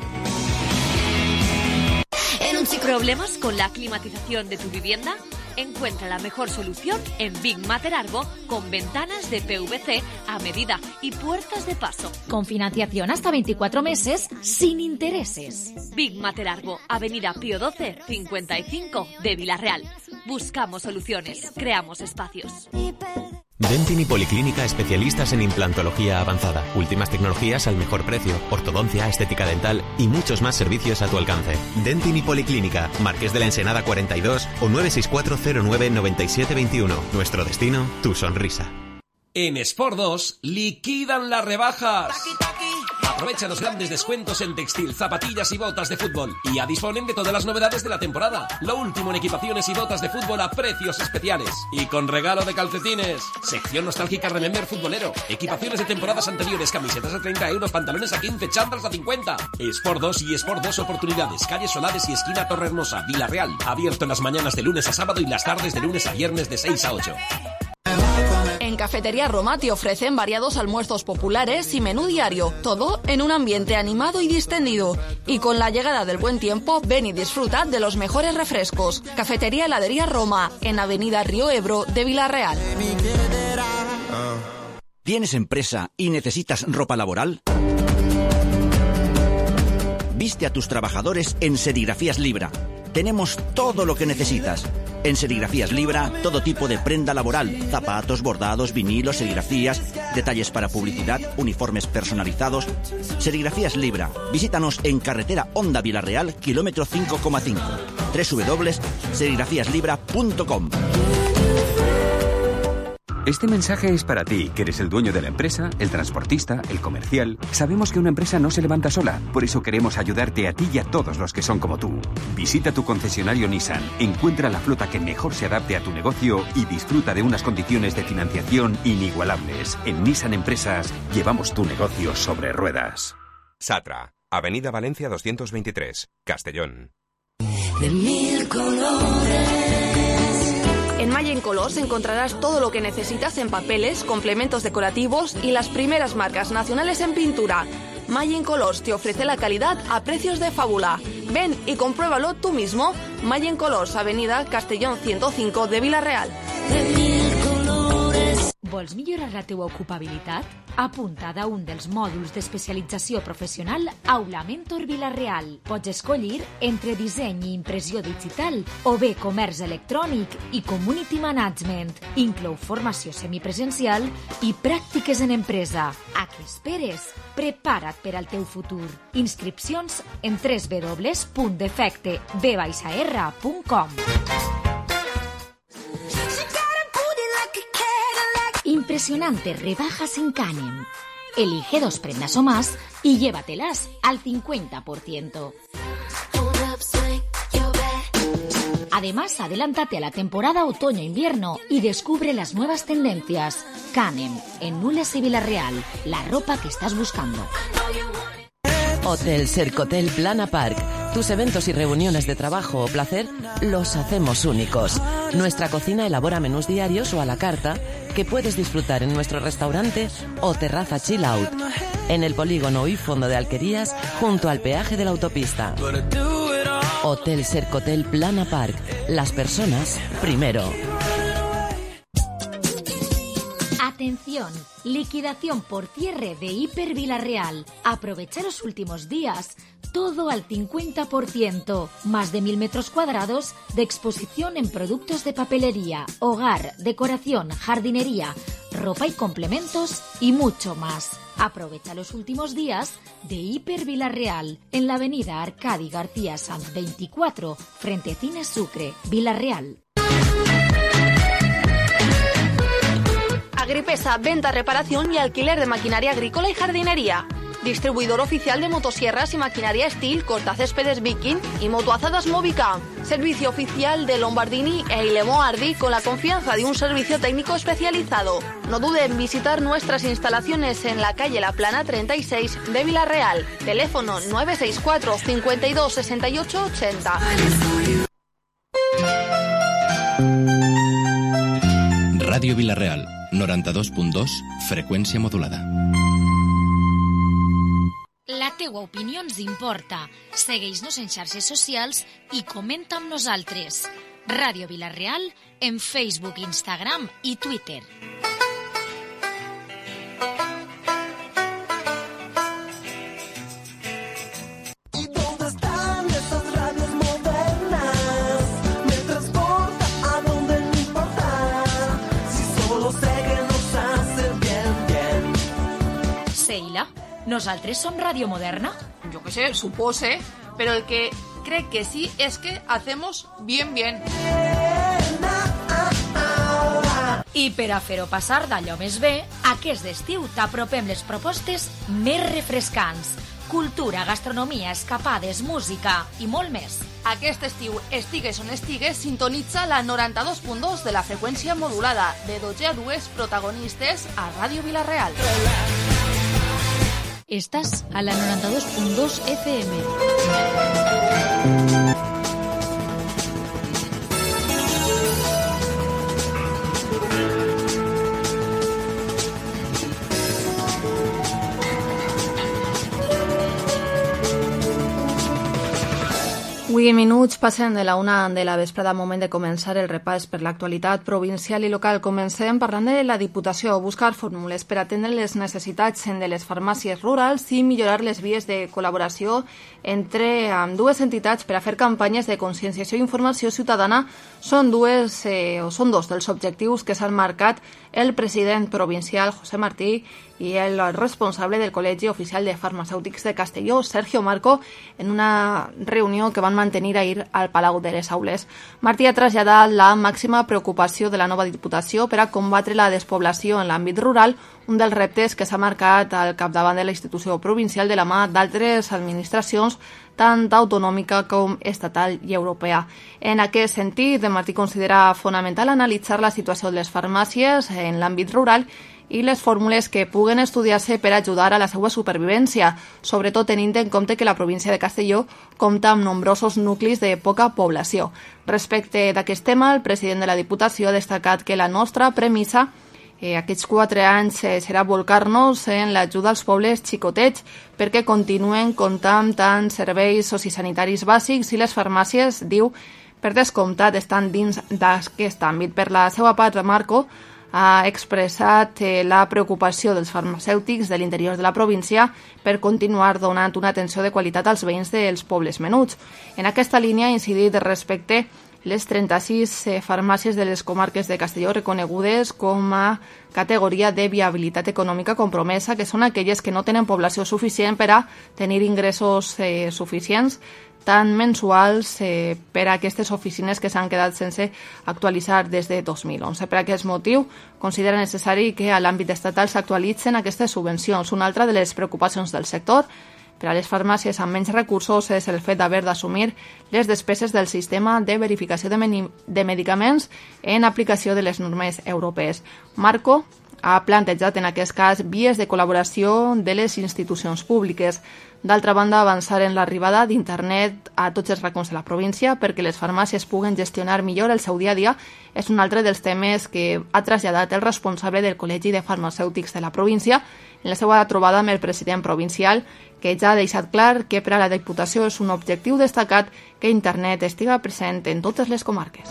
Speaker 13: ¿Problemas con la climatización de tu vivienda? Encuentra la mejor solución en Big Matter Argo, con ventanas de P V C a medida y puertas de paso.
Speaker 3: Con financiación hasta veinticuatro meses, sin intereses.
Speaker 13: Big Matter Argo, Avenida Pío doce, cincuenta y cinco de Vila-real. Buscamos soluciones, creamos espacios.
Speaker 5: Dentin y Policlínica, especialistas en implantología avanzada, últimas tecnologías al mejor precio, ortodoncia, estética dental y muchos más servicios a tu alcance. Dentin y Policlínica, Marqués de la Ensenada cuarenta y dos o nueve seis cuatro cero nueve nueve siete dos uno. Nuestro destino, tu sonrisa.
Speaker 15: En Sport dos liquidan las rebajas. Aprovecha los grandes descuentos en textil, zapatillas y botas de fútbol. Y ya disponen de todas las novedades de la temporada. Lo último en equipaciones y botas de fútbol a precios especiales. Y con regalo de calcetines. Sección nostálgica Remember Futbolero. Equipaciones de temporadas anteriores, camisetas a treinta euros, pantalones a quince, chándals a cincuenta. Sport dos y Sport dos Oportunidades. Calle Solares y esquina Torre Hermosa, Vila-real. Abierto en las mañanas de lunes a sábado y las tardes de lunes a viernes de seis a ocho.
Speaker 2: En Cafetería Roma te ofrecen variados almuerzos populares y menú diario, todo en un ambiente animado y distendido. Y con la llegada del buen tiempo, ven y disfruta de los mejores refrescos. Cafetería Heladería Roma, en Avenida Río Ebro de Vila-real.
Speaker 22: ¿Tienes empresa y necesitas ropa laboral? Viste a tus trabajadores en Serigrafías Libra. Tenemos todo lo que necesitas. En Serigrafías Libra, todo tipo de prenda laboral, zapatos, bordados, vinilos, serigrafías, detalles para publicidad, uniformes personalizados. Serigrafías Libra. Visítanos en carretera Honda Vila-real, kilómetro cinco coma cinco. doble u doble u doble u punto serigrafías libra punto com.
Speaker 16: Este mensaje es para ti, que eres el dueño de la empresa, el transportista, el comercial. Sabemos que una empresa no se levanta sola, por eso queremos ayudarte a ti y a todos los que son como tú. Visita tu concesionario Nissan, encuentra la flota que mejor se adapte a tu negocio y disfruta de unas condiciones de financiación inigualables. En Nissan Empresas llevamos tu negocio sobre ruedas.
Speaker 20: Satra, Avenida Valencia doscientos veintitrés, Castellón.
Speaker 1: De mil colores.
Speaker 2: En Malla en Colors encontrarás todo lo que necesitas en papeles, complementos decorativos y las primeras marcas nacionales en pintura. Malla en Colors te ofrece la calidad a precios de fábula. Ven y compruébalo tú mismo. May en Colors, Avenida Castellón ciento cinco de Vila-real.
Speaker 3: Vols millorar la teua ocupabilitat? Apunta't a un dels mòduls d'especialització professional Aula Mentor Vila-real. Pots escollir entre disseny i impressió digital o bé comerç electrònic i community management. Inclou formació semipresencial i pràctiques en empresa. A què esperes? Prepara't per al teu futur. Inscripcions en w w w punt defecte b r punt com. Impresionantes rebajas en Canem. Elige dos prendas o más y llévatelas al cincuenta por ciento. Además, adélántate a la temporada otoño-invierno y descubre las nuevas tendencias. Canem, en Nules y Vila-real, la ropa que estás buscando.
Speaker 6: Hotel Sercotel Plana Park. Tus eventos y reuniones de trabajo o placer los hacemos únicos. Nuestra cocina elabora menús diarios o a la carta que puedes disfrutar en nuestro restaurante o terraza chill out, en el polígono y fondo de Alquerías, junto al peaje de la autopista. Hotel Sercotel Plana Park. Las personas primero.
Speaker 3: Atención, liquidación por cierre de Hiper Vila-real. Aprovecha los últimos días. Todo al cincuenta por ciento. Más de mil metros cuadrados de exposición en productos de papelería, hogar, decoración, jardinería, ropa y complementos y mucho más. Aprovecha los últimos días de Hiper Vila-real en la avenida Arcadi García Sanz veinticuatro, frente Cine Sucre, Vila-real.
Speaker 2: Agripesa, venta, reparación y alquiler de maquinaria agrícola y jardinería. Distribuidor oficial de motosierras y maquinaria Steel, cortacéspedes Viking y motoazadas Movica. Servicio oficial de Lombardini e Ilemo Ardi con la confianza de un servicio técnico especializado. No dude en visitar nuestras instalaciones en la calle La Plana treinta y seis de Vila-real. Teléfono nueve seis cuatro, cincuenta y dos, sesenta y ocho, ochenta.
Speaker 7: Ràdio Vila-real, noranta-dos punt dos, freqüència modulada.
Speaker 3: La teua opinió ens importa. Segueix-nos en xarxes socials i comenta amb nosaltres. Ràdio Vila-real en Facebook, Instagram i Twitter. ¿Nosaltres som Radio Moderna?
Speaker 2: Yo qué sé, supose, pero el que cree que sí es que hacemos bien bien.
Speaker 3: I per a fer-ho passar d'allò més bé, aquest estiu t'apropem les propostes més refrescants. Cultura, gastronomia, escapades, música i molt més.
Speaker 2: Aquest estiu, estigues on estigues, sintonitza la noranta-dos punt dos de la freqüència modulada, de dotze a dues protagonistes a Ràdio Vila-real.
Speaker 3: Estás a la noranta-dos punt dos F M.
Speaker 2: Avui minuts passen de la una de la vesprada, moment de començar el repàs per l'actualitat provincial i local. Comencem parlant de la Diputació, buscar fórmules per atendre les necessitats de les farmàcies rurals i millorar les vies de col·laboració entre dues entitats per a fer campanyes de conscienciació i informació ciutadana. Són dues eh, o són dos dels objectius que s'han marcat el president provincial, José Martí, i el responsable del Col·legi Oficial de Farmacèutics de Castelló, Sergio Marco, en una reunió que van mantenir ahir al Palau de les Aules. Martí ha traslladat la màxima preocupació de la nova Diputació per a combatre la despoblació en l'àmbit rural, un dels reptes que s'ha marcat al capdavant de la institució provincial de la mà d'altres administracions, tant autonòmica com estatal i europea. En aquest sentit, Martí considera fonamental analitzar la situació de les farmàcies en l'àmbit rural i les fórmules que puguen estudiar-se per ajudar a la seva supervivència, sobretot tenint en compte que la província de Castelló compta amb nombrosos nuclis de poca població. Respecte d'aquest tema, el president de la Diputació ha destacat que la nostra premissa Eh, aquests quatre anys eh, serà volcar-nos en l'ajuda als pobles xicotets perquè continuen comptant tant serveis sociosanitaris bàsics i les farmàcies, diu, per descomptat, estan dins d'aquest àmbit. Per la seva part, Marco ha expressat eh, la preocupació dels farmacèutics de l'interior de la província per continuar donant una atenció de qualitat als veïns dels pobles menuts. En aquesta línia ha incidit respecte les trenta-sis eh, farmàcies de les comarques de Castelló reconegudes com a categoria de viabilitat econòmica compromesa, que són aquelles que no tenen població suficient per a tenir ingressos eh, suficients, tant mensuals eh, per a aquestes oficines que s'han quedat sense actualitzar des de dos mil onze. Per aquest motiu, considera necessari que a l'àmbit estatal s'actualitzen aquestes subvencions. Una altra de les preocupacions del sector per a les farmàcies amb menys recursos és el fet d'haver d'assumir les despeses del sistema de verificació de, de medicaments en aplicació de les normes europees. Marco ha plantejat en aquest cas vies de col·laboració de les institucions públiques. D'altra banda, avançar en l'arribada d'internet a tots els racons de la província perquè les farmàcies puguen gestionar millor el seu dia a dia és un altre dels temes que ha traslladat el responsable del Col·legi de Farmacèutics de la província en la seva trobada amb el president provincial, que ja ha deixat clar que per a la Diputació és un objectiu destacat que internet estiga present en totes les comarques.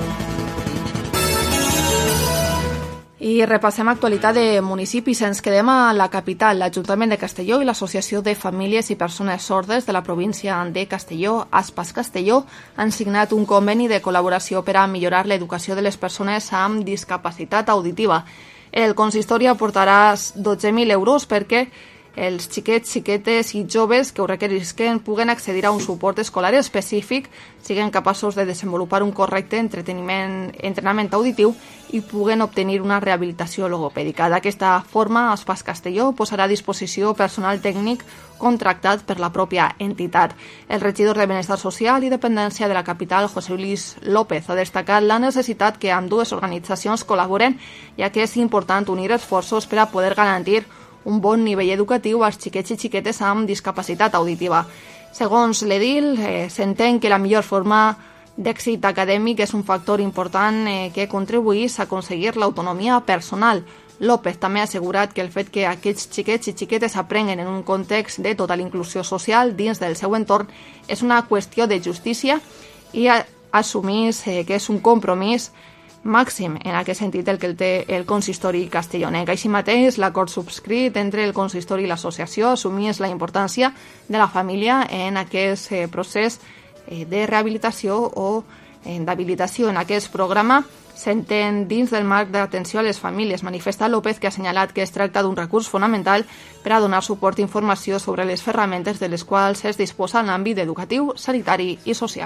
Speaker 2: I repassem actualitat de municipis. Ens quedem a la capital. L'Ajuntament de Castelló i l'Associació de Famílies i Persones Sordes de la província de Castelló, Aspas Castelló, han signat un conveni de col·laboració per a millorar l'educació de les persones amb discapacitat auditiva. El consistori aportarà dotze mil euros perquè els xiquets, xiquetes i joves que ho requerisquen puguen accedir a un suport escolar específic, siguin capaços de desenvolupar un correcte entreteniment, entrenament auditiu i puguen obtenir una rehabilitació logopèdica. D'aquesta forma, Aspas Castelló posarà a disposició personal tècnic contractat per la pròpia entitat. El regidor de Benestar Social i Dependència de la capital, José Luis López, ha destacat la necessitat que ambdues organitzacions col·laboren, ja que és important unir esforços per a poder garantir un bon nivell educatiu als xiquets i xiquetes amb discapacitat auditiva. Segons l'edil, eh, s'entén que la millor forma d'èxit acadèmic és un factor important eh, que contribuís a aconseguir l'autonomia personal. López també ha assegurat que el fet que aquests xiquets i xiquetes aprenguen en un context de total inclusió social dins del seu entorn és una qüestió de justícia i assumís eh, que és un compromís màxim en aquest sentit el que el té el consistori castellonenc. Així mateix, l'acord subscrit entre el consistori i l'associació assumís la importància de la família en aquest eh, procés eh, de rehabilitació o eh, d'habilitació. En aquest programa s'entén dins del marc d'atenció a les famílies. Manifesta López, que ha assenyalat que es tracta d'un recurs fonamental per a donar suport i informació sobre les ferramentes de les quals es disposa en l'àmbit educatiu, sanitari i social.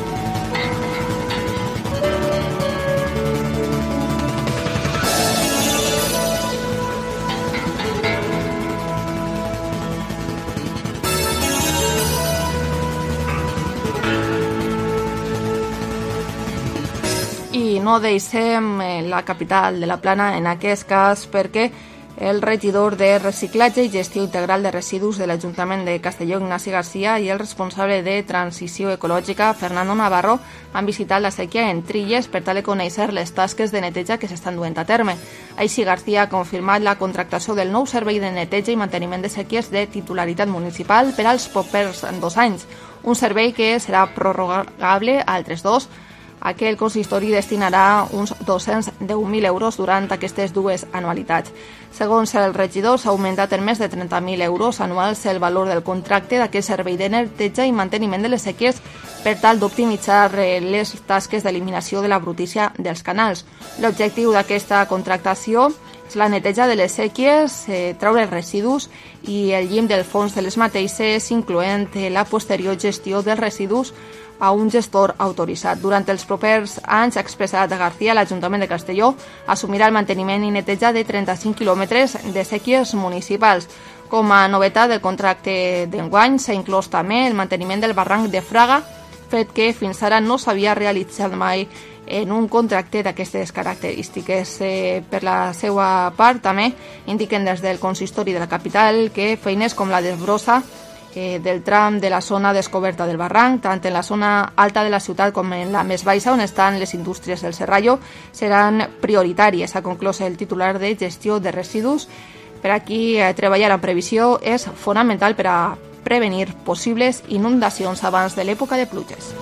Speaker 2: No deixem la capital de la Plana en aquest cas perquè el regidor de Reciclatge i Gestió Integral de Residus de l'Ajuntament de Castelló, Ignasi Garcia, i el responsable de Transició Ecològica, Fernando Navarro, han visitat la sèquia en Trilles per tal de conèixer les tasques de neteja que s'estan duent a terme. Així, Garcia ha confirmat la contractació del nou servei de neteja i manteniment de sèquies de titularitat municipal per als propers dos anys, un servei que serà prorrogable a altres dos, a què el consistori destinarà uns dos-cents deu mil euros durant aquestes dues anualitats. Segons el regidor, s'ha augmentat en més de trenta mil euros anuals el valor del contracte d'aquest servei de neteja i manteniment de les sèquies per tal d'optimitzar les tasques d'eliminació de la brutícia dels canals. L'objectiu d'aquesta contractació és la neteja de les sèquies, eh, treure els residus i el llim del fons de les mateixes, incloent la posterior gestió dels residus a un gestor autoritzat. Durant els propers anys, ha expressat García, l'Ajuntament de Castelló assumirà el manteniment i neteja de trenta-cinc quilòmetres de sèquies municipals. Com a novetat del contracte d'enguany, s'ha inclòs també el manteniment del barranc de Fraga, fet que fins ara no s'havia realitzat mai en un contracte d'aquestes característiques. Eh, per la seva part, també indiquen des del consistori de la capital que feines com la desbrossa eh, del tram de la zona descoberta del barranc, tant en la zona alta de la ciutat com en la més baixa, on estan les indústries del Serrallo, seran prioritàries, ha conclòs el titular de Gestió de Residus. Per aquí, eh, treballar en previsió és fonamental per a prevenir possibles inundacions abans de l'època de pluges.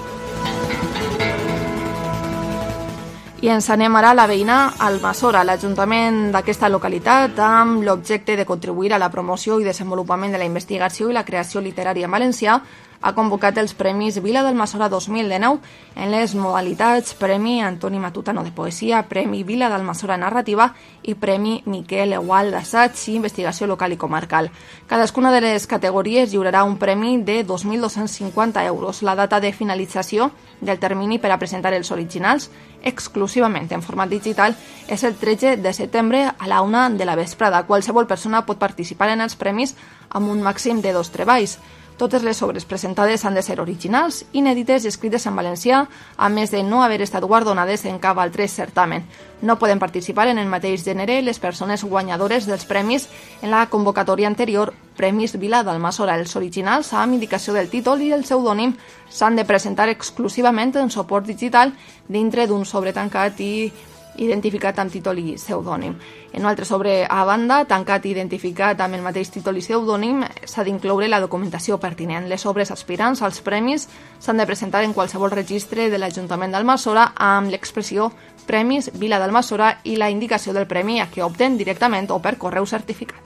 Speaker 2: I ens anem ara a la veïna Almassora, l'Ajuntament d'aquesta localitat, amb l'objecte de contribuir a la promoció i desenvolupament de la investigació i la creació literària en valencià, ha convocat els Premis Vila d'Almassora dos mil dinou en les modalitats Premi Antoni Matutano de Poesia, Premi Vila d'Almassora Narrativa i Premi Miquel Egual d'Assaig i Investigació Local i Comarcal. Cadascuna de les categories lliurarà un premi de dos mil dos-cents cinquanta euros. La data de finalització del termini per a presentar els originals exclusivament en format digital és el tretze de setembre a la una de la vesprada. Qualsevol persona pot participar en els premis amb un màxim de dos treballs. Totes les obres presentades han de ser originals, inèdites i escrites en valencià, a més de no haver estat guardonades en cap altre certamen. No poden participar en el mateix gènere les persones guanyadores dels premis en la convocatòria anterior Premis Vila d'Almassora. Els originals, amb indicació del títol i el pseudònim, s'han de presentar exclusivament en suport digital dintre d'un sobre tancat i identificat amb títol i pseudònim. En un altre sobre a banda, tancat i identificat amb el mateix títol i pseudònim, s'ha d'incloure la documentació pertinent. Les obres aspirants als premis s'han de presentar en qualsevol registre de l'Ajuntament d'Almassora amb l'expressió Premis Vila d'Almassora i la indicació del premi a què opten directament o per correu certificat.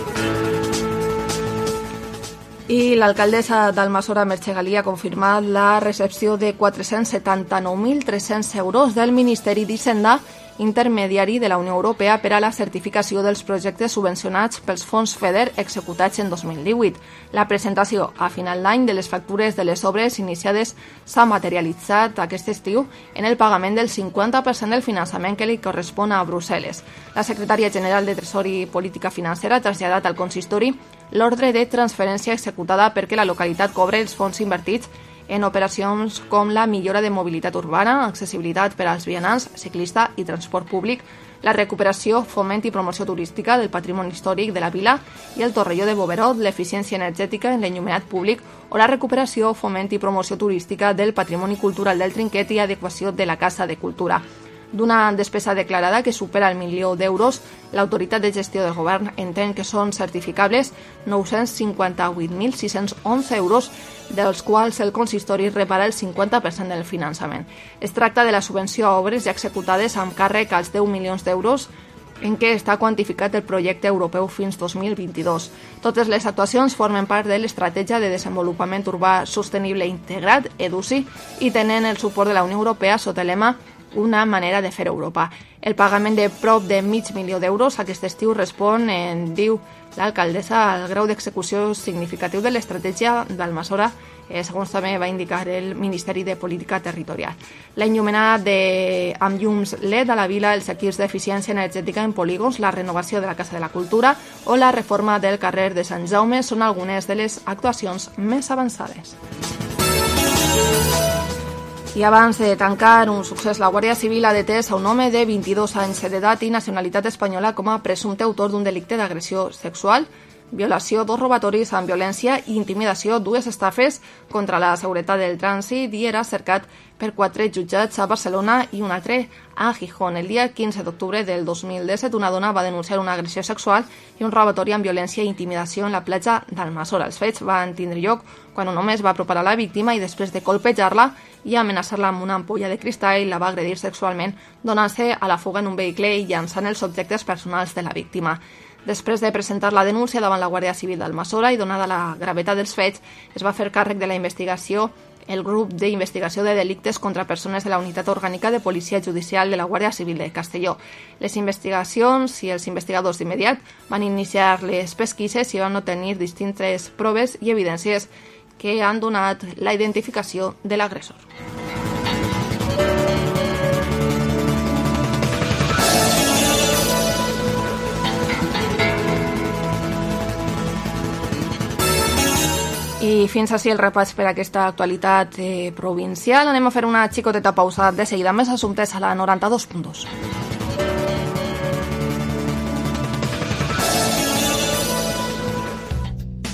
Speaker 2: I l'alcaldessa d'Almassora, Merche Galí, ha confirmat la recepció de quatre-cents setanta-nou mil tres-cents euros del Ministeri d'Hisenda, intermediari de la Unió Europea, per a la certificació dels projectes subvencionats pels fons FEDER executats en dos mil divuit. La presentació a final d'any de les factures de les obres iniciades s'ha materialitzat aquest estiu en el pagament del cinquanta per cent del finançament que li correspon a Brussel·les. La secretària general de Tresor i Política Financera ha traslladat al consistori l'ordre de transferència executada perquè la localitat cobre els fons invertits en operacions com la millora de mobilitat urbana, accessibilitat per als vianants, ciclista i transport públic, la recuperació, foment i promoció turística del patrimoni històric de la vila i el Torrelló de Boverot, l'eficiència energètica en l'enllumenat públic o la recuperació, foment i promoció turística del patrimoni cultural del Trinquet i adequació de la Casa de Cultura. D'una despesa declarada que supera el milió d'euros, l'autoritat de gestió del govern entén que són certificables nou-cents cinquanta-vuit mil sis-cents onze euros, dels quals el consistori repara el cinquanta per cent del finançament. Es tracta de la subvenció a obres ja executades amb càrrec als deu milions d'euros en què està quantificat el projecte europeu fins dos mil vint-i-dos. Totes les actuacions formen part de l'Estratègia de Desenvolupament Urbà Sostenible Integrat, EDUSI, i tenen el suport de la Unió Europea sota el lema Una manera de fer Europa. El pagament de prop de mig milió d'euros aquest estiu respon, en diu l'alcaldessa, al grau d'execució significatiu de l'estratègia d'Almassora, eh, segons també va indicar el Ministeri de Política Territorial. L'enllumenat de, amb llums L E D a la vila, els equips d'eficiència energètica en polígons, la renovació de la Casa de la Cultura o la reforma del carrer de Sant Jaume són algunes de les actuacions més avançades. I abans de tancar, un succés, la Guàrdia Civil ha detès a un home de vint-i-dos anys d'edat i nacionalitat espanyola com a presumpte autor d'un delicte d'agressió sexual, violació, dos robatoris amb violència i intimidació, dues estafes contra la seguretat del trànsit, i era cercat per quatre jutjats a Barcelona i un altre a Gijón. El dia quinze d'octubre del dos mil disset, una dona va denunciar una agressió sexual i un robatori amb violència i intimidació en la platja d'Almassora. Els fets van tindre lloc quan un home es va apropar a la víctima i després de colpejar-la i amenaçar-la amb una ampolla de cristall la va agredir sexualment, donant-se a la fuga en un vehicle i llançant els objectes personals de la víctima. Després de presentar la denúncia davant la Guàrdia Civil d'Almassora i donada la gravetat dels fets, es va fer càrrec de la investigació el grup d'investigació de delictes contra persones de la Unitat Orgànica de Policia Judicial de la Guàrdia Civil de Castelló. Les investigacions i els investigadors d'immediat van iniciar les pesquises i van obtenir distintes proves i evidències que han donat la identificació de l'agressor. I fins així el repàs per aquesta actualitat eh, provincial. Anem a fer una xicoteta pausa de seguida. Més assumptes a la noranta-dos punt dos.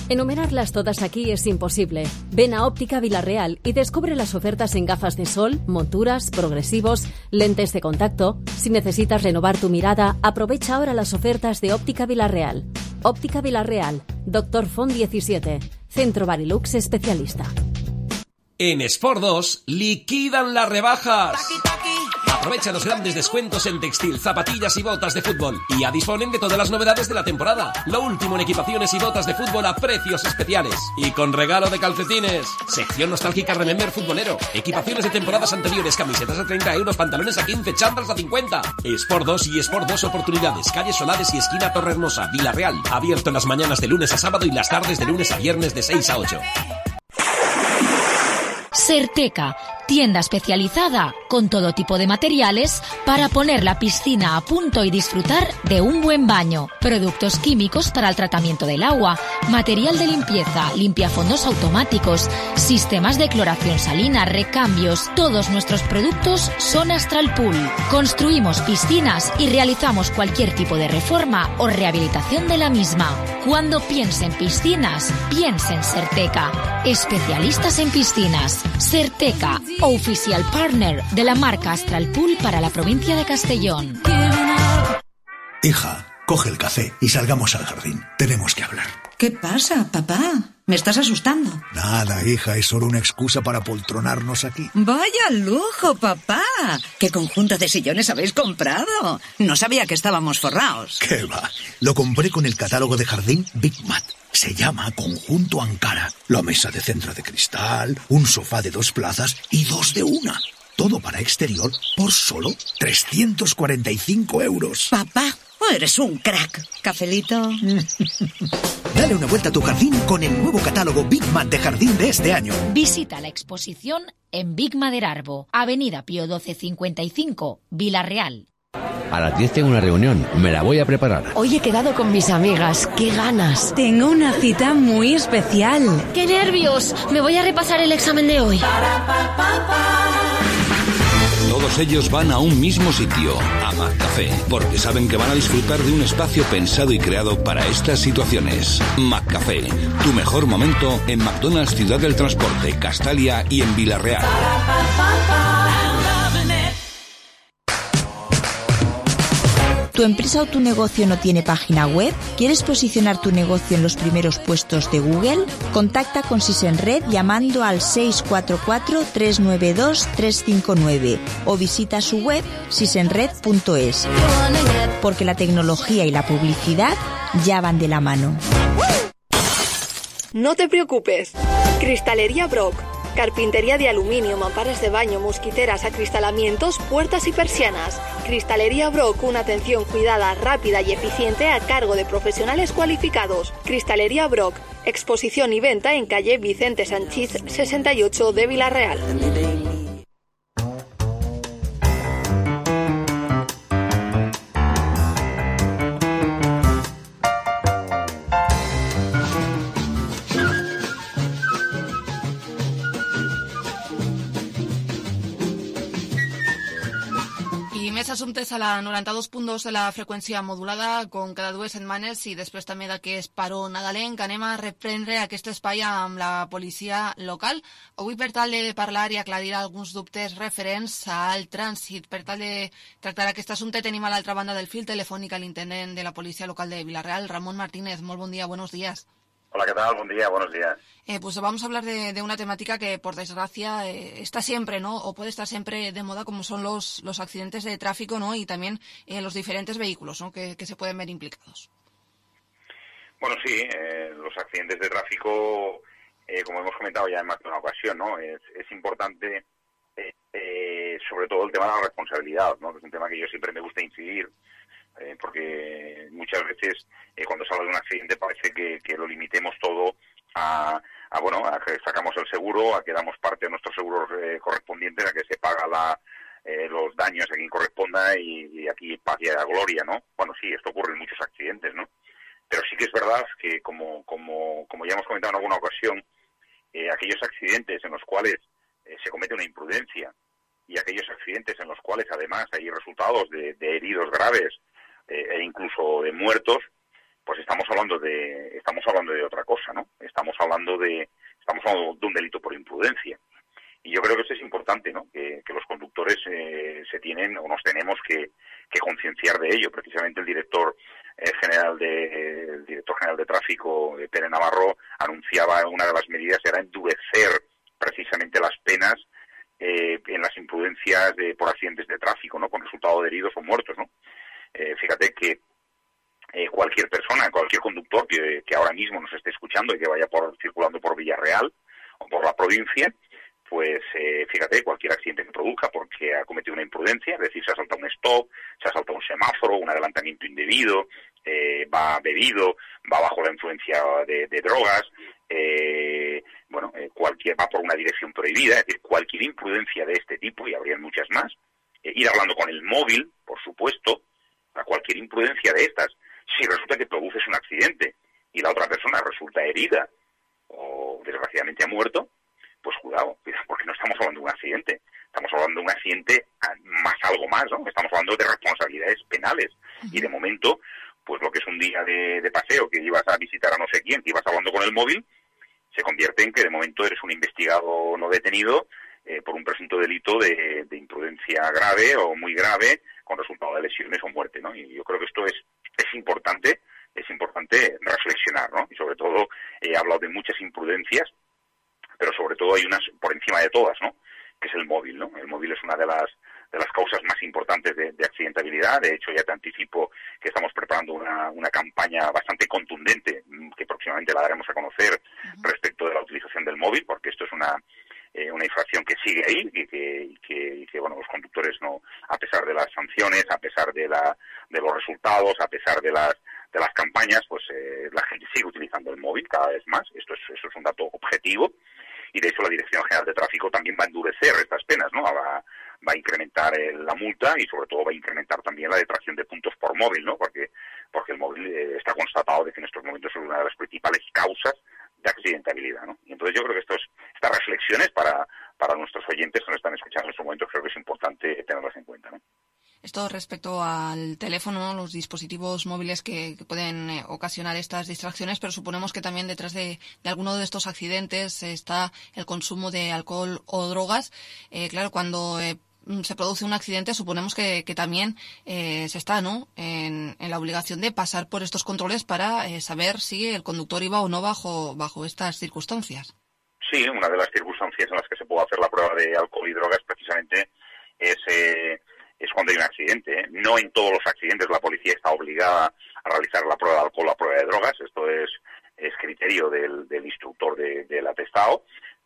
Speaker 12: Enumerarlas todas aquí es imposible. Ven a Óptica Vilarreal y descubre las ofertas en gafas de sol, monturas, progresivos, lentes de contacto. Si necesitas renovar tu mirada, aprovecha ahora las ofertas de Óptica Vilarreal. Óptica Vilarreal, Doctor Font diecisiete, Centro Barilux especialista.
Speaker 15: En Sport dos liquidan las rebajas. Aprovecha los grandes descuentos en textil, zapatillas y botas de fútbol. Y ya disponen de todas las novedades de la temporada. Lo último en equipaciones y botas de fútbol a precios especiales. Y con regalo de calcetines. Sección nostálgica Remember Futbolero. Equipaciones de temporadas anteriores, camisetas a treinta euros, pantalones a quince, chándals a cincuenta. Sport dos y Sport dos Oportunidades. Calle Solares y esquina Torrehermosa, Vilarreal. Abierto en las mañanas de lunes a sábado y las tardes de lunes a viernes de seis a ocho.
Speaker 3: Serteca, tienda especializada con todo tipo de materiales para poner la piscina a punto y disfrutar de un buen baño. Productos químicos para el tratamiento del agua, material de limpieza, limpiafondos automáticos, sistemas de cloración salina, recambios. Todos nuestros productos son Astral Pool. Construimos piscinas y realizamos cualquier tipo de reforma o rehabilitación de la misma. Cuando piense en piscinas, piense en Serteca. Especialistas en piscinas. Serteca, oficial partner de la marca Astral Pool para la provincia de Castellón.
Speaker 11: Hija, coge el café y salgamos al jardín. Tenemos que hablar.
Speaker 10: ¿Qué pasa, papá? Me estás asustando.
Speaker 11: Nada, hija, es solo una excusa para poltronarnos aquí.
Speaker 10: ¡Vaya lujo, papá! ¿Qué conjunto de sillones habéis comprado? No sabía que estábamos forraos.
Speaker 11: ¿Qué va? Lo compré con el catálogo de jardín Big Mat. Se llama Conjunto Ankara. La mesa de centro de cristal, un sofá de dos plazas y dos de una. Todo para exterior por solo trescientos cuarenta y cinco euros.
Speaker 10: Papá, eres un crack. ¿Cafelito?
Speaker 11: Dale una vuelta a tu jardín con el nuevo catálogo Big Mat de jardín de este año.
Speaker 3: Visita la exposición en Big Maderarbo, Avenida Pío doce cincuenta y cinco, Vilarreal.
Speaker 8: A las diez tengo una reunión, me la voy a preparar.
Speaker 9: Hoy he quedado con mis amigas, qué ganas.
Speaker 23: Tengo una cita muy especial.
Speaker 21: ¡Qué nervios! Me voy a repasar el examen de hoy.
Speaker 24: Todos ellos van a un mismo sitio, a McCafé, porque saben que van a disfrutar de un espacio pensado y creado para estas situaciones. McCafé, tu mejor momento en McDonald's Ciudad del Transporte, Castalia y en Vilarreal.
Speaker 25: ¿Tu empresa o tu negocio no tiene página web? ¿Quieres posicionar tu negocio en los primeros puestos de Google? Contacta con Sisenred llamando al seis cuatro cuatro, tres nueve dos, tres cinco nueve o visita su web sisenred punto es. Porque la tecnología y la publicidad ya van de la mano.
Speaker 26: No te preocupes. Cristalería Brock. Carpintería de aluminio, mamparas de baño, mosquiteras, acristalamientos, puertas y persianas. Cristalería Brock, una atención cuidada, rápida y eficiente a cargo de profesionales cualificados. Cristalería Brock, exposición y venta en calle Vicente Sanchís sesenta y ocho de Vilarreal.
Speaker 2: Més assumptes a la noranta-dos punt dos de la freqüència modulada, com cada dues setmanes i després també d'aquest paró nadalenc, anem a reprendre aquest espai amb la policia local. Avui, per tal de parlar i aclarir alguns dubtes referents al trànsit, per tal de tractar aquest assumpte, tenim a l'altra banda del fil telefònic a l'intendent de la policia local de Vilarreal, Ramón Martínez. Molt bon dia, buenos días.
Speaker 27: Hola, ¿qué tal? Buen día, buenos días.
Speaker 2: Eh, pues vamos a hablar de, de una temática que, por desgracia, eh, está siempre, ¿no? O puede estar siempre de moda, como son los, los accidentes de tráfico, ¿no? Y también eh, los diferentes vehículos, ¿no? Que, que se pueden ver implicados.
Speaker 27: Bueno, sí, eh, los accidentes de tráfico, eh, como hemos comentado ya en más de una ocasión, ¿no? Es, es importante, eh, eh, sobre todo el tema de la responsabilidad, ¿no? Que es un tema que yo siempre me gusta incidir. Eh, porque muchas veces eh, cuando se habla de un accidente parece que, que lo limitemos todo a, a bueno a que sacamos el seguro, a que damos parte de nuestros seguros eh, correspondientes, a que se paga la, eh, los daños a quien corresponda y, y aquí paz y a gloria, ¿no? Bueno, sí, esto ocurre en muchos accidentes, ¿no? Pero sí que es verdad que como como como ya hemos comentado en alguna ocasión, eh, aquellos accidentes en los cuales eh, se comete una imprudencia y aquellos accidentes en los cuales además hay resultados de, de heridos graves e incluso de muertos, pues estamos hablando de estamos hablando de otra cosa, ¿no? Estamos hablando de estamos hablando de un delito por imprudencia. Y yo creo que eso es importante, ¿no? Que, que los conductores eh, se tienen o nos tenemos que, que concienciar de ello. Precisamente el director eh, general de eh, el director general de tráfico, de Pere Navarro, anunciaba una de las medidas era endurecer precisamente las penas eh, en las imprudencias de, por accidentes de tráfico, ¿no? Con resultado de heridos o muertos, ¿no? Eh, fíjate que eh, cualquier persona, cualquier conductor que, que ahora mismo nos esté escuchando y que vaya por circulando por Villarreal o por la provincia, pues eh, fíjate, cualquier accidente que produzca porque ha cometido una imprudencia, es decir, se ha saltado un stop, se ha saltado un semáforo, un adelantamiento indebido, eh, va bebido, va bajo la influencia de, de drogas, eh, bueno, eh, cualquier va por una dirección prohibida, es decir, cualquier imprudencia de este tipo, y habría muchas más, eh, ir hablando con el móvil, por supuesto, a cualquier imprudencia de estas, si resulta que produces un accidente y la otra persona resulta herida o desgraciadamente ha muerto, pues cuidado, porque no estamos hablando de un accidente, estamos hablando de un accidente más algo más, ¿no? Estamos hablando de responsabilidades penales. Uh-huh. Y de momento, pues lo que es un día de, de paseo, que ibas a visitar a no sé quién, que ibas hablando con el móvil, se convierte en que de momento eres un investigado no detenido eh, por un presunto delito de, de imprudencia grave o muy grave, con resultado de lesiones o muerte, ¿no? Y yo creo que esto es, es importante, es importante reflexionar, ¿no? Y sobre todo, he hablado de muchas imprudencias, pero sobre todo hay unas por encima de todas, ¿no? Que es el móvil, ¿no? El móvil es una de las de las causas más importantes de, de accidentabilidad. De hecho, ya te anticipo que estamos preparando una, una campaña bastante contundente, que próximamente la daremos a conocer, uh-huh, respecto de la utilización del móvil, porque esto es una eh, una infracción que sigue ahí y que, y que, y que, bueno, los conductores, no, a pesar de las sanciones, a pesar de la de los resultados, a pesar de las de las campañas, pues eh, la gente sigue utilizando el móvil cada vez más. Esto es, esto es un dato objetivo. Y de hecho la Dirección General de Tráfico también va a endurecer estas penas, ¿no? Va, va a incrementar el, la multa y sobre todo va a incrementar también la detracción de puntos por móvil, ¿no? Porque porque el móvil eh, está constatado de que en estos momentos es una de las principales causas de accidentabilidad, ¿no? Y entonces yo creo que estos, estas reflexiones para, para nuestros oyentes que nos están escuchando en estos momentos creo que es importante tenerlas en cuenta, ¿no?
Speaker 2: Esto respecto al teléfono, los dispositivos móviles que, que pueden eh, ocasionar estas distracciones, pero suponemos que también detrás de, de alguno de estos accidentes está el consumo de alcohol o drogas. Eh, claro, cuando eh, se produce un accidente, suponemos que, que también eh, se está, ¿no?, en, en la obligación de pasar por estos controles para eh, saber si el conductor iba o no bajo, bajo estas circunstancias.
Speaker 27: Sí, una de las circunstancias en las que se puede hacer la prueba de alcohol y drogas precisamente es... Eh, es cuando hay un accidente, ¿eh? No en todos los accidentes la policía está obligada a realizar la prueba de alcohol o la prueba de drogas. Esto es, es criterio del, del instructor de, del atestado,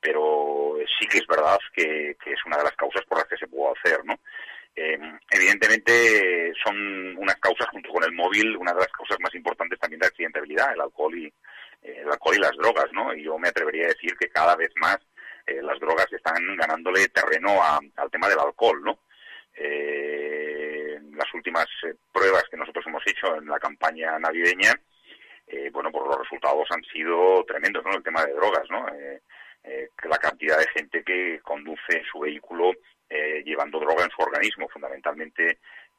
Speaker 27: pero sí que es verdad que, que es una de las causas por las que se puede hacer, ¿no? Eh, evidentemente son unas causas, junto con el móvil, una de las causas más importantes también de accidentabilidad, el alcohol y, eh, el alcohol y las drogas, ¿no? Y yo me atrevería a decir que cada vez más eh, las drogas están ganándole terreno a, al tema del alcohol, ¿no? Eh, las últimas eh, pruebas que nosotros hemos hecho en la campaña navideña, eh, bueno, pues los resultados han sido tremendos, ¿no? El tema de drogas, ¿no? Eh, eh, la cantidad de gente que conduce su vehículo eh, llevando droga en su organismo, fundamentalmente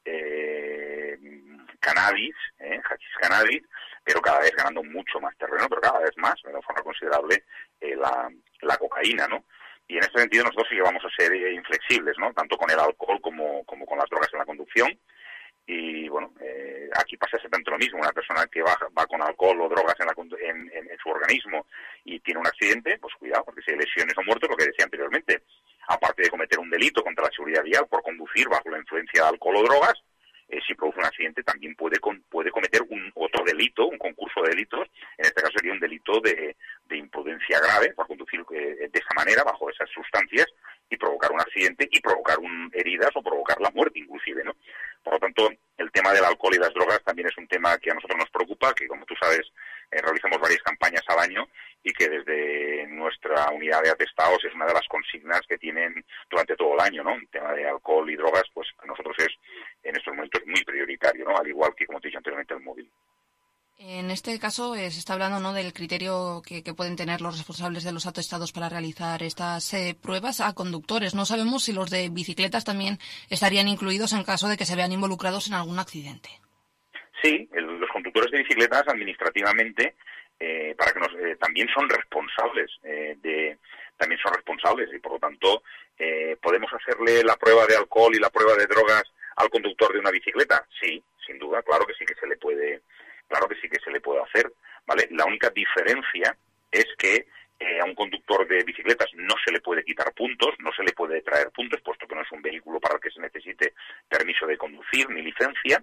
Speaker 27: eh, cannabis, eh, hachís cannabis, pero cada vez ganando mucho más terreno, pero cada vez más, de una forma considerable, eh, la, la cocaína, ¿no? Y en este sentido nosotros sí que vamos a ser eh, inflexibles, ¿no? Tanto con el alcohol como, como con las drogas en la conducción. Y bueno, eh, aquí pasa exactamente lo mismo. Una persona que va, va con alcohol o drogas en, la, en, en, en su organismo y tiene un accidente, pues cuidado, porque si hay lesiones o muertes, lo que decía anteriormente, aparte de cometer un delito contra la seguridad vial por conducir bajo la influencia de alcohol o drogas, eh, si produce un accidente también puede con, puede cometer un otro delito, un concurso de delitos. En este caso sería un delito de, de imprudencia grave por conducir eh, de esa manera, bajo esas sustancias, y provocar un accidente y provocar un, heridas o provocar la muerte inclusive, ¿no? Por lo tanto, el tema del alcohol y las drogas también es un tema que a nosotros nos preocupa, que como tú sabes eh, realizamos varias campañas al año y que desde nuestra unidad de atestados es una de las consignas que tienen durante todo el año, ¿no? El tema de alcohol y drogas, pues a nosotros es en estos momentos muy prioritario, ¿no? Al igual que, como te he dicho anteriormente, el móvil.
Speaker 2: En este caso eh, se está hablando, ¿no?, del criterio que, que pueden tener los responsables de los atestados para realizar estas eh, pruebas a conductores. No sabemos si los de bicicletas también estarían incluidos en caso de que se vean involucrados en algún accidente.
Speaker 27: Sí, el, los conductores conductores de bicicletas administrativamente, eh, para que nos, eh, también son responsables eh, de, también son responsables y por lo tanto eh, podemos hacerle la prueba de alcohol y la prueba de drogas al conductor de una bicicleta. Sí, sin duda, claro que sí que se le puede, claro que sí que se le puede hacer, ¿vale? La única diferencia es que eh, a un conductor de bicicletas no se le puede quitar puntos, no se le puede traer puntos, puesto que no es un vehículo para el que se necesite permiso de conducir ni licencia.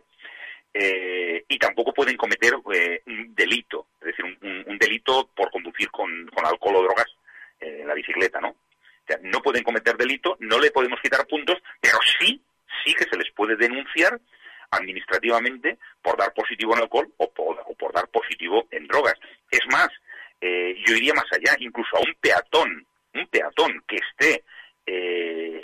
Speaker 27: Eh, y tampoco pueden cometer eh, un delito, es decir, un, un, un delito por conducir con, con alcohol o drogas eh, en la bicicleta, ¿no? O sea, no pueden cometer delito, no le podemos quitar puntos, pero sí, sí que se les puede denunciar administrativamente por dar positivo en alcohol o por, o por dar positivo en drogas. Es más, eh, yo iría más allá, incluso a un peatón, un peatón que esté eh,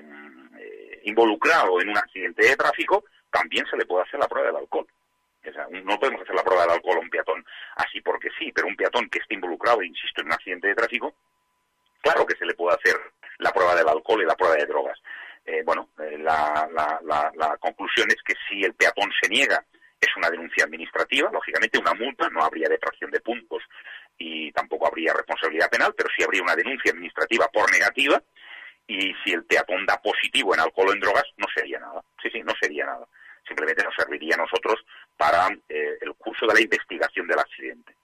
Speaker 27: eh, involucrado en un accidente de tráfico, también se le puede hacer la prueba del alcohol. O sea, no podemos hacer la prueba del alcohol a un peatón así porque sí, pero un peatón que esté involucrado, insisto, en un accidente de tráfico, claro que se le puede hacer la prueba del alcohol y la prueba de drogas. Eh, bueno, eh, la, la, la, la conclusión es que si el peatón se niega, es una denuncia administrativa, lógicamente una multa, no habría detracción de puntos y tampoco habría responsabilidad penal, pero sí habría una denuncia administrativa por negativa, y si el peatón da positivo en alcohol o en drogas, no sería nada. Sí, sí, no sería nada. Simplemente nos serviría a nosotros para eh, el curso de la investigación del accidente.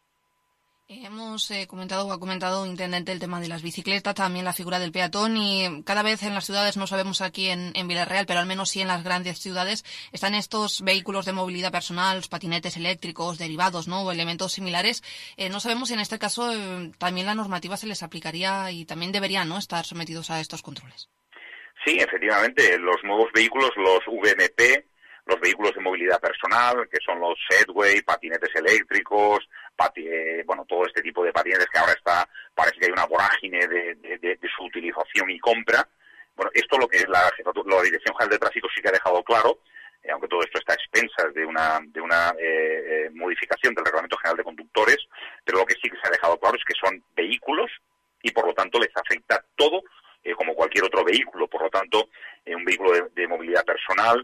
Speaker 2: Hemos eh, comentado o ha comentado, intendente, el tema de las bicicletas, también la figura del peatón, y cada vez en las ciudades, no sabemos aquí en, en Villarreal, pero al menos sí en las grandes ciudades, están estos vehículos de movilidad personal, los patinetes eléctricos, derivados, ¿no? O elementos similares. Eh, no sabemos si en este caso eh, también la normativa se les aplicaría y también deberían, ¿no?, estar sometidos a estos controles.
Speaker 27: Sí, efectivamente, los nuevos vehículos, los V M P, los vehículos de movilidad personal, que son los Segway, patinetes eléctricos, pati eh, bueno, todo este tipo de patinetes que ahora está, parece que hay una vorágine de, de, de, de su utilización y compra. Bueno, esto lo que la, la Dirección General de Tráfico sí que ha dejado claro, eh, aunque todo esto está a expensas de una, de una eh, eh, modificación del Reglamento General de Conductores, pero lo que sí que se ha dejado claro es que son vehículos y por lo tanto les afecta todo eh, como cualquier otro vehículo. Por lo tanto, eh, un vehículo de, de movilidad personal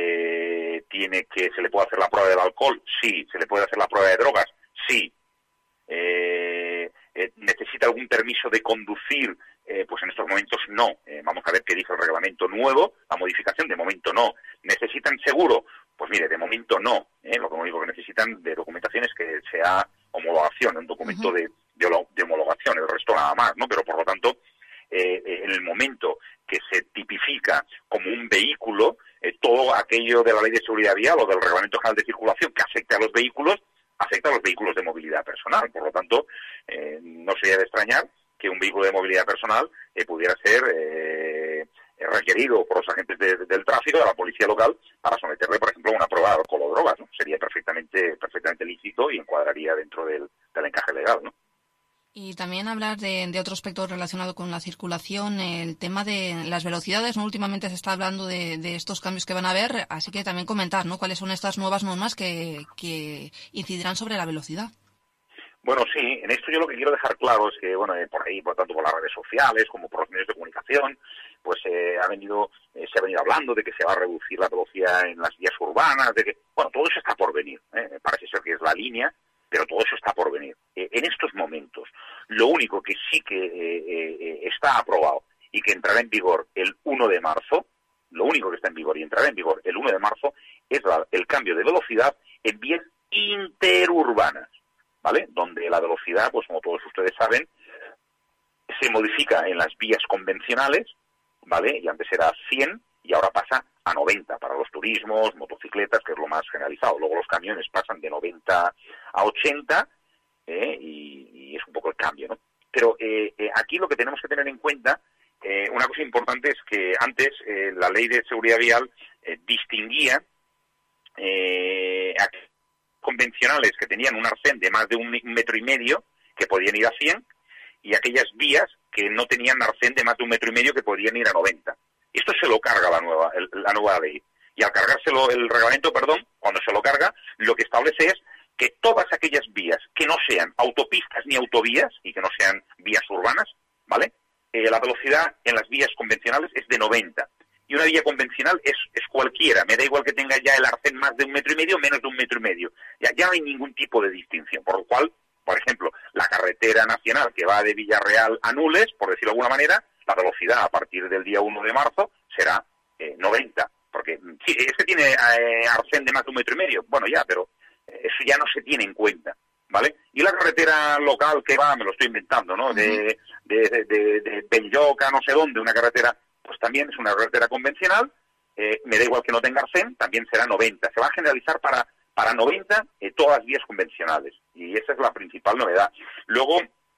Speaker 27: eh, tiene que, ¿se le puede hacer la prueba del alcohol? Sí. ¿Se le puede hacer la prueba de drogas? Sí. Eh, eh, ¿Necesita algún permiso de conducir? Eh, pues en estos momentos no. Eh, vamos a ver qué dice el reglamento nuevo. La modificación, de momento no. ¿Necesitan seguro? Pues mire, de momento no. ¿eh? Lo único que necesitan de documentación es que sea homologación, un documento uh-huh. de, de, de homologación, el resto nada más, ¿no? Pero por lo tanto, eh, en el momento que se tipifica como un vehículo, eh, todo aquello de la Ley de Seguridad Vial o del Reglamento General de Circulación que afecte a los vehículos, afecta a los vehículos de movilidad personal. Por lo tanto, eh, no sería de extrañar que un vehículo de movilidad personal eh, pudiera ser eh, requerido por los agentes de, de, del tráfico, de la policía local, para someterle, por ejemplo, a una prueba de alcohol o drogas, ¿no? Sería perfectamente perfectamente lícito y encuadraría dentro del, del encaje legal, ¿no?
Speaker 2: Y también hablar de, de otro aspecto relacionado con la circulación, el tema de las velocidades, ¿no? Últimamente se está hablando de, de estos cambios que van a haber, así que también comentar, ¿no?, cuáles son estas nuevas normas que, que incidirán sobre la velocidad.
Speaker 27: Bueno, sí, en esto yo lo que quiero dejar claro es que, bueno, eh, por ahí, por tanto por las redes sociales como por los medios de comunicación, pues eh, ha venido, eh, se ha venido hablando de que se va a reducir la velocidad en las vías urbanas, de que, bueno, todo eso está por venir, ¿eh? Parece ser que es la línea, pero todo eso está por venir. Eh, en estos momentos, lo único que sí que eh, eh, está aprobado y que entrará en vigor el uno de marzo, lo único que está en vigor y entrará en vigor el uno de marzo, es la, el cambio de velocidad en vías interurbanas, ¿vale? Donde la velocidad, pues como todos ustedes saben, se modifica en las vías convencionales, ¿vale? Y antes era cien y ahora pasa a noventa para los turismos, motocicletas, que es lo más generalizado. Luego los camiones pasan de noventa a ochenta eh, y, y es un poco el cambio, ¿no? Pero eh, eh, aquí lo que tenemos que tener en cuenta, eh, una cosa importante es que antes eh, la Ley de Seguridad Vial eh, distinguía eh, a convencionales que tenían un arcén de más de un metro y medio que podían ir a cien y aquellas vías que no tenían arcén de más de un metro y medio que podían ir a noventa. Esto se lo carga la nueva el, la nueva ley. Y al cargárselo el reglamento, perdón, cuando se lo carga, lo que establece es que todas aquellas vías que no sean autopistas ni autovías y que no sean vías urbanas, ¿vale? Eh, la velocidad en las vías convencionales es de noventa. Y y una vía convencional es, es cualquiera. Me da igual que tenga ya el arcén más de un metro y medio o menos de un metro y medio. Ya, ya no hay ningún tipo de distinción. Por lo cual, por ejemplo, la carretera nacional que va de Villarreal a Nules, por decirlo de alguna manera, la velocidad a partir del día uno de marzo será eh, noventa. Porque sí, es que tiene eh, arcén de más de un metro y medio. Bueno, ya, pero eso ya no se tiene en cuenta, ¿vale? Y la carretera local que va, me lo estoy inventando, ¿no? De, de, de, de, de Belloca, no sé dónde, una carretera, pues también es una carretera convencional, eh, me da igual que no tenga arcén, también será noventa. Se va a generalizar para, para noventa eh, todas las vías convencionales, y esa es la principal novedad. Luego,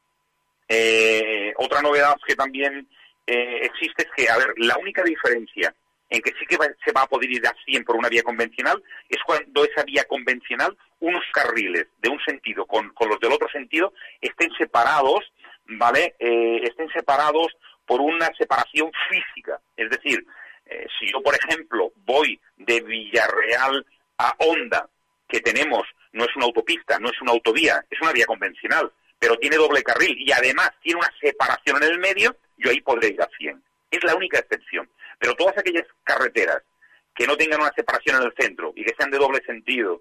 Speaker 27: eh, otra novedad que también eh, existe es que, a ver, la única diferencia en que sí que va, se va a poder ir a cien por una vía convencional es cuando esa vía convencional, unos carriles de un sentido con, con los del otro sentido estén separados, ¿vale? Eh, estén separados por una separación física. Es decir, eh, si yo, por ejemplo, voy de Villarreal a Onda, que tenemos, no es una autopista, no es una autovía, es una vía convencional, pero tiene doble carril y además tiene una separación en el medio, yo ahí podré ir a cien. Es la única excepción. Pero todas aquellas carreteras que no tengan una separación en el centro y que sean de doble sentido,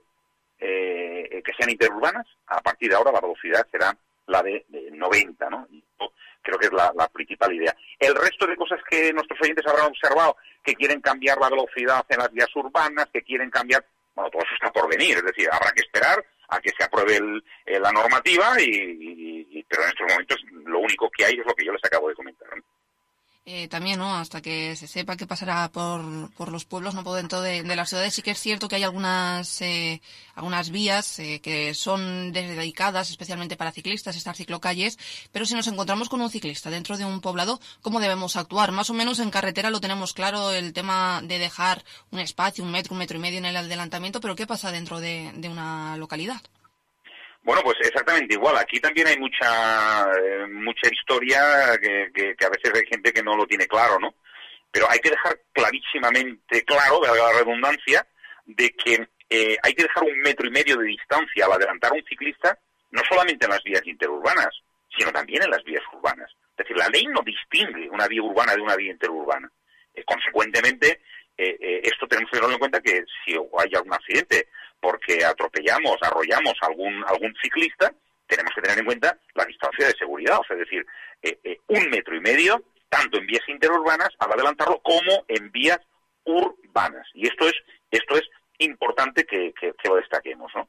Speaker 27: eh, que sean interurbanas, a partir de ahora la velocidad será la de, de noventa, ¿no? Y yo creo que es la, la principal idea. El resto de cosas que nuestros oyentes habrán observado, que quieren cambiar la velocidad en las vías urbanas, que quieren cambiar, bueno, todo eso está por venir, es decir, habrá que esperar a que se apruebe el, eh, la normativa, y, y, y, pero en estos momentos lo único que hay es lo que yo les acabo de comentar, ¿no?
Speaker 2: Eh, también, ¿no? Hasta que se sepa qué pasará por, por los pueblos, no por dentro de, de las ciudades. Sí que es cierto que hay algunas eh, algunas vías eh, que son dedicadas especialmente para ciclistas, estas ciclocalles, pero si nos encontramos con un ciclista dentro de un poblado, ¿cómo debemos actuar? Más o menos en carretera lo tenemos claro, el tema de dejar un espacio, un metro, un metro y medio en el adelantamiento, pero ¿qué pasa dentro de, de una localidad?
Speaker 27: Bueno, pues exactamente igual. Aquí también hay mucha eh, mucha historia que, que, que a veces hay gente que no lo tiene claro, ¿no? Pero hay que dejar clarísimamente claro, valga la redundancia, de que eh, hay que dejar un metro y medio de distancia al adelantar a un ciclista, no solamente en las vías interurbanas, sino también en las vías urbanas. Es decir, la ley no distingue una vía urbana de una vía interurbana. Eh, consecuentemente, eh, eh, esto tenemos que tenerlo en cuenta, que si hay algún accidente porque atropellamos, arrollamos a algún, algún ciclista, tenemos que tener en cuenta la distancia de seguridad, o sea, es decir, eh, eh, un metro y medio, tanto en vías interurbanas, al adelantarlo, como en vías urbanas. Y esto es esto es importante que, que, que lo destaquemos, ¿no?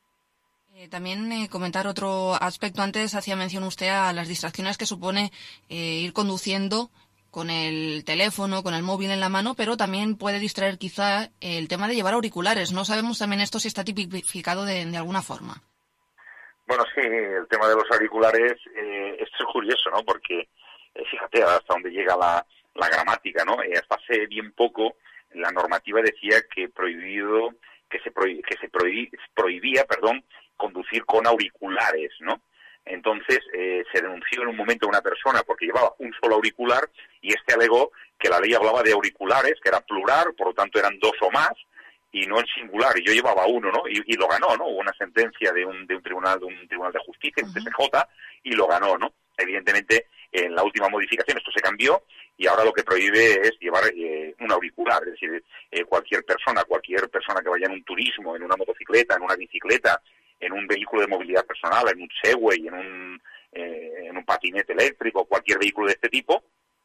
Speaker 2: Eh, también eh, comentar otro aspecto. Antes hacía mención usted a las distracciones que supone eh, ir conduciendo con el teléfono, con el móvil en la mano, pero también puede distraer quizá el tema de llevar auriculares. No sabemos también esto si está tipificado de, de alguna forma.
Speaker 27: Bueno, sí, el tema de los auriculares, eh, esto es curioso, ¿no? Porque, eh, fíjate, hasta dónde llega la, la gramática, ¿no? Eh, hasta hace bien poco, la normativa decía que prohibido, que se, prohib, que se prohib, prohibía, perdón, conducir con auriculares, ¿no? Entonces, eh, se denunció en un momento a una persona porque llevaba un solo auricular, y este alegó que la ley hablaba de auriculares, que era plural, por lo tanto eran dos o más, y no en singular, y yo llevaba uno, ¿no? Y, y lo ganó, ¿no? Hubo una sentencia de un, de un tribunal de un tribunal de justicia, un T S J, y lo ganó, ¿no? Evidentemente, en la última modificación esto se cambió, y ahora lo que prohíbe es llevar eh, un auricular, es decir, eh, cualquier persona, cualquier persona que vaya en un turismo, en una motocicleta, en una bicicleta, en un vehículo de movilidad personal, en un Segway, en un, eh, en un patinete eléctrico, cualquier vehículo de este tipo,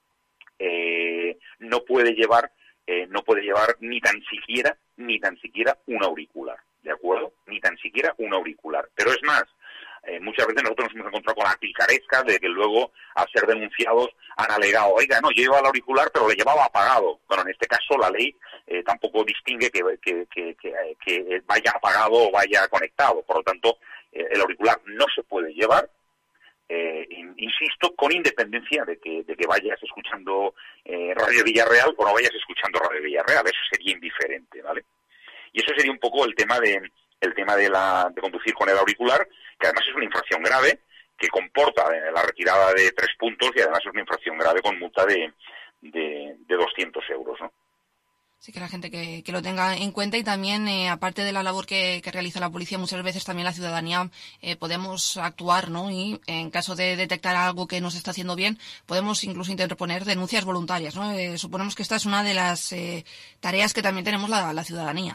Speaker 27: eh, no puede llevar, eh, no puede llevar ni tan siquiera, ni tan siquiera un auricular, ¿de acuerdo? Ni tan siquiera un auricular. Pero es más, eh, muchas veces nosotros nos hemos encontrado con la picaresca de que luego, al ser denunciados, han alegado, oiga, no, yo llevaba el auricular, pero le llevaba apagado. Bueno, en este caso la ley eh, tampoco distingue que, que, que, que, que vaya apagado o vaya conectado. Por lo tanto, eh, el auricular no se puede llevar, eh, insisto, con independencia de que, de que vayas escuchando eh, Radio Villarreal o no vayas escuchando Radio Villarreal. Eso sería indiferente, ¿vale? Y eso sería un poco el tema de el tema de, la, de conducir con el auricular, que además es una infracción grave, que comporta la retirada de tres puntos, y además es una infracción grave con multa de, de, de doscientos euros, ¿no?
Speaker 2: Sí, que la gente que, que lo tenga en cuenta y también, eh, aparte de la labor que, que realiza la policía, muchas veces también la ciudadanía eh, podemos actuar, ¿no? Y en caso de detectar algo que no se está haciendo bien, podemos incluso interponer denuncias voluntarias, ¿no? Eh, suponemos que esta es una de las eh, tareas que también tenemos la, la ciudadanía.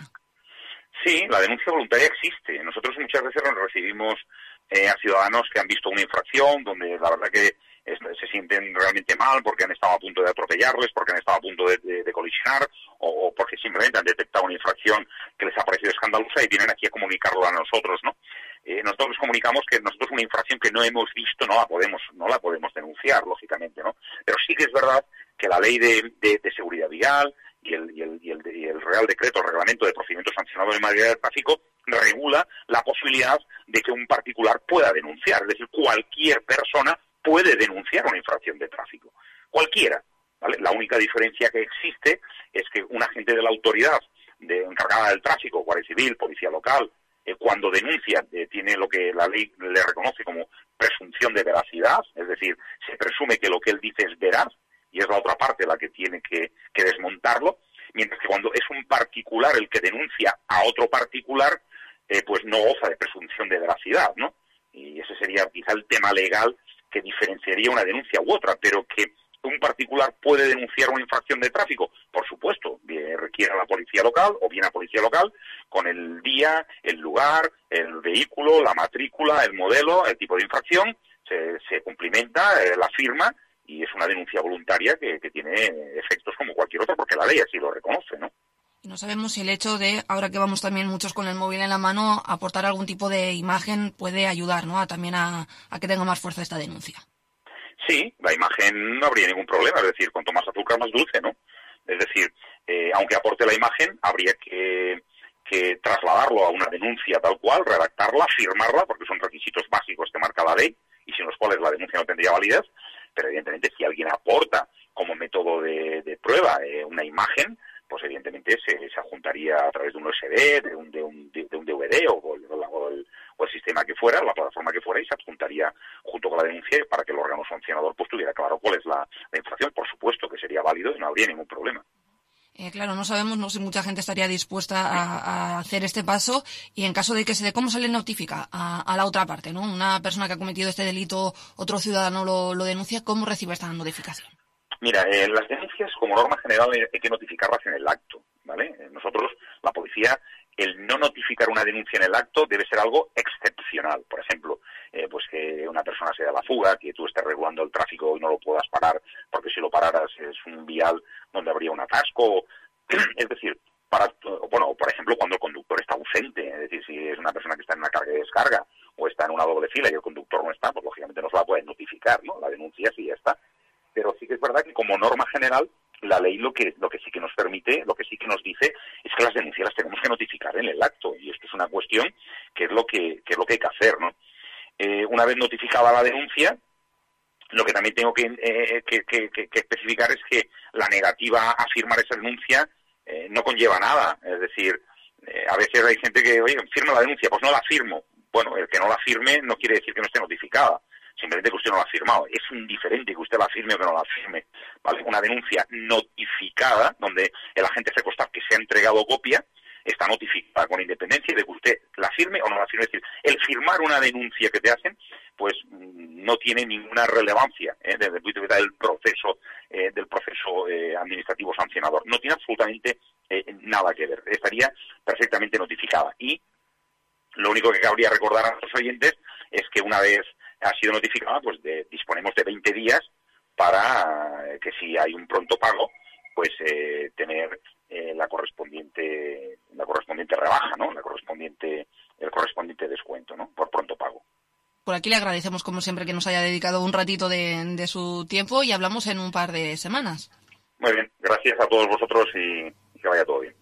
Speaker 27: Sí, la denuncia voluntaria existe. Nosotros muchas veces nos recibimos eh, a ciudadanos que han visto una infracción, donde la verdad que se sienten realmente mal porque han estado a punto de atropellarles, porque han estado a punto de, de, de colisionar o, o porque simplemente han detectado una infracción que les ha parecido escandalosa y vienen aquí a comunicarlo a nosotros, ¿no? Eh, nosotros les comunicamos que nosotros una infracción que no hemos visto no la podemos no la podemos denunciar, lógicamente, ¿no? Pero sí que es verdad que la ley de, de, de seguridad vial y el, y, el, y, el, y el Real Decreto, el Reglamento de Procedimientos Sancionadores en materia de tráfico, regula la posibilidad de que un particular pueda denunciar, es decir, cualquier persona puede denunciar una infracción de tráfico. Cualquiera, ¿vale? La única diferencia que existe es que un agente de la autoridad de, encargada del tráfico, Guardia Civil, Policía Local, eh, cuando denuncia, eh, tiene lo que la ley le reconoce como presunción de veracidad, es decir, se presume que lo que él dice es veraz, y es la otra parte la que tiene que, que desmontarlo, mientras que cuando es un particular el que denuncia a otro particular, eh, pues no goza de presunción de veracidad, ¿no? Y ese sería quizá el tema legal que diferenciaría una denuncia u otra, pero que un particular puede denunciar una infracción de tráfico, por supuesto, bien, requiere a la policía local o bien a policía local con el día, el lugar, el vehículo, la matrícula, el modelo, el tipo de infracción, se, se cumplimenta eh, la firma y es una denuncia voluntaria que, que tiene efectos como cualquier otra porque la ley así lo reconoce, ¿no?
Speaker 2: Y no sabemos si el hecho de, ahora que vamos también muchos con el móvil en la mano, aportar algún tipo de imagen puede ayudar, ¿no? A, también a, a que tenga más fuerza esta denuncia.
Speaker 27: Sí, la imagen no habría ningún problema, es decir, cuanto más azúcar, más dulce, ¿no? Es decir, eh, aunque aporte la imagen, habría que, que trasladarlo a una denuncia tal cual, redactarla, firmarla, porque son requisitos básicos que marca la ley, y sin los cuales la denuncia no tendría validez, pero evidentemente si alguien aporta como método de, de prueba eh, una imagen, pues evidentemente se, se adjuntaría a través de un U S B, de un, de un, de un D V D o, o, o, el, o el sistema que fuera, la plataforma que fuera, y se adjuntaría junto con la denuncia para que el órgano sancionador pues tuviera claro cuál es la, la infracción. Por supuesto que sería válido y no habría ningún problema.
Speaker 2: Eh, claro, no sabemos, no sé, mucha gente estaría dispuesta a, a hacer este paso y en caso de que se dé, ¿cómo se le notifica a, a la otra parte, ¿no? Una persona que ha cometido este delito, otro ciudadano lo, lo denuncia, ¿cómo recibe esta notificación?
Speaker 27: Mira, eh, las denuncias, como norma general, hay que notificarlas en el acto, ¿vale? Nosotros, la policía, el no notificar una denuncia en el acto debe ser algo excepcional. Por ejemplo, eh, pues que una persona se da la fuga, que tú estés regulando el tráfico y no lo puedas parar, porque si lo pararas es un vial donde habría un atasco. Es decir, para, bueno, por ejemplo, cuando el conductor está ausente, es decir, si es una persona que está en una carga y descarga o está en una doble fila y el conductor no está, pues lógicamente no se la pueden notificar, ¿no? La denuncia sí ya está. Pero sí que es verdad que como norma general la ley lo que lo que sí que nos permite, lo que sí que nos dice es que las denuncias las tenemos que notificar en el acto y esto es una cuestión que es lo que, que es lo que hay que hacer, ¿no? Eh, una vez notificada la denuncia, lo que también tengo que, eh, que, que, que, que especificar es que la negativa a firmar esa denuncia eh, no conlleva nada, es decir, eh, a veces hay gente que, oye, firma la denuncia, pues no la firmo. Bueno, el que no la firme no quiere decir que no esté notificada. Simplemente que usted no la ha firmado. Es indiferente que usted la firme o que no la firme, ¿vale? Una denuncia notificada, donde el agente hace constar que se ha entregado copia, está notificada con independencia de que usted la firme o no la firme. Es decir, el firmar una denuncia que te hacen, pues no tiene ninguna relevancia ¿eh? desde el punto de vista del proceso, eh, del proceso eh, administrativo sancionador. No tiene absolutamente eh, nada que ver. Estaría perfectamente notificada. Y lo único que cabría recordar a los oyentes es que una vez ha sido notificada, pues de, disponemos de veinte días para eh, que si hay un pronto pago, pues eh, tener eh, la correspondiente la correspondiente rebaja, ¿no? La correspondiente el correspondiente descuento, ¿no? Por pronto pago.
Speaker 2: Por aquí le agradecemos como siempre que nos haya dedicado un ratito de, de su tiempo y hablamos en un par de semanas.
Speaker 27: Muy bien, gracias a todos vosotros y, y que vaya todo bien.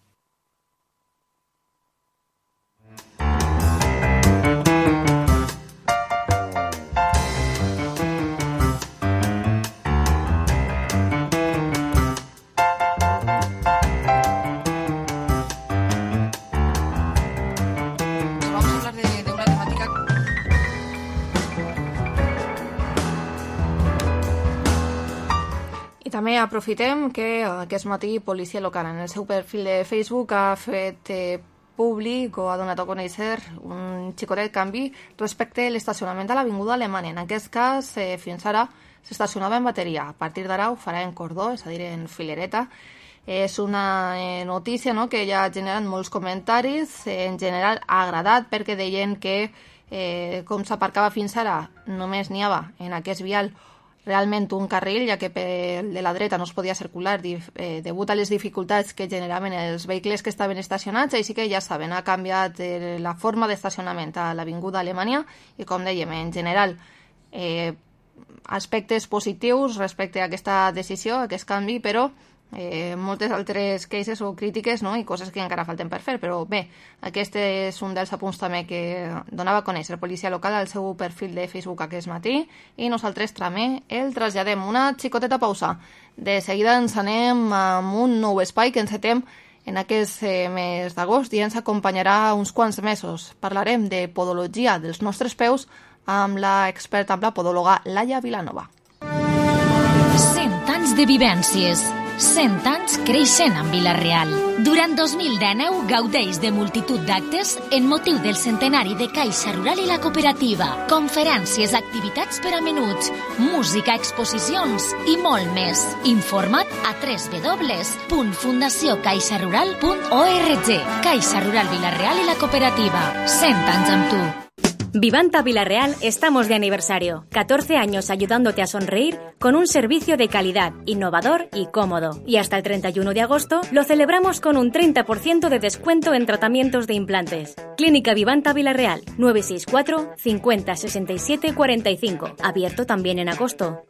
Speaker 2: també aprofitem que aquest matí Policia Local en el seu perfil de Facebook ha fet eh, públic o ha donat a conèixer un xicotet canvi respecte a l'estacionament a l'Avinguda Alemanya. En aquest cas, eh, fins ara s'estacionava en bateria. A partir d'ara ho farà en cordó, és a dir, en filereta. És una eh, notícia, no?, que ja ha generat molts comentaris. Eh, en general ha agradat perquè deien que eh, com s'aparcava fins ara només n'hi havia en aquest vial realment un carril, ja que per de la dreta no es podia circular eh, degut a les dificultats que generaven els vehicles que estaven estacionats, així que ja saben, ha canviat eh, la forma d'estacionament a l'Avinguda Alemanya i, com dèiem, en general eh, aspectes positius respecte a aquesta decisió, a aquest canvi, però eh, moltes altres queixes o crítiques, no?, i coses que encara falten per fer, però bé, aquest és un dels apunts també que donava a conèixer Policia Local al seu perfil de Facebook aquest matí, i nosaltres també el traslladem. Una xicoteta pausa. De seguida ens anem amb un nou espai que encetem en aquest eh, mes d'agost i ens acompanyarà uns quants mesos. Parlarem de podologia dels nostres peus amb la experta, amb la podòloga Laia Vilanova.
Speaker 3: cent anys de vivències. cent anys creixent amb Vila-real. Durant dos mil dinou gaudeix de multitud d'actes en motiu del centenari de Caixa Rural i la Cooperativa. Conferències, activitats per a menuts, música, exposicions i molt més. Informa't a w w w punt fundació caixa rural punt org. Caixa Rural Vila-real y la Cooperativa. cent anys amb tu.
Speaker 4: Vivanta Vila-real estamos de aniversario. catorce años ayudándote a sonreír con un servicio de calidad, innovador y cómodo. Y hasta el treinta y uno de agosto lo celebramos con un treinta por ciento de descuento en tratamientos de implantes. Clínica Vivanta Vila-real, nueve seis cuatro, cincuenta, sesenta y siete, cuarenta y cinco. Abierto también en agosto.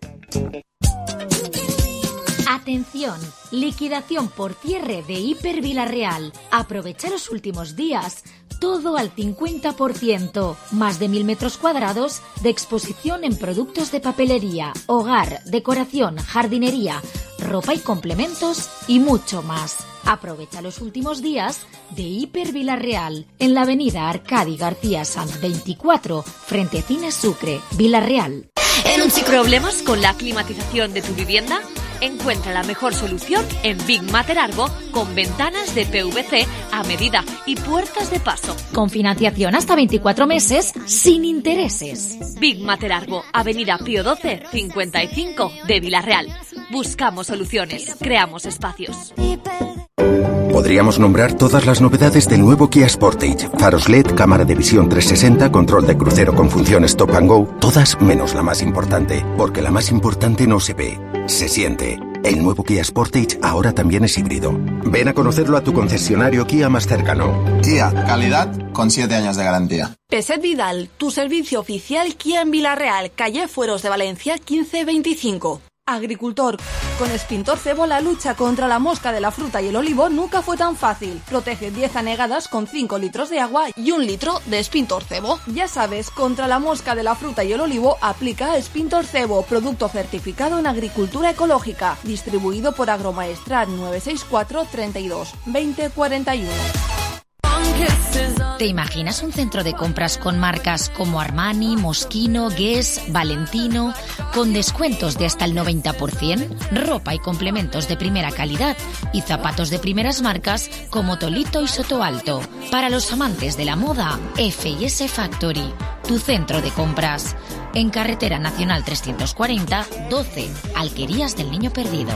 Speaker 3: Atención, liquidación por cierre de Hiper Vila-real. Aprovecha los últimos días. Todo al cincuenta por ciento. Más de mil metros cuadrados de exposición en productos de papelería, hogar, decoración, jardinería, ropa y complementos y mucho más. Aprovecha los últimos días de Hiper Vila-real en la avenida Arcadi García Sanz veinticuatro, frente a Cine Sucre, Vila-real.
Speaker 9: ¿En un problemas con la climatización de tu vivienda? Encuentra la mejor solución en Big Matter Argo con ventanas de P V C a medida y puertas de paso.
Speaker 3: Con financiación hasta veinticuatro meses sin intereses.
Speaker 9: Big Matter Argo, Avenida Pío doce, cincuenta y cinco de Vila-real. Buscamos soluciones, creamos espacios.
Speaker 5: Podríamos nombrar todas las novedades del nuevo Kia Sportage. Faros L E D, cámara de visión trescientos sesenta, control de crucero con función Stop and Go. Todas menos la más importante. Porque la más importante no se ve, se siente. El nuevo Kia Sportage ahora también es híbrido. Ven a conocerlo a tu concesionario Kia más cercano.
Speaker 13: Kia, calidad con siete años de garantía.
Speaker 14: Peset Vidal, tu servicio oficial Kia en Vila-real, calle Fueros de Valencia quince veinticinco. Agricultor, con Spintor Cebo la lucha contra la mosca de la fruta y el olivo nunca fue tan fácil. Protege diez anegadas con cinco litros de agua y un litro de Spintor Cebo. Ya sabes, contra la mosca de la fruta y el olivo aplica Spintor Cebo, producto certificado en agricultura ecológica, distribuido por Agromaestrat nueve seis cuatro, treinta y dos, veinte, cuarenta y uno.
Speaker 3: ¿Te imaginas un centro de compras con marcas como Armani, Moschino, Guess, Valentino, con descuentos de hasta el noventa por ciento, ropa y complementos de primera calidad y zapatos de primeras marcas como Tolito y Soto Alto? Para los amantes de la moda, F y S Factory, tu centro de compras. En Carretera Nacional trescientos cuarenta, doce, Alquerías del Niño Perdido.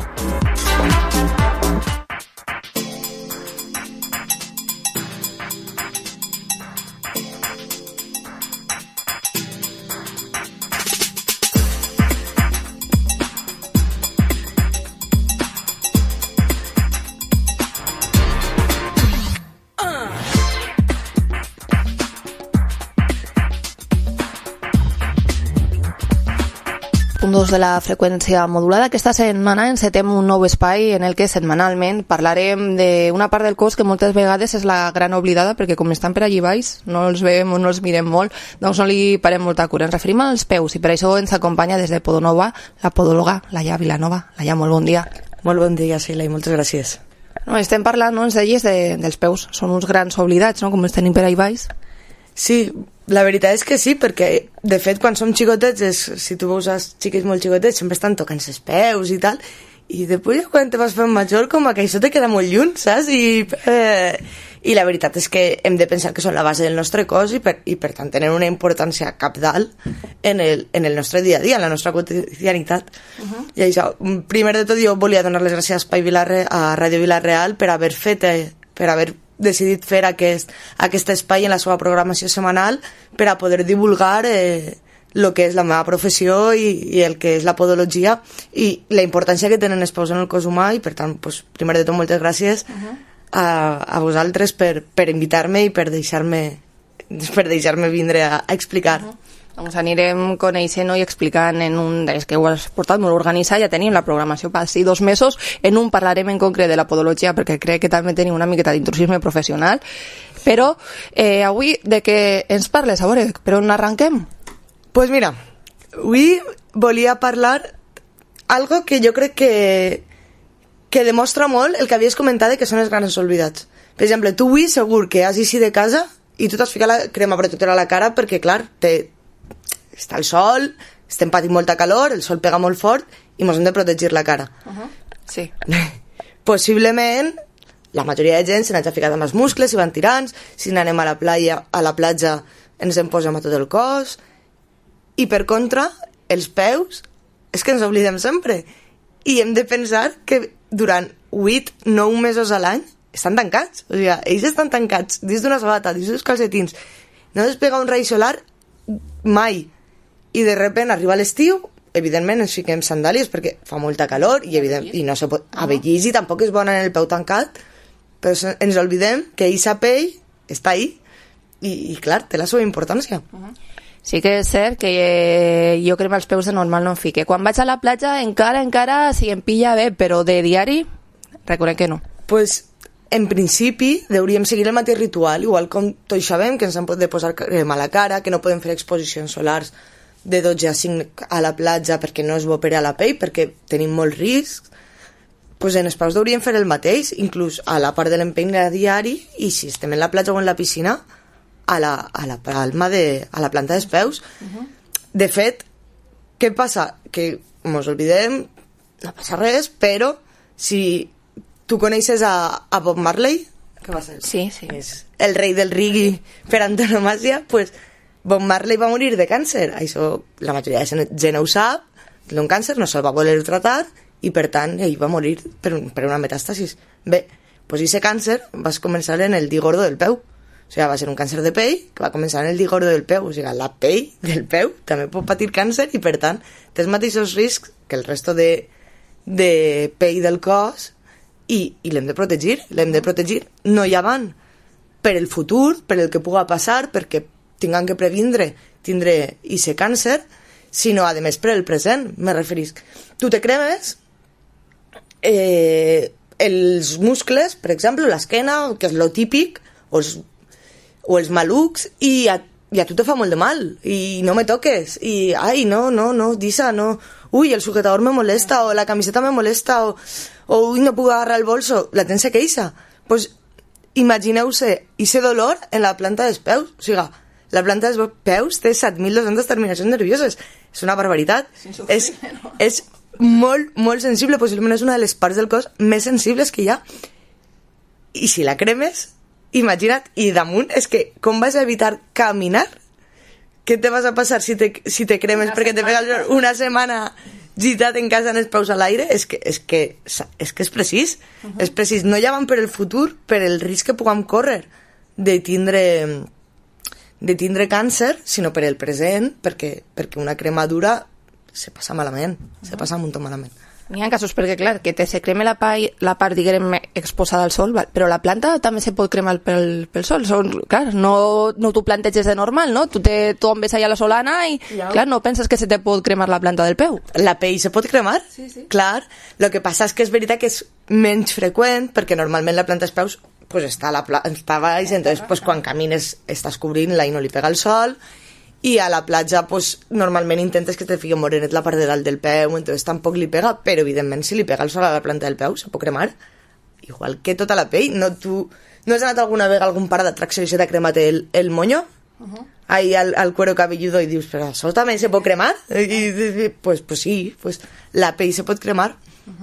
Speaker 2: Dos de la freqüència modulada. Aquesta setmana encetem un nou espai en el que setmanalment parlarem d'una part del cos que moltes vegades és la gran oblidada, perquè com estan per allí baix no els veiem o no els mirem molt, doncs no li parem molta cura. Ens referim als peus i per això ens acompanya des de Podonova la podòloga Laia Vilanova. Laia, molt bon dia.
Speaker 17: Molt bon dia, Sheila, i moltes gràcies.
Speaker 2: No, estem parlant, no, ens deies de, dels peus. Són uns grans oblidats, no?, com els tenim per allà baix.
Speaker 17: Sí, la veritat és que sí, perquè de fet quan som xicotets, és, si tu veus els xiquets molt xicotets sempre estan tocant els peus i tal, i després ja quan te vas fent major com que això te queda molt lluny, saps? I, eh, i la veritat és que hem de pensar que són la base del nostre cos i per, i per tant tenen una importància cabdal en el, en el nostre dia a dia, en la nostra quotidianitat. Uh-huh. I això, primer de tot jo volia donar les gràcies a Espai Vilarre, a Ràdio Vila-real per haver fet, per haver decidit fer aquest, aquest espai en la seva programació setmanal per a poder divulgar eh, el que és la meva professió i, i el que és la podologia i la importància que tenen els peus en el cos humà i per tant, pues, primer de tot moltes gràcies uh-huh. a, a vosaltres per, per invitar-me i per deixar-me per deixar-me vindre a, a explicar. Uh-huh.
Speaker 2: Doncs anirem coneixent i explicant en un dels que ho has portat molt organitzat, ja tenim la programació per sí dos mesos, en un parlarem en concret de la podologia perquè crec que també tenim una miqueta d'intrusisme professional, però eh, avui de què ens parles, a veure, per on arranquem?
Speaker 17: Pues mira, avui volia parlar algo que jo crec que que demostra molt el que havies comentat de que són els grans oblidats. Per exemple, tu avui segur que has eixit de casa i tu t'has ficat la crema protectora a la cara perquè, clar, te, està el sol, estem patint molta calor, el sol pega molt fort i ens hem de protegir la cara.
Speaker 2: Uh-huh. Sí.
Speaker 17: Possiblement, la majoria de gent se n'ha ficat amb els muscles i van tirants, si n'anem a la platja, a la platja ens en posem a tot el cos i per contra, els peus és que ens oblidem sempre i hem de pensar que durant vuit nou mesos a l'any estan tancats, o sigui, ells estan tancats dins d'una sabata, dins dels calcetins, no despega un raig solar mai i de sobte arriba l'estiu, evidentment ens fiquem sandàlies perquè fa molta calor i, evident, i no se pot, a vellis i tampoc és bona en el peu tancat, però ens oblidem que aquesta pell està ahí i, i clar, té la seva importància.
Speaker 2: Uh-huh. Sí que és cert que eh, jo crema els peus de normal no em fique. Quan vaig a la platja encara, encara si em pilla bé, però de diari reconec que no.
Speaker 17: Pues en principi hauríem seguir el mateix ritual, igual com tots sabem que ens hem de posar crema a la cara, que no podem fer exposicions solars de dotze a cinc a la platja perquè no és bo per a la pell, perquè tenim molts riscs. Pues en els peus hauríem fer el mateix, inclús a la part de l'empeny diari, i si estem en la platja o en la piscina, a la, a la palma de, a la planta dels peus. Uh-huh. De fet, què passa? Que mos oblidem, no passa res, però si tu coneixes a, a Bob Marley, que va ser?
Speaker 2: Sí, sí.
Speaker 17: És el rei del reggae per antonomàsia, pues Bob Marley va morir de càncer. Això la majoria de gent ho sap, d'un càncer no se'l va voler tratar i per tant ell va morir per, per una metàstasis. Bé, pues aquest càncer va començar en el dit gordo del peu. O sigui, va ser un càncer de pell que va començar en el dit gordo del peu. O sigui, la pell del peu també pot patir càncer i, per tant, té els mateixos riscs que el resto de, de pell del cos i, i l'hem de protegir. L'hem de protegir no ja van per el futur, per el que puga passar, perquè tinguem que previndre tindre aquest càncer, sinó, a més, per el present. Me referisc. Tu te cremes eh, els muscles, per exemple, l'esquena, que és lo típic, o els o els malucs, i a, i a tu te fa molt de mal, i no me toques, i, ai, no, no, no, Disa, no, ui, el sujetador me molesta, o la camiseta me molesta, o, o ui, no puc agarrar el bolso, la tens que eixa. Pues, imagineu-se, ese dolor en la planta dels peus, o sigui, la planta dels peus té set mil dos-centes terminacions nervioses, és una barbaritat, és, no? És molt, molt sensible, possiblement és una de les parts del cos més sensibles que hi ha, i si la cremes, imagina't, i damunt és que com vas a evitar caminar? Què te vas a passar si te, si te cremes una perquè te pegas una setmana gitat en casa en els peus a l'aire? És que és, que, és, que és precís, uh-huh. És precís, no ja van per el futur, per el risc que puguem córrer de tindre de tindre càncer, sinó per el present, perquè, perquè una cremadura se passa malament, uh-huh. Se passa molt malament.
Speaker 2: N'hi ha casos perquè, clar, que te se creme la, pa, la part, diguem, exposada al sol, però la planta també se pot cremar pel, pel sol. Són, clar, no, no t'ho planteges de normal, no? Tu te tombes allà a la solana i, ja. Clar, no penses que se te pot cremar la planta del peu.
Speaker 17: La pell se pot cremar?
Speaker 2: Sí, sí.
Speaker 17: Clar, el que passa és que és veritat que és menys freqüent, perquè normalment la planta dels peus pues, està, a la pla- està a baix, entonces pues, quan camines estàs cobrint-la i no li pega el sol, i a la platja pues, normalment intentes que te fiqui morenet la part de dalt del peu, entonces tampoc li pega, però evidentment si li pega el sol a la planta del peu se pot cremar igual que tota la pell. No, tu, no has anat alguna vegada a algun parc d'atracció i se t'ha cremat el, el moño? Uh-huh. Ahí al, al cuero cabelludo i dius, però això també se pot cremar? I, i, pues, pues sí, pues, la pell se pot cremar.
Speaker 2: Uh-huh.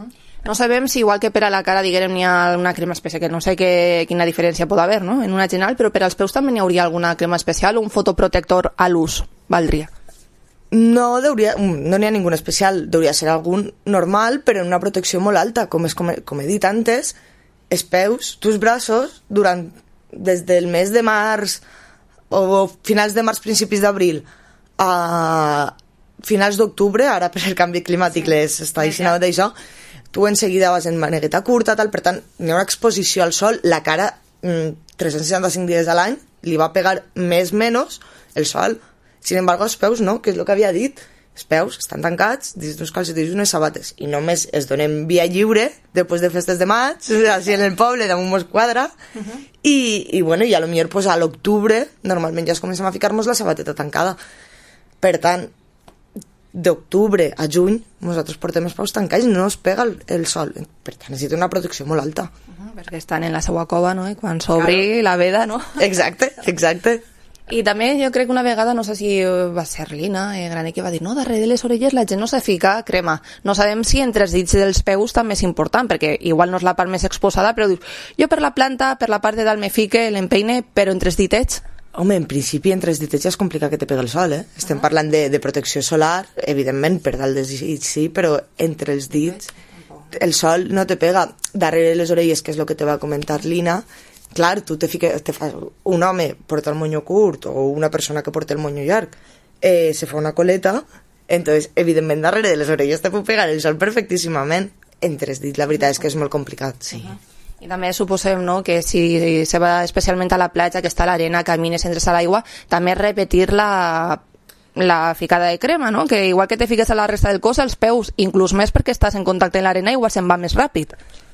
Speaker 2: No sabem si igual que per a la cara, diguem, n'hi ha una crema especial, que no sé que, quina diferència pot haver, no?, en una general, però per als peus també n'hi hauria alguna crema especial o un fotoprotector a l'ús, valdria?
Speaker 17: No, deuria, no n'hi ha ningú especial, deuria ser algun normal, però en una protecció molt alta, com, és, com, he, com he dit antes, els peus, tus braços, durant, des del mes de març o finals de març, principis d'abril, a finals d'octubre, ara per el canvi climàtic les està dient d'això, tu en seguida vas en manegueta curta, tal, per tant, hi ha una exposició al sol, la cara, tres cents seixanta-cinc dies a l'any, li va pegar més menys el sol. Sin embargo, els peus no, que és el que havia dit. Els peus estan tancats dins d'uns calcetins i unes sabates, i només es donem via lliure després de festes de maig, així en el poble, damunt mos quadra, uh-huh. i, i bueno, i a lo millor pues, a l'octubre, normalment ja es comencem a ficar-nos la sabateta tancada. Per tant, d'octubre a juny nosaltres portem els peus tancats i no ens pega el, el sol, per tant necessita una protecció molt alta,
Speaker 2: uh-huh, perquè estan en la seva cova, no?, i quan s'obri claro. La veda, no?
Speaker 17: Exacte, exacte.
Speaker 2: I també jo crec que una vegada, no sé si va ser Lina eh, Graner, que va dir, no, darrere de les orelles la gent no se fica crema. No sabem si entre els dits dels peus també és important, perquè igual no és la part més exposada, però dius, jo per la planta, per la part de dalt me fique, l'empeine, però entre els ditets...
Speaker 17: Home, en principi, entre els ditets ja és complicat que te pega el sol, eh? Estem parlant de, de protecció solar, evidentment, per dalt dels dits sí, però entre els dits el sol no te pega. Darrere les orelles, que és el que te va comentar Lina, clar, tu te, fiques, te fas... Un home porta el monyo curt o una persona que porta el monyo llarg eh, se fa una coleta, entonces, evidentment, darrere de les orelles te pot pegar el sol perfectíssimament. Entre els dits, la veritat és que és molt complicat, sí. Uh-huh.
Speaker 2: I també suposem, no?, que si se va especialment a la platja, que està a l'arena, camines, entres a l'aigua, també repetir la, la ficada de crema, no?, que igual que te fiques a la resta del cos, els peus, inclús més perquè estàs en contacte amb l'arena, igual se'n va més ràpid.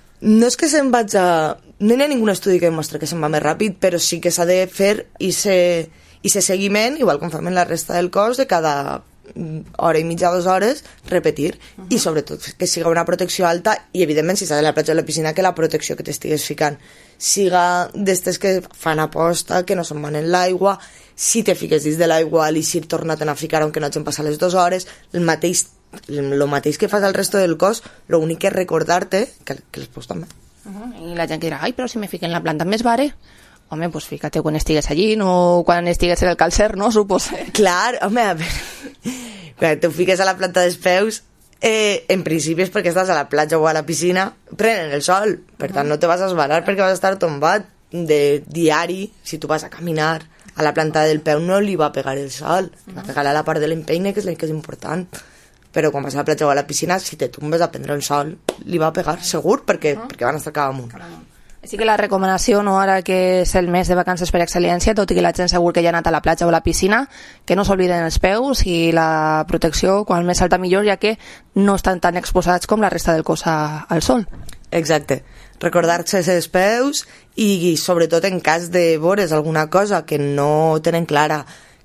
Speaker 17: No és que se'n vaig a... No hi ha ningú estudi que demostra que se'n va més ràpid, però sí que s'ha de fer i se, i se seguiment, igual com fem en la resta del cos, de cada hora i mitja, dues hores, repetir, uh-huh. i sobretot que siga una protecció alta, i evidentment si estàs a la platja o a la piscina, que la protecció que t'estigues ficant siga d'estes que fan aposta, que no se'n van en l'aigua, si te fiques dins de l'aigua i si torna't a ficar aunque no hagin passat les dues hores, el mateix, el mateix que fas al resto del cos, l'únic que és recordar-te que, que els peus també.
Speaker 2: Uh-huh. I la gent que dirà, ai, però si me fiquen la planta més vare... Home, pues fíjate quan estigues allí, no quan estigues en el calcer, no? Suposo.
Speaker 17: Clar, home, a veure, quan tu fiques a la planta dels peus, eh, en principi és perquè estàs a la platja o a la piscina, prenen el sol, per tant no te vas a esbarar perquè vas a estar tombat de diari, si tu vas a caminar a la planta del peu no li va pegar el sol, li va pegar a la part de l'empeine, que és la que és important, però quan vas a la platja o a la piscina, si te tombes a prendre el sol, li va pegar, segur, perquè, uh-huh. perquè van estar cap amunt.
Speaker 2: Sí que la recomanació, no, ara que és el mes de vacances per excel·lència, tot i que la gent segur que ja ha anat a la platja o a la piscina, que no s'obliden els peus i la protecció, quan més alta millor, ja que no estan tan exposats com la resta del cos a, al sol.
Speaker 17: Exacte. Recordar-se els peus i, i sobretot en cas de veure's alguna cosa que no tenen clara,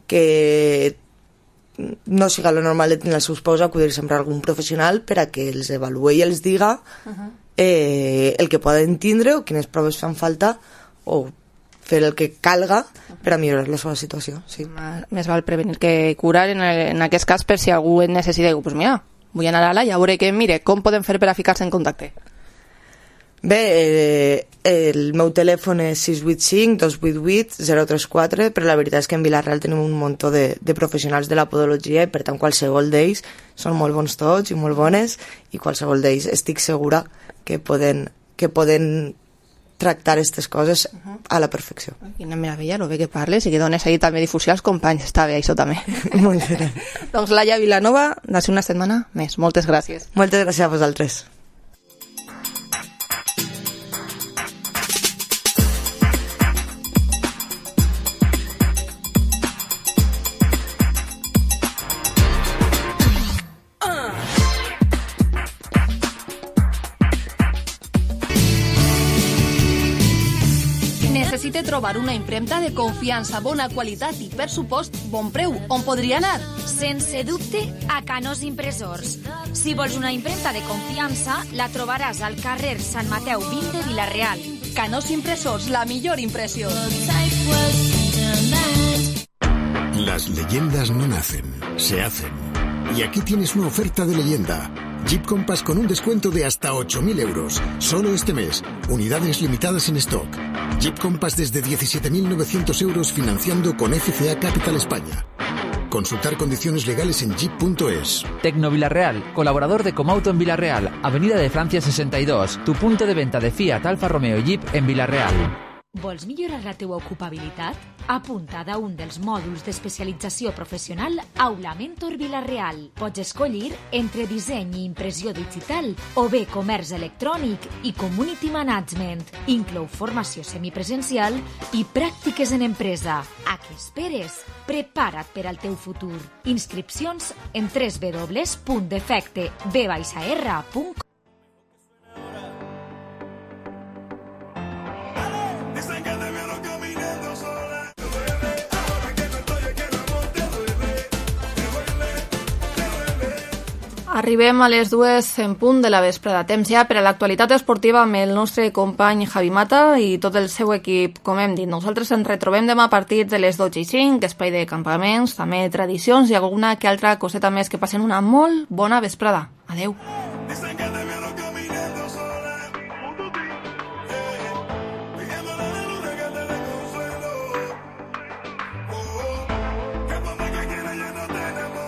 Speaker 17: que no siga lo normal de tenir els seus peus, acudir sempre a algun professional per a que els evaluï i els diga uh-huh. eh, el que poden tindre o quines proves fan falta o fer el que calga per a millorar la seva situació. Sí.
Speaker 2: Més val prevenir que curar en, el, en aquest cas, per si algú en necessita. Diu, pues mira, vull anar a la i a veure que, mire, com podem fer per a ficar-se en contacte?
Speaker 17: Bé, eh, el meu telèfon és sis vuit cinc, dos vuit vuit, zero tres quatre, però la veritat és que en Vila-real tenim un muntó de, de professionals de la podologia i per tant qualsevol d'ells són molt bons tots i molt bones i qualsevol d'ells estic segura que poden, que poden tractar aquestes coses uh-huh. a la perfecció.
Speaker 2: Quina meravella, no ve que parles i que dones ahí també difusió als companys, està bé això també.
Speaker 17: Molt bé.
Speaker 2: Doncs Laia Vilanova, d'ací una setmana més. Moltes gràcies.
Speaker 17: Moltes gràcies a vosaltres.
Speaker 14: Necessite trobar una impremta de confiança, bona qualitat i, per supost, bon preu. On podria anar?
Speaker 3: Sense dubte, a Canós Impressors. Si vols una impremta de confiança, la trobaràs al carrer Sant Mateu vint de Vila-real.
Speaker 14: Canós Impressors, la millor impressió.
Speaker 1: Las leyendas no nacen, se hacen. Y aquí tienes una oferta de leyenda. Jeep Compass con un descuento de hasta ocho mil euros. Solo este mes. Unidades limitadas en stock. Jeep Compass desde diecisiete mil novecientos euros financiando con F C A Capital España. Consultar condiciones legales en jeep punto es.
Speaker 6: Tecno Villarreal, colaborador de Comauto en Villarreal, Avenida de Francia sesenta y dos, tu punto de venta de Fiat, Alfa Romeo i Jeep en Villarreal.
Speaker 3: Vols millorar la teua ocupabilitat? Apunta a un dels mòduls d'especialització professional Aula Mentor Villarreal. Pots escollir entre disseny i impressió digital o bé comerç electrònic i community management. Inclou formació semipresencial i pràctiques en empresa. A què esperes? Prepara't per al teu futur. Inscripcions en w w w punt defecte b r punt com.
Speaker 2: Arribem a les dues en punt de la vesprada. Temps ja per a l'actualitat esportiva amb el nostre company Javi Mata i tot el seu equip, com hem dit. Nosaltres ens retrobem demà a partir de les dotze i cinc, espai de campaments, també tradicions i alguna que altra coseta més. Que passen una molt bona vesprada. Adeu.